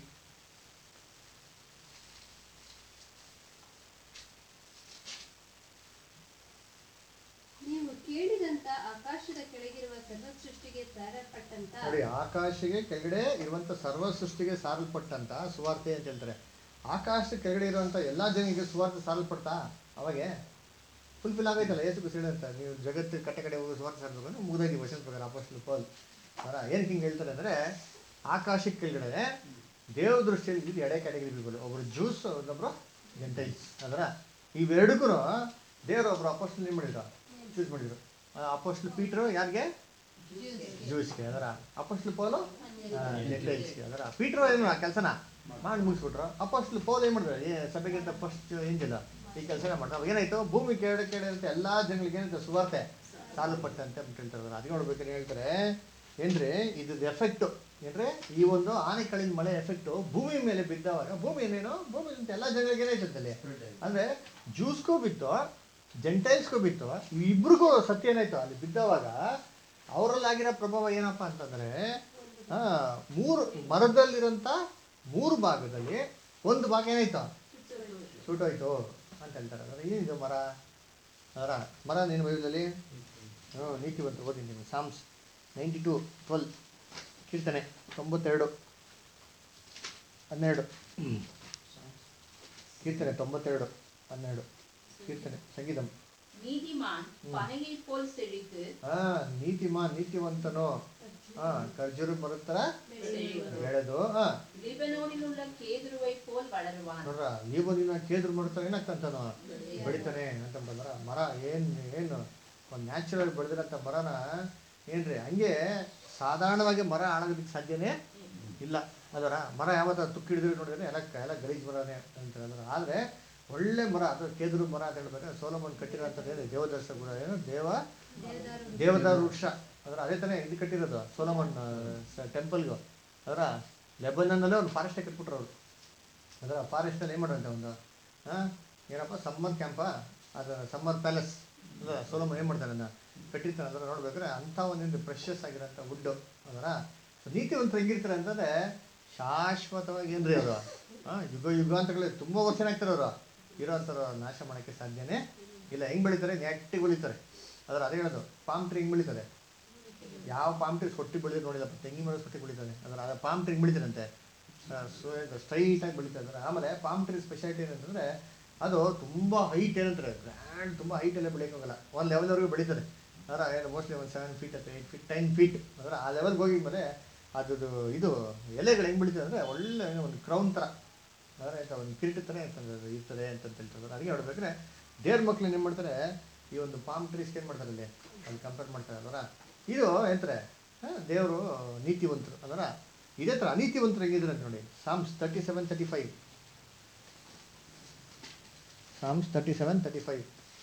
ನೀವು ಕೇಳಿದಂತ ಆಕಾಶದ ಕೆಳಗಿರುವ ಸರ್ವ ಸೃಷ್ಟಿಗೆ ಸಾರಲ್ಪಟ್ಟಂತ ನೋಡಿ ಆಕಾಶಕ್ಕೆ ಕೆಳಗಡೆ ಇರುವಂಥ ಸರ್ವ ಸೃಷ್ಟಿಗೆ ಸಾರಲ್ಪಟ್ಟಂತ ಸುವಾರ್ತೆ ಅಂತ ಹೇಳ್ತಾರೆ. ಆಕಾಶದ ಕೆಳಗಡೆ ಇರುವಂಥ ಎಲ್ಲ ಜನರಿಗೆ ಸುವಾರ್ತೆ ಸಾರಲ್ಪಡ್ತಾ ಅವಾಗೆ ಫುಲ್ಫಿಲ್ ಆಗೈತಲ್ಲ. ಏಸು ಕ್ರಿಸ್ತ ಅಂತ ನೀವು ಜಗತ್ತು ಕಟ್ಟೆ ಕಡೆ ಹೋಗಿ ಸುವಾರ್ತೆ ಸಾರಬೇಕು ಅಂದ್ರೆ ಮುಗಿದೈದು ವಚನ ಪ್ರಕಾರ ಅಪೊಸ್ತಲ ಪೌಲ್ ಅವರ ಏನಕ್ಕೆ ಹಿಂಗೆ ಹೇಳ್ತಾರೆ ಅಂದರೆ ಆಕಾಶಕ್ಕೆ ಕೆಳಗಡೆ ದೇವ ದೃಷ್ಟಿಯಲ್ಲಿ ಇದು ಎಡೆ ಕ್ಯಾಟಗರಿ ಪೀಪಲ್. ಒಬ್ಬರು ಜ್ಯೂಸ್ ಇನ್ನೊಬ್ಬರು ಜೆಂಟೈಲ್ಸ್ ಅದರ. ಇವೆರಡಕ್ಕೂ ದೇವರು ಒಬ್ಬರು ಅಪೊಸ್ತಲ ಏನು ಮಾಡಿದ್ರು ಚೂಸ್ ಮಾಡಿದ್ರು. ಅಪೊಸ್ತಲ ಪೀಟ್ರು ಯಾರಿಗೆ ಜ್ಯೂಸ್ಗೆ ಅದರ. ಅಪೊಸ್ತಲ ಪೌಲು ಜೆಂಟೈಲ್ಸ್ಗೆ ಅದರ. ಪೀಟ್ರು ಏನು ಆ ಕೆಲಸನ ಮಾಡಿ ಮುಗಿಸ್ಬಿಟ್ರು. ಅಪೊಸ್ತಲ ಪೌಲ್ ಏನು ಮಾಡಿದ್ರು ಏ ಸಭೆಗಿಂತ ಫಸ್ಟ್ ಏನಿಲ್ಲ ಈ ಕೆಲಸನ ಮಾಡ್ತಾರೆ. ಅವಾಗ ಏನಾಯ್ತು ಭೂಮಿ ಕೆಳಗಡೆ ಕೆಳಗಡೆ ಅಂತ ಎಲ್ಲ ಜನಗಳಿಗೆ ಏನಾಯ್ತು ಸುವಾರ್ತೆ ಸಾಲಪಟ್ಟಂತೆ ಅಂತ ಹೇಳ್ತಾರೆ. ಅದಕ್ಕೆ ನೋಡ್ಬೇಕಾದ್ರೆ ಹೇಳ್ತಾರೆ ಏನ್ರಿ ಇದು ಎಫೆಕ್ಟು ಏನ್ರಿ ಈ ಒಂದು ಆನೆಕಲ್ಲಿನ ಮಳೆ ಎಫೆಕ್ಟು ಭೂಮಿ ಮೇಲೆ ಬಿದ್ದವಾಗ ಭೂಮಿ ಏನೇನು ಭೂಮಿ ಅಂತ ಎಲ್ಲ ಜನಗಳಿಗೆ ಏನಾಯ್ತಂತಲ್ಲಿ ಅಂದರೆ ಜ್ಯೂಸ್ಗೂ ಬಿತ್ತು ಜೆಂಟೈಲ್ಸ್ಗೂ ಬಿತ್ತು. ಇಬ್ರಿಗೂ ಸತ್ಯ ಏನಾಯ್ತು ಅಲ್ಲಿ ಬಿದ್ದವಾಗ ಅವರಲ್ಲಾಗಿರೋ ಪ್ರಭಾವ ಏನಪ್ಪ ಅಂತಂದರೆ ಮೂರು ಮರದಲ್ಲಿರೋಂಥ ಮೂರು ಭಾಗದಲ್ಲಿ ಒಂದು ಭಾಗ ಏನಾಯ್ತು ಸುಟ್ಟೋಯ್ತು ಅಂತ ಹೇಳ್ತಾರೆ. ಅಂದರೆ ಏನಿದು ಮರ ಅದರ ಮರ ನೀನು ಬೈಬಲಲ್ಲಿ ಹ್ಞೂ ನೀತಿ ಬಂತು ಓದಿದ್ದೀನಿ. ಸಾಮ್ಸ್ ನೈಂಟಿ ಟು ಟ್ವೆಲ್ ಕೀರ್ತನೆ ತೊಂಬತ್ತೆರಡು ಹನ್ನೆರಡು. ಕೀರ್ತನೆ ತೊಂಬತ್ತೆರಡು ಹನ್ನೆರಡು. ಕೀರ್ತನೆ ಸಂಗೀತಂ. நீதிமான் பனையை போல் செழித்து ಹಾ ನೀತಿಮಾನ್ ನೀತಿವಂತನು ಹಾ ಖರ್ಜೂರ ಮರದ ತರ ಬೆಳೆದು ಹಾ ಲಿಬನೋನಿல் உள்ள கேதுருவை போல் வளருவான். ನೋಡ್ರ ಲೀಬನಿನ ಕೇಂದ್ರ ಮಾಡ್ತಾರೆ ಏನಾಗ್ತಂತಾನು ಬೆಳಿತಾನೆ ಅಂತಂದ್ರ ಮರ ಏನ್ ಏನು ಒಂದು ನ್ಯಾಚುರಲ್ ಬೆಳೆದಿರೋಂಥ ಮರನ ಏನ್ರಿ ಹಂಗೆ ಸಾಧಾರಣವಾಗಿ ಮರ ಹಾಳಾಗೋದಕ್ಕೆ ಸಾಧ್ಯನೇ ಇಲ್ಲ. ಅದರ ಮರ ಯಾವತ್ತ ತುಕ್ಕಿ ಹಿಡಿದ್ರೆ ನೋಡಿದ್ರೆ ಎಲ್ಲ ಎಲ್ಲ ಗಲೀಜ್ ಮರನೇ ಅಂತ ಹೇಳಿದ್ರೆ, ಆದರೆ ಒಳ್ಳೆ ಮರ ಅದು ಕೇಂದ್ರ ಮರ ಅಂತ ಹೇಳ್ಬೇಕಾದ್ರೆ ಸೋಲಮನ್ ಕಟ್ಟಿರೋಂಥದ್ದು ಏನು ದೇವದರ್ಶ ಕೂಡ ಏನು ದೇವ ದೇವದಾರ ವೃಕ್ಷ ಅದರ ಅದೇ ತಾನೇ ಇದು ಕಟ್ಟಿರೋದು ಸೋಲಮನ್ ಟೆಂಪಲ್ಗೂ. ಅದರ ಲೆಬನನ್ನಲ್ಲೇ ಒಂದು ಫಾರೆಸ್ಟೇ ಕಟ್ಬಿಟ್ರು ಅವರು. ಅದರ ಫಾರೆಸ್ಟಲ್ಲಿ ಏನು ಮಾಡೋಂಥ ಒಂದು ಹಾಂ ಏನಪ್ಪ ಸಮ್ಮರ್ ಕ್ಯಾಂಪ ಅದು ಸಮ್ಮರ್ ಪ್ಯಾಲೇಸ್ ಅಲ್ಲ ಸೋಲಮನ್ ಏನು ಮಾಡ್ತಾನೆ ಅದನ್ನು ಕಟ್ಟಿರ್ತಾನೆ. ಅದರ ನೋಡ್ಬೇಕಾದ್ರೆ ಅಂಥ ಒಂದೊಂದು ಪ್ರೆಷಸ್ ಆಗಿರೋಂಥ ವುಡ್ಡು. ಅದರ ನೀತಿವಂತರು ಹೆಂಗಿರ್ತಾರೆ ಅಂತಂದರೆ ಶಾಶ್ವತವಾಗಿ ಏನ್ರಿ ಅವರು ಹಾಂ ಯುಗ ಯುಗಾಂತಗಳಲ್ಲಿ ತುಂಬ ವರ್ಷ ಆಗ್ತಾರೆ ಅವರು ಇರೋವಂಥವ್ರು ನಾಶ ಮಾಡೋಕ್ಕೆ ಸಾಧ್ಯನೇ ಇಲ್ಲ. ಹೆಂಗೆ ಬೆಳೀತಾರೆ ನೆಟ್ಟಿಗೆ ಬೆಳೀತಾರೆ. ಅದರ ಅದೇ ಹೇಳೋದು ಪಾಮ್ ಟ್ರೀ ಹೆಂಗೆ ಬೆಳೀತಾರೆ, ಯಾವ ಪಾಮ್ ಟ್ರೀ ಸೊಟ್ಟಿ ಬೆಳೆದು ನೋಡಿಲ್ಲಪ್ಪ, ತೆಂಗಿನ ಮರ ಸೊಟ್ಟಿ ಬೆಳೀತಾರೆ. ಅದರ ಅದು ಪಾಮ್ ಟ್ರೀ ಹೆಂಗೆ ಬೆಳೀತಾರಂತೆ ಸ್ಟ್ರೈಟಾಗಿ ಬೆಳೀತಾ ಇದ್ದಾರೆ. ಆಮೇಲೆ ಪಾಮ್ ಟ್ರೀ ಸ್ಪೆಷಾಲಿಟಿ ಏನಂತಂದರೆ ಅದು ತುಂಬ ಹೈಟ್ ಏನಂತಾರೆ ಗ್ರ್ಯಾಂಡ್ ತುಂಬ ಹೈಟೆಲ್ಲ ಬೆಳೆಯೋಕ್ಕಾಗಲ್ಲ, ಒಂದು ಲೆವೆಲ್ವರೆಗೂ ಬೆಳೀತದೆ. ಅದರ ಏನು ಮೋಸ್ಟ್ಲಿ ಒಂದು ಸೆವೆನ್ ಫೀಟ್ ಅಥವಾ ಏಯ್ಟ್ ಫೀಟ್ ಟೆನ್ ಫೀಟ್ ಅದರ ಆ ಲೆವೆಲ್ಗೆ ಹೋಗಿ ಮೇಲೆ ಅದು ಇದು ಎಲೆಗಳು ಹೆಂಗೆ ಬೆಳೀತದೆ ಅಂದರೆ ಒಳ್ಳೆ ಒಂದು ಕ್ರೌನ್ ಥರ ಅದರ ಆಯ್ತಾ ಒಂದು ಕಿರೀಟ ಥರ ಇರ್ತದೆ ಅಂತಂತ ಹೇಳ್ತಾರೆ. ಅದಕ್ಕೆ ನೋಡ್ಬೇಕಾದ್ರೆ ದೇವ್ರ ಮಕ್ಳು ಏನು ಮಾಡ್ತಾರೆ ಈ ಒಂದು ಪಾಮ್ ಟ್ರೀಸ್ಗೆ ಏನು ಮಾಡ್ತಾರೆ ಅಲ್ಲಿ ಅಲ್ಲಿ ಕಂಪೇರ್ ಮಾಡ್ತಾರೆ ಅಲ್ವರ. ಇದು ಹೇಳ್ತಾರೆ ದೇವರು ನೀತಿವಂತರು ಅದರ ಇದೇ ಥರ ಅನೀತಿವಂತರು ಹೆಂಗಿದ್ರೆ ಅಂತ ನೋಡಿ. Psalms thirty seven thirty five Psalms thirty seven thirty five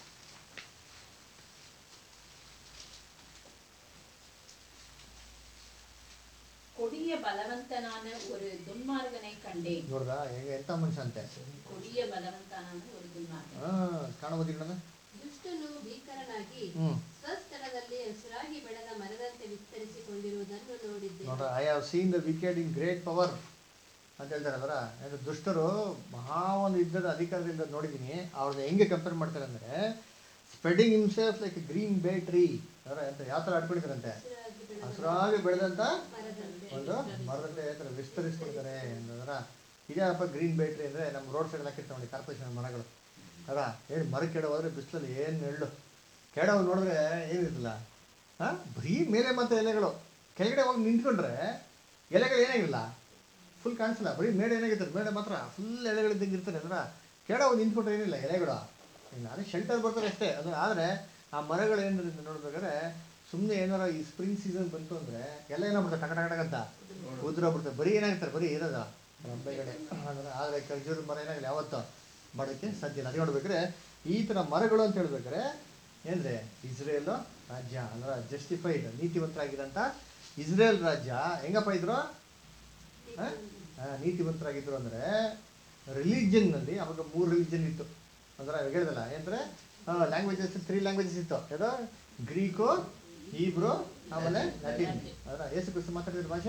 கொடிய பலவந்தனான ஒரு துன்மார்கனை கண்டேன். ನೋಡ್ದ ಹೆಂಗೆ ಎಂಥ ಮನುಷ್ಯ ಅಂತೆ கொடிய பலவந்தனான ஒரு துன்மார்கன். ಹಾಂ ಕಾಣಬೋದಿಲ್ಲ. ದುಷ್ಟನು ಭೀಕರನಾಗಿ ಹ್ಞೂ ಸ್ವಸ್ಥಳದಲ್ಲಿ ಹಸಿರಾಗಿ ಬೆಳೆದ ಮರದಂತೆ ವಿಸ್ತರಿಸಿಕೊಂಡಿರುವುದನ್ನು ನೋಡಿದ್ದೆ. ನೋಡ್ರ I have seen the wicked in great power ಅಂತ ಹೇಳ್ತಾರೆ. ಅದರ ಯಾಕಂದ್ರೆ ದುಷ್ಟರು ಮಹಾ ಒಂದು ಯುದ್ಧದ ಅಧಿಕಾರದಿಂದ ನೋಡಿದ್ದೀನಿ. ಅವ್ರನ್ನ ಹೆಂಗೆ ಕಂಪೇರ್ ಮಾಡ್ತಾರೆ ಅಂದರೆ spreading himself like green bay tree ಅದರ ಅಂತ ಯಾವ ಥರ ಆಡ್ಕೊಂಡಿದ್ದಾರಂತೆ ಹಸಿರಾಗಿ ಬೆಳೆದಂಥ ಒಂದು ಮರದಂತೆ ಯಾವ ಥರ ವಿಸ್ತರಿಸ್ಕೊಳ್ತಾರೆ ಅದರ. ಇದ್ಯಾರಪ್ಪ ಗ್ರೀನ್ ಬೇ ಟ್ರೀ ಅಂದರೆ ನಮ್ಮ ರೋಡ್ ಸೈಡ್ ಹಾಕಿರ್ತಾವೆ ನೋಡಿ ಕಾರ್ಪೊರೇಷನ್ ಮರಗಳು. ಅದರ ಏನು ಮರ ಕೆಡ ಹೋದ್ರೆ ಬಿಸಿಲಲ್ಲಿ ಏನು ನೆರಳು ಕೆಡವು ನೋಡಿದ್ರೆ ಏನಿರಲಿಲ್ಲ ಹಾಂ ಬರೀ ಮೇಲೆ ಮತ್ತು ಎಲೆಗಳು ಕೆಳಗಡೆ ಹೋಗಿ ನಿಂತ್ಕೊಂಡ್ರೆ ಎಲೆಗಳು ಏನಾಗಿಲ್ಲ ಫುಲ್ ಕಾಣಿಸಲ್ಲ, ಬರೀ ಮೇಡೆ ಏನಾಗಿರ್ತಾರೆ ಮೇಡೆ ಮಾತ್ರ ಫುಲ್ ಎಲೆಗಳಿದ್ದಂಗೆ ಇರ್ತಾರೆ. ಅದರ ಕೆಡ ಹೋಗಿ ನಿಂತ್ಕೊಂಡ್ರೆ ಏನಿಲ್ಲ ಎಲೆಗಳು ಇಲ್ಲ, ಅದೇ ಶೆಲ್ಟರ್ ಬರ್ತಾರೆ ಅಷ್ಟೇ. ಅದು ಆದರೆ ಆ ಮರಗಳು ಏನಿದೆ ನೋಡ್ಬೇಕಾದ್ರೆ ಸುಮ್ಮನೆ ಏನಾರ ಈ ಸ್ಪ್ರಿಂಗ್ ಸೀಸನ್ ಬಂತು ಅಂದರೆ ಎಲ್ಲ ಏನಾಗ್ಬಿಡ್ತಾರೆ ಟಕ ಟಕ ಟಕಂತ ಉದುರೋಗ್ಬಿಡ್ತಾರೆ, ಬರೀ ಏನಾಗಿರ್ತಾರೆ ಬರೀ ಇರೋದು ರಂಬೆಗಡೆ. ಅಂದರೆ ಆದರೆ ಖರ್ಜೂರದ ಮರ ಏನಾಗಲಿ ಯಾವತ್ತೂ ಮಾಡೋಕ್ಕೆ ಸಾಧ್ಯ ಇಲ್ಲ. ಅದೇ ನೋಡ್ಬೇಕಾದ್ರೆ ಈ ಥರ ಮರಗಳು ಅಂತ ಹೇಳ್ಬೇಕಾದ್ರೆ ಏನ್ರಿ ಇಸ್ರೇಲ್ ರಾಜ್ಯ ಅಂದ್ರೆ ಜಸ್ಟಿಫೈಡ್ ನೀತಿವಂತರಾಗಿರೋಂಥ ಇಸ್ರೇಲ್ ರಾಜ್ಯ ಹೆಂಗಪ್ಪ ಇದ್ರು ನೀತಿವಂತರಾಗಿದ್ರು ಅಂದರೆ ರಿಲಿಜನ್ನಲ್ಲಿ ಅವಾಗ ಮೂರು ರಿಲಿಜನ್ ಇತ್ತು. ಅಂದ್ರೆ ಹೇಳಿದಲ್ಲ ಏನಂದರೆ ಲ್ಯಾಂಗ್ವೇಜಸ್ ತ್ರೀ ಲ್ಯಾಂಗ್ವೇಜಸ್ ಇತ್ತು. ಯಾವುದೋ ಗ್ರೀಕು ಹೀಬ್ರು ಆಮೇಲೆ ಲ್ಯಾಟಿನ್. ಅದರ ಯೇಸು ಕ್ರಿಸ್ತ ಮಾತಾಡಿದ್ರು ಭಾಷೆ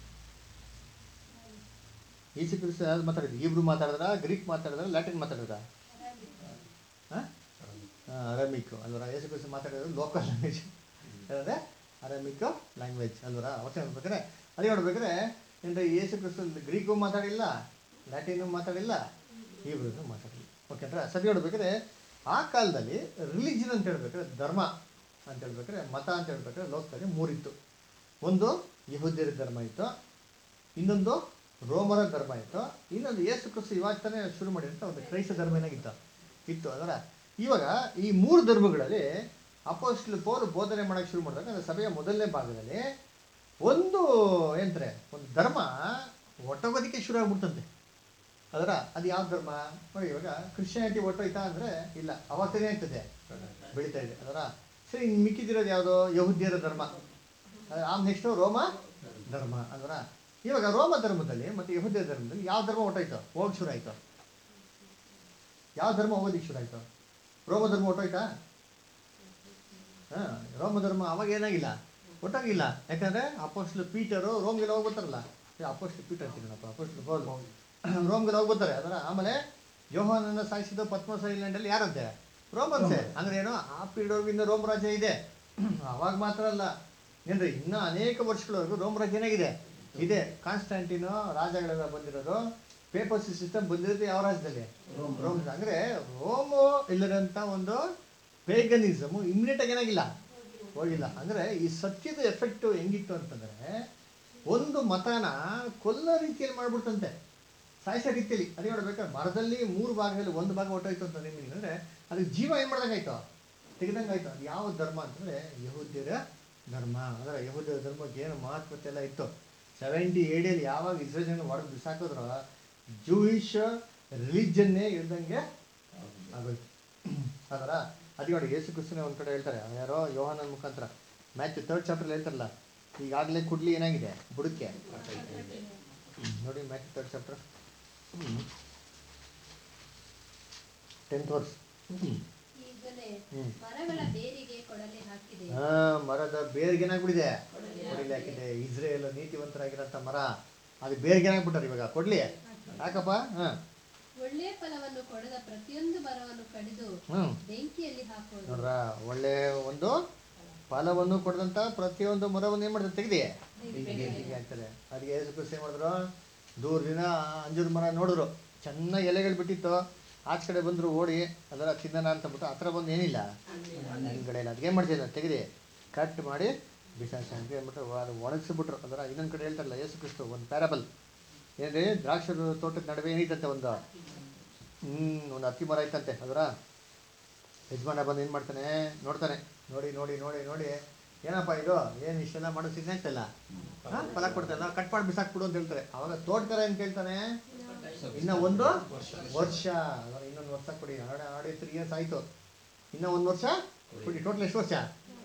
ಯೇಸು ಕ್ರಿಸ್ತ ಯಾವ್ದು ಮಾತಾಡಿದ್ರು? ಹೀಬ್ರು ಮಾತಾಡಿದ್ರ, ಗ್ರೀಕ್ ಮಾತಾಡಿದ್ರ, ಲ್ಯಾಟಿನ್ ಮಾತಾಡಿದ್ರ? ಹಾಂ ಅರಮಿಕ್ ಅಲ್ವರ. ಯೇಸು ಕ್ರಿಸ್ತ ಮಾತಾಡಿದ್ರು ಲೋಕಲ್ ಲ್ಯಾಂಗ್ವೇಜ್ ಏನಂದರೆ ಅರಮಿಕ್ ಲ್ಯಾಂಗ್ವೇಜ್ ಅಲ್ವರ. ಅವತ್ತು ನೋಡ್ಬೇಕಾದ್ರೆ ಅದೇ ನೋಡ್ಬೇಕಾದ್ರೆ ಏನಂದರೆ ಯೇಸು ಕ್ರಿಸ್ತ ಗ್ರೀಕು ಮಾತಾಡಿಲ್ಲ, ಲ್ಯಾಟಿನು ಮಾತಾಡಿಲ್ಲ, ಹೀಬ್ರೂ ಮಾತಾಡಿಲ್ಲ. ಓಕೆ ಅಂದ್ರೆ ಸರಿ ನೋಡ್ಬೇಕಾದ್ರೆ ಆ ಕಾಲದಲ್ಲಿ ರಿಲಿಜನ್ ಅಂತ ಹೇಳ್ಬೇಕಾದ್ರೆ ಧರ್ಮ ಅಂತ ಹೇಳ್ಬೇಕಾದ್ರೆ ಮತ ಅಂತ ಹೇಳ್ಬೇಕಾದ್ರೆ ಲೋಕದಲ್ಲಿ ಮೂರಿತ್ತು. ಒಂದು ಯಹೂದ್ಯರ ಧರ್ಮ ಇತ್ತು, ಇನ್ನೊಂದು ರೋಮರ ಧರ್ಮ ಇತ್ತು, ಇನ್ನೊಂದು ಯೇಸು ಕ್ರಿಸ್ತ ಇವಾಗ ತಾನೇ ಶುರು ಮಾಡಿದಂಥ ಒಂದು ಕ್ರೈಸ್ತ ಧರ್ಮ ಏನಾಗಿತ್ತು ಇತ್ತು. ಅದರ ಇವಾಗ ಈ ಮೂರು ಧರ್ಮಗಳಲ್ಲಿ ಅಪೋಸ್ಟಲ್ ಪೌಲ್ ಬೋಧನೆ ಮಾಡೋಕ್ಕೆ ಶುರು ಮಾಡಿದಾಗ ಅಂದರೆ ಸಭೆಯ ಮೊದಲನೇ ಭಾಗದಲ್ಲಿ ಒಂದು ಏನಂತಾರೆ ಒಂದು ಧರ್ಮ ಒಟ್ಟೋಗೋದಕ್ಕೆ ಶುರು ಆಗ್ಬಿಡ್ತಂತೆ. ಅದರ ಅದು ಯಾವ ಧರ್ಮ ನೋಡಿ, ಇವಾಗ ಕ್ರಿಶ್ಚಿಯಾನಿಟಿ ಒಟ್ಟೋಯ್ತಾ ಅಂದರೆ ಇಲ್ಲ, ಅವತ್ತೇನೇ ಆಗ್ತದೆ ಬೆಳೀತಾ ಇದೆ. ಅದರ ಸರಿ ಮಿಕ್ಕಿದಿರೋದು ಯಾವುದೋ ಯಹೂದ್ಯರ ಧರ್ಮ, ಆ ನೆಕ್ಸ್ಟು ರೋಮ ಧರ್ಮ. ಅದರ ಇವಾಗ ರೋಮ ಧರ್ಮದಲ್ಲಿ ಮತ್ತು ಯಹೂದ್ಯ ಧರ್ಮದಲ್ಲಿ ಯಾವ ಧರ್ಮ ಹೊಟ್ಟೋಯ್ತು ಹೋಗಿ ಶುರು ಆಯಿತು? ಯಾವ ಧರ್ಮ ಹೋಗೋದಿಕ್ಕೆ ಶುರು ಆಯಿತು? ರೋಮ ಧರ್ಮ ಹೊಟ್ಟೋಯ್ತಾ? ಹಾಂ ರೋಮ ಧರ್ಮ ಅವಾಗ ಏನಾಗಿಲ್ಲ ಒಟ್ಟಾಗಿಲ್ಲ. ಯಾಕಂದರೆ ಅಪೋಸ್ಟಲ್ ಪೀಟರು ರೋಮ್ಗೆಲ್ಲ ಹೋಗ್ಬರ್ತಾರಲ್ಲ, ಅಪೋಸ್ಟಲ್ ಪೀಟರ್ ಅಂತೀನಪ್ಪ ಅಪೋಸ್ಟಲ್ ಪೌಲ್ ರೋಮ್ಗೆಲ್ಲ ಹೋಗ್ಬರ್ತಾರೆ. ಅದರ ಆಮೇಲೆ ಯೋಹಾನನ್ನ ಸಾಯಿಸಿದ ಪದ್ಮಸ್ ಐಲ್ಯಾಂಡಲ್ಲಿ ಯಾರಂತೆ? ರೋಮನ್ಸೆ. ಅಂದರೆ ಏನೋ ಆ ಪೀರಿಯಡ್ವರೆಗಿಂದ ರೋಮ್ ರಾಜ್ಯ ಇದೆ. ಅವಾಗ ಮಾತ್ರ ಅಲ್ಲ ಏನ್ರಿ, ಇನ್ನೂ ಅನೇಕ ವರ್ಷಗಳವರೆಗೂ ರೋಮ್ ರಾಜ್ಯ ಏನಾಗಿದೆ ಇದೆ. ಕಾನ್ಸ್ಟಾಂಟಿನೋ ರಾಜಗಳೆಲ್ಲ ಬಂದಿರೋದು, ಪೇಪರ್ ಸಿಸ್ಟಮ್ ಬಂದಿರೋದು ಯಾವ ರಾಜ್ಯದಲ್ಲಿ? ರೋಮ್. ಅಂದ್ರೆ ರೋಮು ಇಲ್ಲಿರೋಂಥ ಒಂದು ಪೇಗನಿಸಮ್ ಇಮ್ಮಿಡಿಯೇಟ್ ಆಗಿ ಏನಾಗಿಲ್ಲ, ಹೋಗಿಲ್ಲ. ಅಂದ್ರೆ ಈ ಸತ್ಯದ ಎಫೆಕ್ಟ್ ಹೆಂಗಿತ್ತು ಅಂತಂದ್ರೆ, ಒಂದು ಮತನ ಕೊಲ್ಲೋ ರೀತಿಯಲ್ಲಿ ಮಾಡ್ಬಿಡ್ತಂತೆ, ಸಾಯಿಸೋ ರೀತಿಯಲ್ಲಿ. ಅದೇ ನೋಡ್ಬೇಕಾದ್ರೆ ಮರದಲ್ಲಿ ಮೂರು ಭಾಗದಲ್ಲಿ ಒಂದು ಭಾಗ ಹೊಟ್ಟೋಯ್ತು ಅಂತ ನಿಮಗೆ ಅಂದರೆ ಅದಕ್ಕೆ ಜೀವ ಏನು ಮಾಡ್ದಂಗಾಯ್ತು, ತೆಗೆದಂಗಾಯ್ತು. ಅದು ಯಾವ ಧರ್ಮ ಅಂತಂದರೆ ಯಹೂದ್ಯರ ಧರ್ಮ. ಅಂದರೆ ಯಹೂದ್ಯರ ಧರ್ಮಕ್ಕೆ ಏನು ಮಹತ್ವತೆ ಎಲ್ಲ ಇತ್ತು. ಸೆವೆಂಟಿ ಏಡಿಯಲ್ಲಿ ಯಾವಾಗ ಇಸ್ರೇಲ್ ಹೊಡೆದು ಬಿಸಾಕಿದ್ರು, ಜೂಯಿಷ್ ರಿಲಿಜನ್ನೇ ಇಲ್ದಂಗೆ ಆಗೋಯ್ತು. ಅದರ ಅದಕ್ಕೆ ನೋಡಿ ಯೇಸು ಕ್ರಿಸ್ತನೇ ಒಂದು ಕಡೆ ಹೇಳ್ತಾರೆ, ಯಾರೋ ಯೋಹಾನನ ಮುಖಾಂತರ ಮ್ಯಾಥ್ಯೂ ಥರ್ಡ್ ಚಾಪ್ಟರ್ ಹೇಳ್ತಾರಲ್ಲ, ಈಗಾಗಲೇ ಕುಡ್ಲಿ ಏನಾಗಿದೆ ಬುಡಕ್ಕೆ ನೋಡಿ. Matthew third chapter tenth verse. ಈಗಲೇ ಮರಗಳ ಬೇರಿಗೆ ಕೊಡಲಿ ಹಾಕಿದೆ. ಹಾ, ಮರದ ಬೇರ್ಗೆ ಏನಾಗ್ಬಿಟ್ಟಿದೆ, ಕೊಡಲಿ ಹಾಕಿದೆ. ಇಸ್ರೇಲ್ ನೀತಿವಂತರಾಗಿರೋಂಥ ಮರ, ಅದು ಬೇರ್ಗೆ ಏನಾಗ್ಬಿಟ್ಟಾರೆ ಇವಾಗ ಕೊಡ್ಲಿ ಯಾಕಪ್ಪ. ಹಾ, ಒಳ್ಳೆಯ ಫಲವನ್ನು ಕೊಡದ ಪ್ರತಿಯೊಂದು ಮರವನ್ನು ಕಡಿದು ಹ್ಮ್ ಬೆಂಕಿಯಲ್ಲಿ ಹಾಕೋದು. ನೋಡ್ರ, ಒಳ್ಳೆ ಒಂದು ಫಲವನ್ನು ಕೊಡದಂತ ಪ್ರತಿಯೊಂದು ಮರವನ್ನು ಏನ್ ಮಾಡ್ತಾರೆ, ತೆಗೆದಿ ಬೆಂಕಿಗೆ ಹಾಕ್ತಾರೆ. ಅದಕ್ಕೆ ಯೇಸು ಕ್ರಿಸ್ತ ಏನ್ ಮಾಡಿದ್ರು, ದೂರದಿಂದ ಅಂಜೂರ ಮರ ನೋಡಿದ್ರು, ಚೆನ್ನಾಗಿ ಎಲೆಗಳು ಬಿಟ್ಟಿತ್ತು, ಆಚ ಕಡೆ ಬಂದರು ಓಡಿ ಅದರ ತಿನ್ನೋಣ ಅಂತಬಿಟ್ಟು ಹತ್ರ ಬಂದು ಏನಿಲ್ಲ ಹಿಂದ್ಗಡೆ ಇಲ್ಲ. ಅದಕ್ಕೆ ಏನು ಮಾಡ್ತಿಲ್ಲ, ತೆಗೆದಿ ಕಟ್ ಮಾಡಿ ಬಿಸಾಸ ಅಂತ ಹೇಳ್ಬಿಟ್ರು, ಅದು ಒಣಗಿಸ್ಬಿಟ್ರು. ಅದರ ಇನ್ನೊಂದು ಕಡೆ ಹೇಳ್ತಾರಲ್ಲ ಯೇಸು ಕ್ರಿಸ್ತ ಒಂದು ಪ್ಯಾರಬಲ್ ಏನ್ರಿ, ದ್ರಾಕ್ಷಿ ತೋಟದ ನಡುವೆ ಏನೈತಂತೆ, ಒಂದು ಹ್ಮ್ ಒಂದು ಹತ್ತಿ ಮರ ಐತಂತೆ. ಅದರ ಯಜಮಾನ ಬಂದು ಏನು ಮಾಡ್ತಾನೆ, ನೋಡ್ತಾನೆ, ನೋಡಿ ನೋಡಿ ನೋಡಿ ನೋಡಿ ಏನಪ್ಪ ಇದು, ಏನು ಇಷ್ಟೆಲ್ಲ ಮಾಡೋ ಸಿಗ್ನಾಗ್ತಲ್ಲ, ಹಾಂ ಫಲ ಕೊಡ್ತಾಯಿಲ್ಲ, ಕಟ್ ಮಾಡಿ ಬಿಸಾಕ್ಬಿಡು ಅಂತ ಹೇಳ್ತಾರೆ. ಅವಾಗ ತೋಟಗಾರ ಏನು ಕೇಳ್ತಾನೆ, ಇನ್ನು ಒಂದು ವರ್ಷ, ಅದರ ಇನ್ನೊಂದು ವರ್ಷ ಕೊಡಿ, ಆಡ ಆಡಿ ತ್ರೀ ಇಯರ್ಸ್ ಆಯಿತು, ಇನ್ನೂ ಒಂದು ವರ್ಷ ಕೊಡಿ, ಟೋಟಲ್ ಎಷ್ಟು ವರ್ಷ?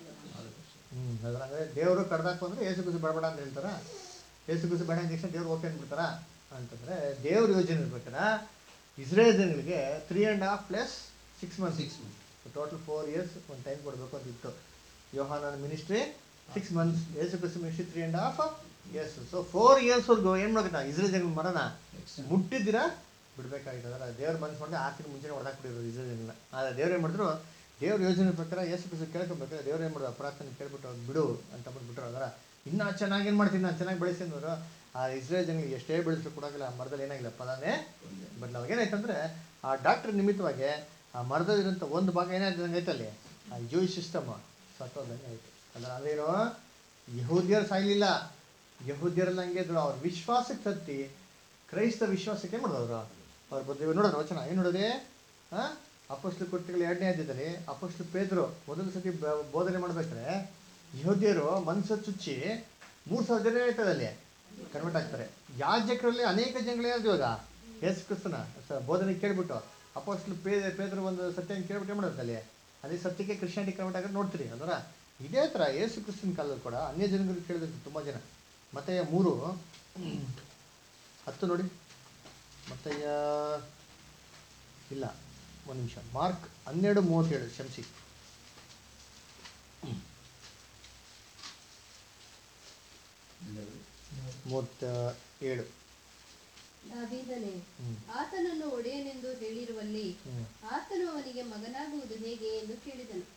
ಹ್ಞೂ ಅದರ ಅಂದರೆ ದೇವರು ಕಡ್ದಾಕು ಅಂದರೆ ಏಸು ಕುಸು ಬೇಡಬೇಡ ಅಂತ ಹೇಳ್ತಾರ. ಏಸು ಕುಸು ಬೇಡ ಅಂದ ತಕ್ಷಣ ದೇವ್ರು ಓಕೆ ಅಂದ್ಬಿಡ್ತಾರ ಅಂತಂದರೆ, ದೇವ್ರ ಯೋಜನೆ ಇರ್ಬೇಕಾರ ಇಸ್ರೇಲ್ ಜನಗಳಿಗೆ three and half plus six months six months total four years ಒಂದು ಟೈಮ್ ಕೊಡಬೇಕು ಅಂತ ಇತ್ತು. ಯೋಹಾನನ ಮಿನಿಸ್ಟ್ರಿ ಸಿಕ್ಸ್ ಮಂತ್ಸ್, ಯೇಸು ಕ್ರಿಸ್ತ ministry three and half years. So four ಇಯರ್ಸ್ವರೆಗೂ ಏನು ಮಾಡ್ಬೇಕು, ಇಸ್ರೇಲ್ ಜನ ಮರನ ಮುಟ್ಟಿದ್ದೀರಾ ಬಿಡಬೇಕಾಗಿತ್ತು. ಅದರ ದೇವ್ರ ಮನಸ್ಸು ಮಾಡಿದ್ರೆ ಆರು ತಿಂಗಳು ಮುಂಚೆನೇ ಹೊಡೆದಾಕ್ಬಿಟ್ಟಿರೋದು ಇಸ್ರೇಲ್ ಜನನ. ಆದರೆ ದೇವ್ರು ಏನು ಮಾಡಿದ್ರು, ದೇವ್ರ ಯೋಜನೆ ಪ್ರಕಾರ ಯೇಸು ಕ್ರಿಸ್ತ ಕೇಳ್ಕೊಬೇಕಾದ್ರೆ ದೇವ್ರು ಏನು ಮಾಡೋದು, ಪ್ರಾರ್ಥನೆ ಕೇಳ್ಬಿಟ್ಟು ಬಿಡು ಅಂತ ಬಂದುಬಿಟ್ರು. ಅದರ ಇನ್ನೂ ಚೆನ್ನಾಗಿ ಏನು ಮಾಡ್ತೀನಿ, ನಾನು ಚೆನ್ನಾಗಿ ಬೆಳೆಸ್ತೀನಿ ಅಂದರು. ಆ ಇಸ್ರೇಲ್ ಜನಗಳಿಗೆ ಎಷ್ಟೇ ಬೆಳೆಸಲು ಕೊಡೋಂಗಿಲ್ಲ, ಆ ಮರದಲ್ಲಿ ಏನಾಗಿಲ್ಲ ಫಲನೇ ಬದಲಾವಾಗ. ಏನಾಯ್ತಂದರೆ ಆ ಡಾಕ್ಟ್ರ್ ನಿಮಿತ್ತವಾಗಿ ಆ ಮರದಲ್ಲಿರೋಂಥ ಒಂದು ಭಾಗ ಏನಾಯ್ತಂಗೆ ಐತಲ್ಲಿ, ಆ ಜೂಯಿಶ್ ಸಿಸ್ಟಮ್ ಸತ್ತೋದಂಗೆ ಆಯಿತು. ಅದರ ಅದೇನೋ ಯಹೂದ್ಯರು ಸಾಯಲಿಲ್ಲ, ಯಹೂದ್ಯರೆಲ್ಲ ಹಂಗೆ ಇದ್ರು, ಅವ್ರ ವಿಶ್ವಾಸಕ್ಕೆ ತತ್ತಿ ಕ್ರೈಸ್ತ ವಿಶ್ವಾಸಕ್ಕೆ ಮಾಡಿದವರು ಅವ್ರು ಬಂದು ನೋಡೋದು ವಚನ ಏನು ನೋಡೋದೆ. ಹಾಂ, ಅಪೊಸ್ತಲ ಕೃತ್ಯಗಳು ಎರಡನೇ ಅಧ್ಯಾಯದಲ್ಲಿ ಅಪೊಸ್ತಲ ಪೇದ್ರು ಮೊದಲ ಸತಿ ಬೋಧನೆ ಮಾಡ್ಬೇಕಾದ್ರೆ ಯಹೂದ್ಯರು ಮನಸ್ಸು ಚುಚ್ಚಿ ಮೂರು ಸಾವಿರ ಜನ ಇರ್ತಾರೆ ಅಲ್ಲಿ ಕನ್ವರ್ಟ್ ಆಗ್ತಾರೆ. ಯಾಜಕರಲ್ಲಿ ಅನೇಕ ಜನಗಳೇ ಇವಾಗ ಯೇಸು ಕ್ರಿಸ್ತನ ಸ ಬೋಧನೆ ಕೇಳಿಬಿಟ್ಟು ಅಪೊಸ್ತಲ ಪೇ ಪೇದ್ರು ಒಂದು ಸತ್ಯ ಕೇಳ್ಬಿಟ್ಟು ಏನು ಮಾಡೋದು ಅಲ್ಲಿ ಅದೇ ಸತ್ಯಕ್ಕೆ ಕ್ರಿಶ್ಚಿಯಾನಿಟಿ ಕನ್ವರ್ಟ್ ಆಗೋದು ನೋಡ್ತೀರಿ. ಅದರ ಇದೇ ಥರ ಯೇಸು ಕ್ರಿಸ್ತನ ಕಾಲದಲ್ಲಿ ಕೂಡ ಅನ್ಯ ಜನಗಳಿಗೆ ಕೇಳಿದ್ರು ತುಂಬ ಜನ. ಮತ್ತೆ ಮೂರು ಹತ್ತು ನೋಡಿ, ಮತ್ತೆ ಇಲ್ಲ ಒಂದು ನಿಮಿಷ, ಮಾರ್ಕ್ ಹನ್ನೆರಡು ಮೂವತ್ತೇಳು ಕ್ಷಮಿಸಿ, ಮೂವತ್ತ ಏಳು. ದಾವೀದನೇ, ಆತನನ್ನು ಒಡೆಯನೆಂದು ಹೇಳಿರುವಲ್ಲಿ ಆತನು ಅವನಿಗೆ ಮಗನಾಗುವುದು ಹೇಗೆ ಎಂದು ಕೇಳಿದನು.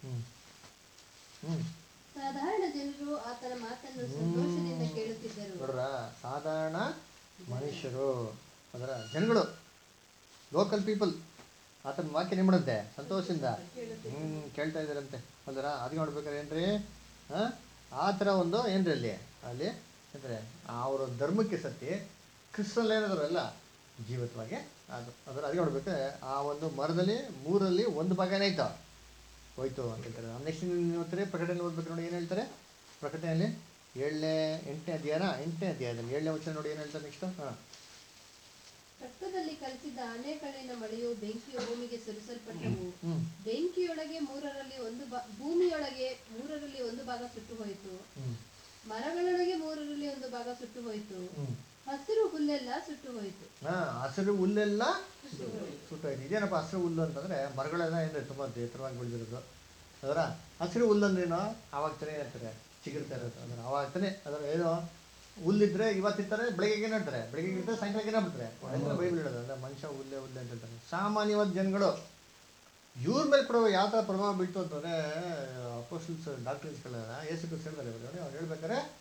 ಸಾಧಾರಣ ಜನರು ಆತನ ಮಾತನ್ನು ಸಂತೋಷದಿಂದ ಕೇಳುತ್ತಿದ್ದರು. ನೋಡ್ರ, ಸಾಧಾರಣ ಮನುಷ್ಯರು ಅದರ ಜನಗಳು ಲೋಕಲ್ ಪೀಪಲ್ ಆತನ ವಾಕ್ಯ ಏನು ಮಾಡುತ್ತೆ ಸಂತೋಷದಿಂದ ಹ್ಞೂ ಕೇಳ್ತಾ ಇದ್ದಾರಂತೆ. ಅದರ ಅದು ನೋಡ್ಬೇಕಾದ್ರೆ ಏನ್ರಿ, ಹಾಂ ಆ ಥರ ಒಂದು ಏನ್ರಿ ಅಲ್ಲಿ ಅಲ್ಲಿ ಅಂದರೆ ಅವರ ಧರ್ಮಕ್ಕೆ ಸತ್ತಿ ಕ್ರಿಸ್ತನಲ್ಲಿ ಏನಾದ್ರು ಎಲ್ಲ ಜೀವಿತವಾಗಿ ಅದು ಅದರ ಅದು ನೋಡ್ಬೇಕಾದ್ರೆ ಆ ಒಂದು ಮರದಲ್ಲಿ ಮೂರಲ್ಲಿ ಒಂದು ಭಾಗ ಏನಾಯ್ತು ಹೋಯ್ತು ಅಂತ ಹೇಳ್ತಾರೆ. ನೆಕ್ಸ್ಟ್ ಓದ್ತಾರೆ ಪ್ರಕಟಣೆ ಓದ್ಬೇಕು ನೋಡಿ, ಏನು ಹೇಳ್ತಾರೆ ಪ್ರಕಟಣೆಯಲ್ಲಿ ಏಳನೇ ಎಂಟನೇ ಅಧ್ಯಾಯನ ಎಂಟನೇ ಅಧ್ಯಾಯದಲ್ಲಿ ಏಳನೇ ವಚನ ನೋಡಿ ಏನು ಹೇಳ್ತಾರೆ ನೆಕ್ಸ್ಟು. ಹಾಂ, ರಕ್ತದಲ್ಲಿ ಕಲಿಸಿದ ಆನೆಕಲ್ಲಿನ ಮಳೆಯು ಬೆಂಕಿಯು ಭೂಮಿಗೆ ಸುರಿಸಲ್ಪಟ್ಟವು. ಬೆಂಕಿಯೊಳಗೆ ಮೂರರಲ್ಲಿ ಒಂದು ಬಾ ಭೂಮಿಯೊಳಗೆ ಮೂರರಲ್ಲಿ ಒಂದು ಭಾಗ ಸುಟ್ಟು ಹೋಯಿತು, ಮರಗಳೊಳಗೆ ಮೂರರಲ್ಲಿ ಒಂದು ಭಾಗ ಸುಟ್ಟು ಹೋಯಿತು, ಹಸಿರು ಹುಲ್ಲೆಲ್ಲ ಸುಟ್ಟು ಹೋಯಿತು. ಹಾ, ಹಸಿರು ಹುಲ್ಲೆಲ್ಲ ಸುಟ್ಟೋಯ್ತು. ಇದೇನಪ್ಪ ಹಸಿರು ಹುಲ್ಲು ಅಂತಂದರೆ ಮರಗಳೆಲ್ಲ ಏನ್ರಿ ತುಂಬ ಎತ್ತರವಾಗಿ ಬೆಳೆದಿರೋದು. ಅದರ ಹಸಿರು ಹುಲ್ಲು ಅಂದ್ರೇನೋ ಆವಾಗ ತಾನೇ ಇರ್ತಾರೆ ಚಿಗುರ್ತಾ ಇರುತ್ತೆ. ಅಂದ್ರೆ ಆವಾಗ ತಾನೇ ಅದರ ಏನೋ ಹುಲ್ಲಿದ್ರೆ ಇವತ್ತಿರ್ತಾರೆ, ಬೆಳಿಗ್ಗೆ ಏನು ಹೇಳ್ತಾರೆ, ಬೆಳಿಗ್ಗೆ ಇರ್ತಾರೆ, ಸಾಯಂಕಾಲಕ್ಕೆ ಏನಾಗ್ಬಿಡ್ತಾರೆ ಎಲ್ಲ ಬೈಬಲ್ ಹೇಳೋದು. ಅಂದರೆ ಮನುಷ್ಯ ಹುಲ್ಲೆ ಹುಲ್ಲೆ ಅಂತ ಹೇಳ್ತಾರೆ. ಸಾಮಾನ್ಯವಾದ ಜನಗಳು ಇವ್ರ ಮೇಲೆ ಕೂಡ ಯಾವ ಥರ ಪ್ರಭಾವ ಬೀಳ್ತು ಅಂತಂದರೆ ಅಪೋಸ್ಟಲ್ಸ್ ಡಾಕ್ಟರ್ಸ್ಗಳೆಲ್ಲ ಯೇಸು ಕ್ರಿಸ್ತ ಹೇಳ್ತಾರೆ. ಅವ್ರು ಹೇಳ್ಬೇಕಾದ್ರೆ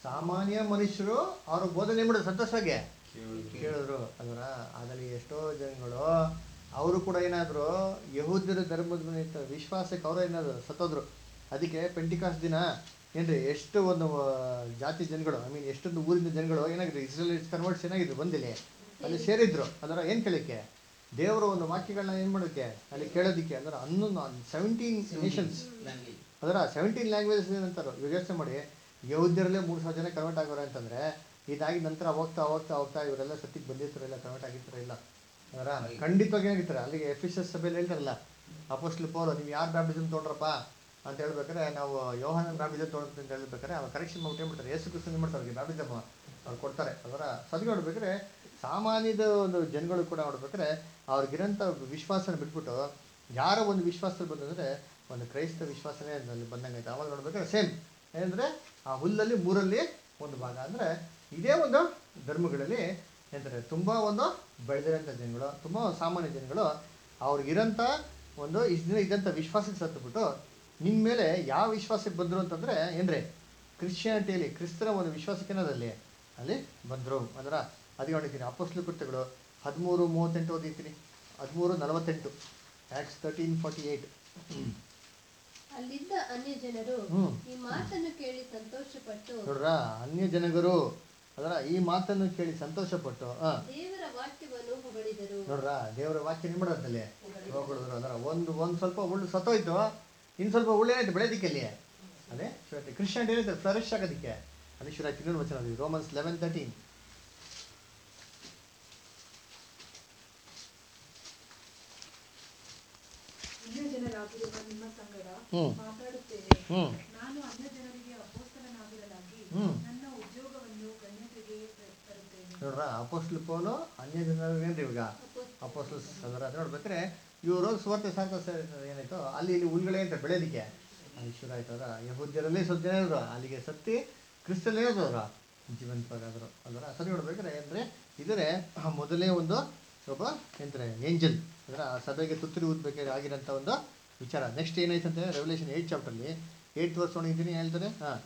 ಸಾಮಾನ್ಯ ಮನುಷ್ಯರು ಅವರು ಬೋಧನೆ ಮಾಡೋದು ಸಂತೋಷವಾಗಿ ಕೇಳಿದ್ರು ಅದರ ಅದರಲ್ಲಿ ಎಷ್ಟೋ ಜನಗಳು ಅವರು ಕೂಡ ಏನಾದ್ರು ಯಹೂದ್ಯರ ಧರ್ಮದ ಮೇಲೆ ಇದ್ದ ವಿಶ್ವಾಸಕ್ಕೆ ಅವರು ಏನಾದ್ರು ಸತ್ತೋದ್ರು. ಅದಕ್ಕೆ ಪೆಂಟಿಕಾಸ್ಟ್ ದಿನ ಏನ್ರಿ ಎಷ್ಟು ಒಂದು ಆ, ಜಾತಿ ಜನಗಳು ಐ ಮೀನ್ ಎಷ್ಟೊಂದು ಊರಿನ ಜನಗಳು ಏನಾಗಿದೆ ಇಸ್ರೇಲ್ ಕನ್ವರ್ಟ್ಸ್ ಏನಾಗಿದ್ರು ಬಂದಿಲ್ಲಿ ಅಲ್ಲಿ ಸೇರಿದ್ರು. ಅದರ ಏನು ಕೇಳಕ್ಕೆ ದೇವರ ಒಂದು ವಾಕ್ಯಗಳನ್ನ ಏನು ಮಾಡೋಕ್ಕೆ ಅಲ್ಲಿ ಕೇಳೋದಕ್ಕೆ ಅದರ ಹನ್ನೊಂದು ಸೆವೆಂಟೀನ್ ನೇಷನ್ಸ್ ಅದರ ಸೆವೆಂಟೀನ್ ಲ್ಯಾಂಗ್ವೇಜಸ್ ಏನಂತಾರೋ ಇವಾಗ ಯೋಚನೆ ಮಾಡಿ. ಯಹೂದ್ಯರಲ್ಲೇ ಮೂರು ಸಾವಿರ ಜನ ಕನ್ವರ್ಟ್ ಆಗೋರೆ ಅಂತಂದರೆ ಇದಾಗಿ ನಂತರ ಹೋಗ್ತಾ ಹೋಗ್ತಾ ಹೋಗ್ತಾ ಇವರೆಲ್ಲ ಸತ್ತಿಗೆ ಬಂದಿರ್ತಾರಲ್ಲ ಕನ್ವರ್ಟ್ ಆಗಿರ್ತಾರೆ ಇಲ್ಲ ಅದರ ಖಂಡಿತವಾಗಿ ಏನಾಗಿರ್ತಾರೆ ಅಲ್ಲಿಗೆ ಎಫಿಷಿಯಸ್ ಸಭೆಯಲ್ಲಿ ಹೇಳ್ತಾರಲ್ಲ ಅಪೋಸ್ಟಲ್ ಪೌಲ್ ನೀವು ಯಾರು ಬ್ಯಾಪ್ಟಿಸಮ್ ತೊಗೊಂಡ್ರಪ್ಪ ಅಂತ ಹೇಳ್ಬೇಕಾರೆ ನಾವು ಯೋಹಾನ ಬ್ಯಾಪ್ಟಿಸಮ್ ತೊಗೊಂಡು ಅಂತ ಹೇಳ್ಬೇಕಾರೆ ಅವ್ರು ಕರೆಕ್ಷನ್ ಮಾಡ್ಬಿಟ್ಟು ಮಾಡ್ತಾರೆ ಯೇಸು ಕ್ರಿಸ್ತನ ಏನು ಮಾಡ್ತಾರೆ ಅವ್ರಿಗೆ ಬ್ಯಾಪ್ಟಿಸಮ್ ಅವ್ರು ಕೊಡ್ತಾರೆ. ಅದರ ಸದ್ಗೆ ನೋಡ್ಬೇಕಾದ್ರೆ ಸಾಮಾನ್ಯದ ಒಂದು ಜನಗಳು ಕೂಡ ನೋಡ್ಬೇಕಾದ್ರೆ ಅವ್ರಿಗಿರೋಂಥ ವಿಶ್ವಾಸನ ಬಿಟ್ಬಿಟ್ಟು ಯಾರೋ ಒಂದು ವಿಶ್ವಾಸದಲ್ಲಿ ಬಂದಂದರೆ ಒಂದು ಕ್ರೈಸ್ತ ವಿಶ್ವಾಸನೇ ಅಲ್ಲಿ ಬಂದಂಗೆ ಆಯ್ತು. ಆವಾಗ ನೋಡ್ಬೇಕಾದ್ರೆ ಸೇಮ್ ಏನಂದರೆ ಆ ಹುಲ್ಲಲ್ಲಿ ಮೂರಲ್ಲಿ ಒಂದು ಭಾಗ ಅಂದರೆ ಇದೇ ಒಂದು ಧರ್ಮಗಳಲ್ಲಿ ಏನಂತಾರೆ ತುಂಬ ಒಂದು ಬೆಳೆದಿರೋಂಥ ಜನಗಳು ತುಂಬ ಸಾಮಾನ್ಯ ಜನಗಳು ಅವ್ರಿಗಿರೋಂಥ ಒಂದು ಇಷ್ಟು ದಿನ ಇದ್ದಂಥ ವಿಶ್ವಾಸಕ್ಕೆ ಸತ್ತುಬಿಟ್ಟು ನಿಮ್ಮ ಮೇಲೆ ಯಾವ ವಿಶ್ವಾಸಕ್ಕೆ ಬಂದರು ಅಂತಂದರೆ ಏನ್ರಿ ಕ್ರಿಶ್ಚಿಯಾನಿಟಿಯಲ್ಲಿ ಕ್ರಿಸ್ತರ ಒಂದು ವಿಶ್ವಾಸಕ್ಕೆ ಏನಾದಲ್ಲಿ ಅಲ್ಲಿ ಬಂದರು. ಅದರ ಅದಕ್ಕೆ ನೋಡಿದ್ದೀನಿ ಅಪೊಸ್ತಲ ಕೃತ್ಯಗಳು ಹದಿಮೂರು ಮೂವತ್ತೆಂಟು ಓದಿರ್ತೀನಿ ಹದಿಮೂರು ನಲವತ್ತೆಂಟು ಆ್ಯಕ್ಟ್ಸ್ ತರ್ಟೀನ್ ಫಾರ್ಟಿ ಏಯ್ಟ್. ಅಲ್ಲಿದ್ದ ಅನ್ಯ ಜನರು ಹ್ಮ್. ಈ ಮಾತನ್ನು ಕೇಳಿ ಸಂತೋಷಪಟ್ಟು ನೋಡ್ರ ಅನ್ಯ ಜನಗರು ಅದರ ಈ ಮಾತನ್ನು ಕೇಳಿ ಸಂತೋಷಪಟ್ಟು ಹಾಂ ದೇವರ ವಾಕ್ಯವನ್ನು ಹೊಗಳಿದರು. ನೋಡ್ರ ದೇವರ ವಾಕ್ಯ ನಿಮ್ಮ ಮಾಡೋದಲ್ಲಿ ಹೋಗಿದ್ರು. ಅದರ ಒಂದು ಒಂದು ಸ್ವಲ್ಪ ಉಳ್ಳು ಸತ್ತೋಯ್ತು, ಇನ್ನು ಸ್ವಲ್ಪ ಉಳ್ಳೇನಾಯ್ತು ಬೆಳೆಯೋದಕ್ಕೆ ಅಲ್ಲಿ ಅದೇ ಶುರುವಾಯ್ತು. ಕ್ರಿಶ್ಚಿಯಾನಿಟಿ ಏನಾಯ್ತು ಫ್ಲರಿಶ್ ಆಗೋದಕ್ಕೆ ಅಲ್ಲಿ ಶುರುವಾಯ್ತು. ಇನ್ನೊಂದು ವಚನ ನೋಡಿ ರೋಮನ್ಸ್ ಲೆವೆನ್ ತರ್ಟೀನ್. ಅನ್ಯಜನರಾಗಿರುವ ನಿಮ್ಮ ಸಂಗಡ ಹ್ಮ್. ಮಾತಾಡುತ್ತೇನೆ. ಹ್ಞೂ ನಾನು ಅನ್ಯ ಜನರಿಗೆ ಅಪೊಸ್ತಲನಾಗಿರಲಾಗಿ ಹ್ಞೂ ನನ್ನ ಉದ್ಯೋಗವನ್ನು ಗಣ್ಯತೆಗೆ ತರುತ್ತೇನೆ. ನೋಡ್ರ ಅಪೋಸ್ಟಲ್ ಪೌಲು ಅನ್ಯ ಜನರೇನ್ರಿ ಇವಾಗ ಅಪೋಸ್ಟಲ್ಸ್ ಅದರ ಅದು ನೋಡ್ಬೇಕಾದ್ರೆ ಇವರು ಸುವಾರ್ತೆ ಸಾರ್ಥ ಏನಾಯ್ತು ಅಲ್ಲಿ ಇಲ್ಲಿ ಹುಲ್ಗಳೇ ಅಂತ ಬೆಳೆಯೋದಕ್ಕೆ ಅಲ್ಲಿ ಶುರು ಆಯ್ತು. ಅದರ ಯಹೂದ್ಯರಲ್ಲಿ ಸ್ವಲ್ಪ ಜನ ಇದ್ರು ಅಲ್ಲಿಗೆ ಸತ್ತಿ ಕ್ರಿಸ್ತಲ್ಲೇ ಇರೋದ್ರ ಜೀವಂತವಾಗಾದರು. ಅದರ ಸರಿ ನೋಡ್ಬೇಕಾದ್ರೆ ಅಂದರೆ ಇದರೇ ಮೊದಲೇ ಒಂದು ಒಬ್ಬ ಎಂತಾರೆ ಏಂಜಲ್ ಅದರ ಸಭೆಗೆ ತುತ್ತೂರಿ ಊದ್ಬೇಕಾದ್ರೆ ಆಗಿರೋಂಥ ಒಂದು ವಿಚಾರ. ನೆಕ್ಸ್ಟ್ ಏನಾಯ್ತಂತೆ ರೆವಲ್ಯೂಷನ್ ಏಯ್ಟ್ ಚಾಪ್ಟರ್ಲಿ ಏಯ್ಟ್ ವರ್ಷ ನೋಡಿದ್ದೀನಿ ಹೇಳ್ತಾರೆ. ಹಾಂ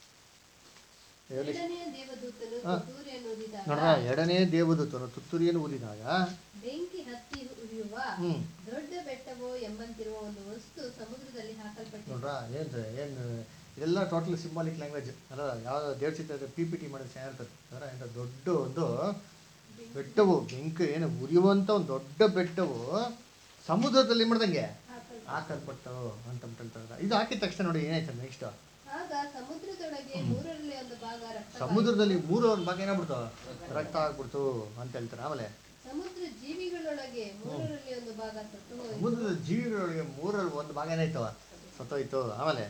ರೆವಲ್ಯೂಷನ್ ಎರಡನೆಯ ದೇವದೂತನು ಹಾ. ತುತ್ತೂರಿಯನ್ನು ಊದಿದಾಗ ನೋಡ್ರ ಎರಡನೇ ದೇವದೂತನು ತುತ್ತೂರಿಯನ್ನು ಊದಿದಾಗ ಬೆಂಕಿ ಹತ್ತಿ ಉರಿಯುವ ಹ್ಞೂ ದೊಡ್ಡ ಬೆಟ್ಟವೋ ಎಂಬಂತಿರುವ ಒಂದು ವಸ್ತು ಸಮುದ್ರದಲ್ಲಿ ಹಾಕಲ್ಪಟ್ಟಿತು. ನೋಡ್ರಾ ಏನು ಏನು ಇದೆಲ್ಲ ಟೋಟಲ್ ಸಿಂಬಾಲಿಕ್ ಲ್ಯಾಂಗ್ವೇಜ್ ಅಲ್ಲ. ಯಾವ ದೇವ್ರ ಚಿತ್ರ ಪಿ ಪಿ ಟಿ ಮಾಡೋದು ಚೆನ್ನಾಗಿರ್ತದೆ ಅದರ ಎಂಥ ದೊಡ್ಡ ಒಂದು ಬೆಟ್ಟವು ಬೆಂಕಿ ಏನು ಉರಿಯುವಂಥ ಒಂದು ದೊಡ್ಡ ಬೆಟ್ಟವು ಸಮುದ್ರದಲ್ಲಿ ಮಾಡ್ದಂಗೆ ಹಾಕಲ್ಪಟ್ಟವು ಅಂತ ಹೇಳ್ತಾರೆ. ಇದು ಹಾಕಿದ ತಕ್ಷಣ ನೋಡಿ ಏನಾಯ್ತು ನೆಕ್ಸ್ಟ್ ಆಗ ಸಮುದ್ರದೊಳಗೆ ಮೂರರಲ್ಲಿ ಒಂದು ಭಾಗ ರಕ್ತ ಸಮುದ್ರದಲ್ಲಿ ಮೂರು ಒಂದು ಭಾಗ ಏನಾಗ್ಬಿಡ್ತು ರಕ್ತ ಆಗ್ಬಿಡ್ತು ಅಂತ ಹೇಳ್ತಾರೆ. ಆಮೇಲೆ ಸಮುದ್ರ ಜೀವಿಗಳೊಳಗೆ ಮೂರರಲ್ಲಿ ಒಂದು ಭಾಗ ಸತ್ತು ಹೋಯಿತು. ಸಮುದ್ರದ ಜೀವಿಗಳೊಳಗೆ ಮೂರಲ್ಲಿ ಒಂದು ಭಾಗ ಏನಾಯ್ತು ಸತ್ತೋಯ್ತು. ಆಮೇಲೆ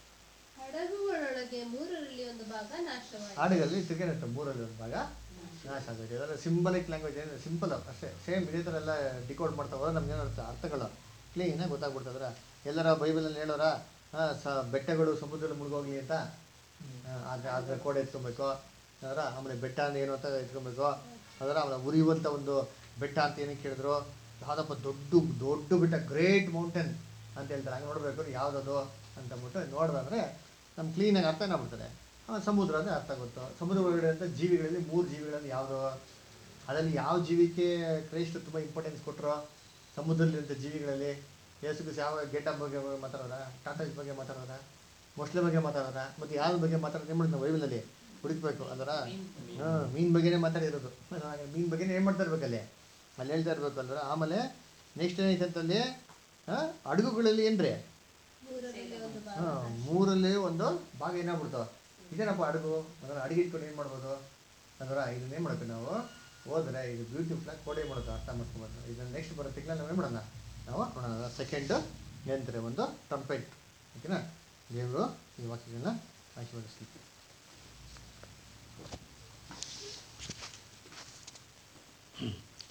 ಹಡಗುಗಳೊಳಗೆ ಮೂರರಲ್ಲಿ ಒಂದು ಭಾಗ ನಾಶವಾಯಿತು. ಹಾಡುಗಳಲ್ಲಿ ತಿರ್ಗೇನಂತ ಮೂರಲ್ಲಿ ಒಂದು ಭಾಗ ನಾಶ ಆಗೋಯ್ತು. ಇದೆಲ್ಲ ಸಿಂಬಲಿಕ್ ಲ್ಯಾಂಗ್ವೇಜ್ ಏನು ಸಿಂಪಲ್ ಅಷ್ಟೇ ಸೇಮ್ ಇದೇ ಥರ ಎಲ್ಲ ಡಿಕೋಡ್ ಮಾಡ್ತಾ ಹೋದ್ರೆ ನಮ್ಗೆ ಏನರ್ಥ ಅರ್ಥಗಳು ಕ್ಲೀನಾಗಿ ಗೊತ್ತಾಗ್ಬಿಡ್ತದ್ರ. ಎಲ್ಲರ ಬೈಬಲಲ್ಲಿ ಹೇಳೋರ ಹಾಂ ಸ ಬೆಟ್ಟಗಳು ಸಮುದ್ರದಲ್ಲಿ ಮುಳುಗೋಗ್ಲಿ ಅಂತ ಆದರೆ ಅದರ ಕೋಡೆ ಎತ್ಕೊಬೇಕು ಅದರ. ಆಮೇಲೆ ಬೆಟ್ಟ ಅಂದ್ರೆ ಏನು ಅಂತ ಎತ್ಕೊಬೇಕು ಅದರ. ಆಮೇಲೆ ಉರಿಯುವಂಥ ಒಂದು ಬೆಟ್ಟ ಅಂತ ಏನಕ್ಕೆ ಕೇಳಿದ್ರು ಯಾವುದಪ್ಪ ದೊಡ್ಡ ದೊಡ್ಡ ಬೆಟ್ಟ ಗ್ರೇಟ್ ಮೌಂಟೇನ್ ಅಂತ ಹೇಳ್ತಾರೆ. ಹಂಗೆ ನೋಡಬೇಕು ಯಾವುದದು ಅಂತಂದ್ಬಿಟ್ಟು ನೋಡಿದ್ರೆ ನಮ್ಗೆ ಕ್ಲೀನಾಗಿ ಅರ್ಥ ಏನಾಗ್ಬಿಡ್ತದೆ. ಆಮೇಲೆ ಸಮುದ್ರ ಅಂದರೆ ಅರ್ಥ ಗೊತ್ತು. ಸಮುದ್ರ ಒಳಗಡೆ ಅಂತ ಜೀವಿಗಳಲ್ಲಿ ಮೂರು ಜೀವಿಗಳಲ್ಲಿ ಯಾವುದು ಅದರಲ್ಲಿ ಯಾವ ಜೀವಿಗೆ ಕ್ರೈಸ್ತ ತುಂಬ ಇಂಪಾರ್ಟೆನ್ಸ್ ಕೊಟ್ಟರು ಸಮುದ್ರದಲ್ಲಿರುವಂಥ ಜೀವಿಗಳಲ್ಲಿ ಯೇಸು ಕ್ರಿಸ್ತ ಯಾವ ಗೇಟಪ್ ಬಗ್ಗೆ ಮಾತಾಡೋರ ಟಾಟಾಸ್ ಬಗ್ಗೆ ಮಾತಾಡೋರ ಮೊಸಳೆ ಬಗ್ಗೆ ಮಾತಾಡೋರ ಮತ್ತು ಯಾವ್ದ್ರ ಬಗ್ಗೆ ಮಾತಾಡೋದು ಏನು ಮಾಡಿದ್ ನಾವು ಬೈಬಲಲ್ಲಿ ಹುಡುಕ್ಬೇಕು ಅಲ್ವರ. ಹಾಂ ಮೀನು ಬಗ್ಗೆನೇ ಮಾತಾಡಿರೋದು ಮೀನು ಬಗ್ಗೆನೇ ಏನು ಮಾಡ್ತಾ ಇರ್ಬೇಕಲ್ಲಿ ಅಲ್ಲಿ ಹೇಳ್ತಾ ಇರ್ಬೇಕು ಅಲ್ವರ. ಆಮೇಲೆ ನೆಕ್ಸ್ಟ್ ಏನೈತೆ ಅಂತಲ್ಲಿ ಹಾಂ ಹಡಗುಗಳಲ್ಲಿ ಏನ್ರಿ ಮೂರರಲ್ಲಿ ಒಂದು ಭಾಗ ಹಾಂ ಮೂರಲ್ಲಿ ಒಂದು ಭಾಗ ಏನಾಗ್ಬಿಡ್ತಾವೆ. ಇದೇನಪ್ಪ ಅಡುಗು ಅದರ ಅಡುಗೆ ಇಟ್ಕೊಂಡು ಏನು ಮಾಡ್ಬೋದು ಅಂದ್ರೆ ಇದನ್ನೇನು ಮಾಡಬೇಕು ನಾವು ಹೋದರೆ ಇದು ಬ್ಯೂಟಿಫುಲ್ಲಾಗಿ ಕೋಡೆ ಮಾಡೋದು ಅರ್ಥ ಮಾಡ್ಕೊಬೋದು. ಇದನ್ನು ನೆಕ್ಸ್ಟ್ ಬರೋ ತಿಂಗಳ ನಾವು ಏನು ಮಾಡೋಣ ನಾವು ನೋಡೋಣ. ಸೆಕೆಂಡ್ ಏನಂತಾರೆ ಒಂದು ಟ್ರಂಪೆಟ್ ಓಕೆನಾ. ದೇವರು ಈ ವಾಕ್ಯಗಳನ್ನ ಆಶೀರ್ವದಿಸ್ಲಿಕ್ಕೆ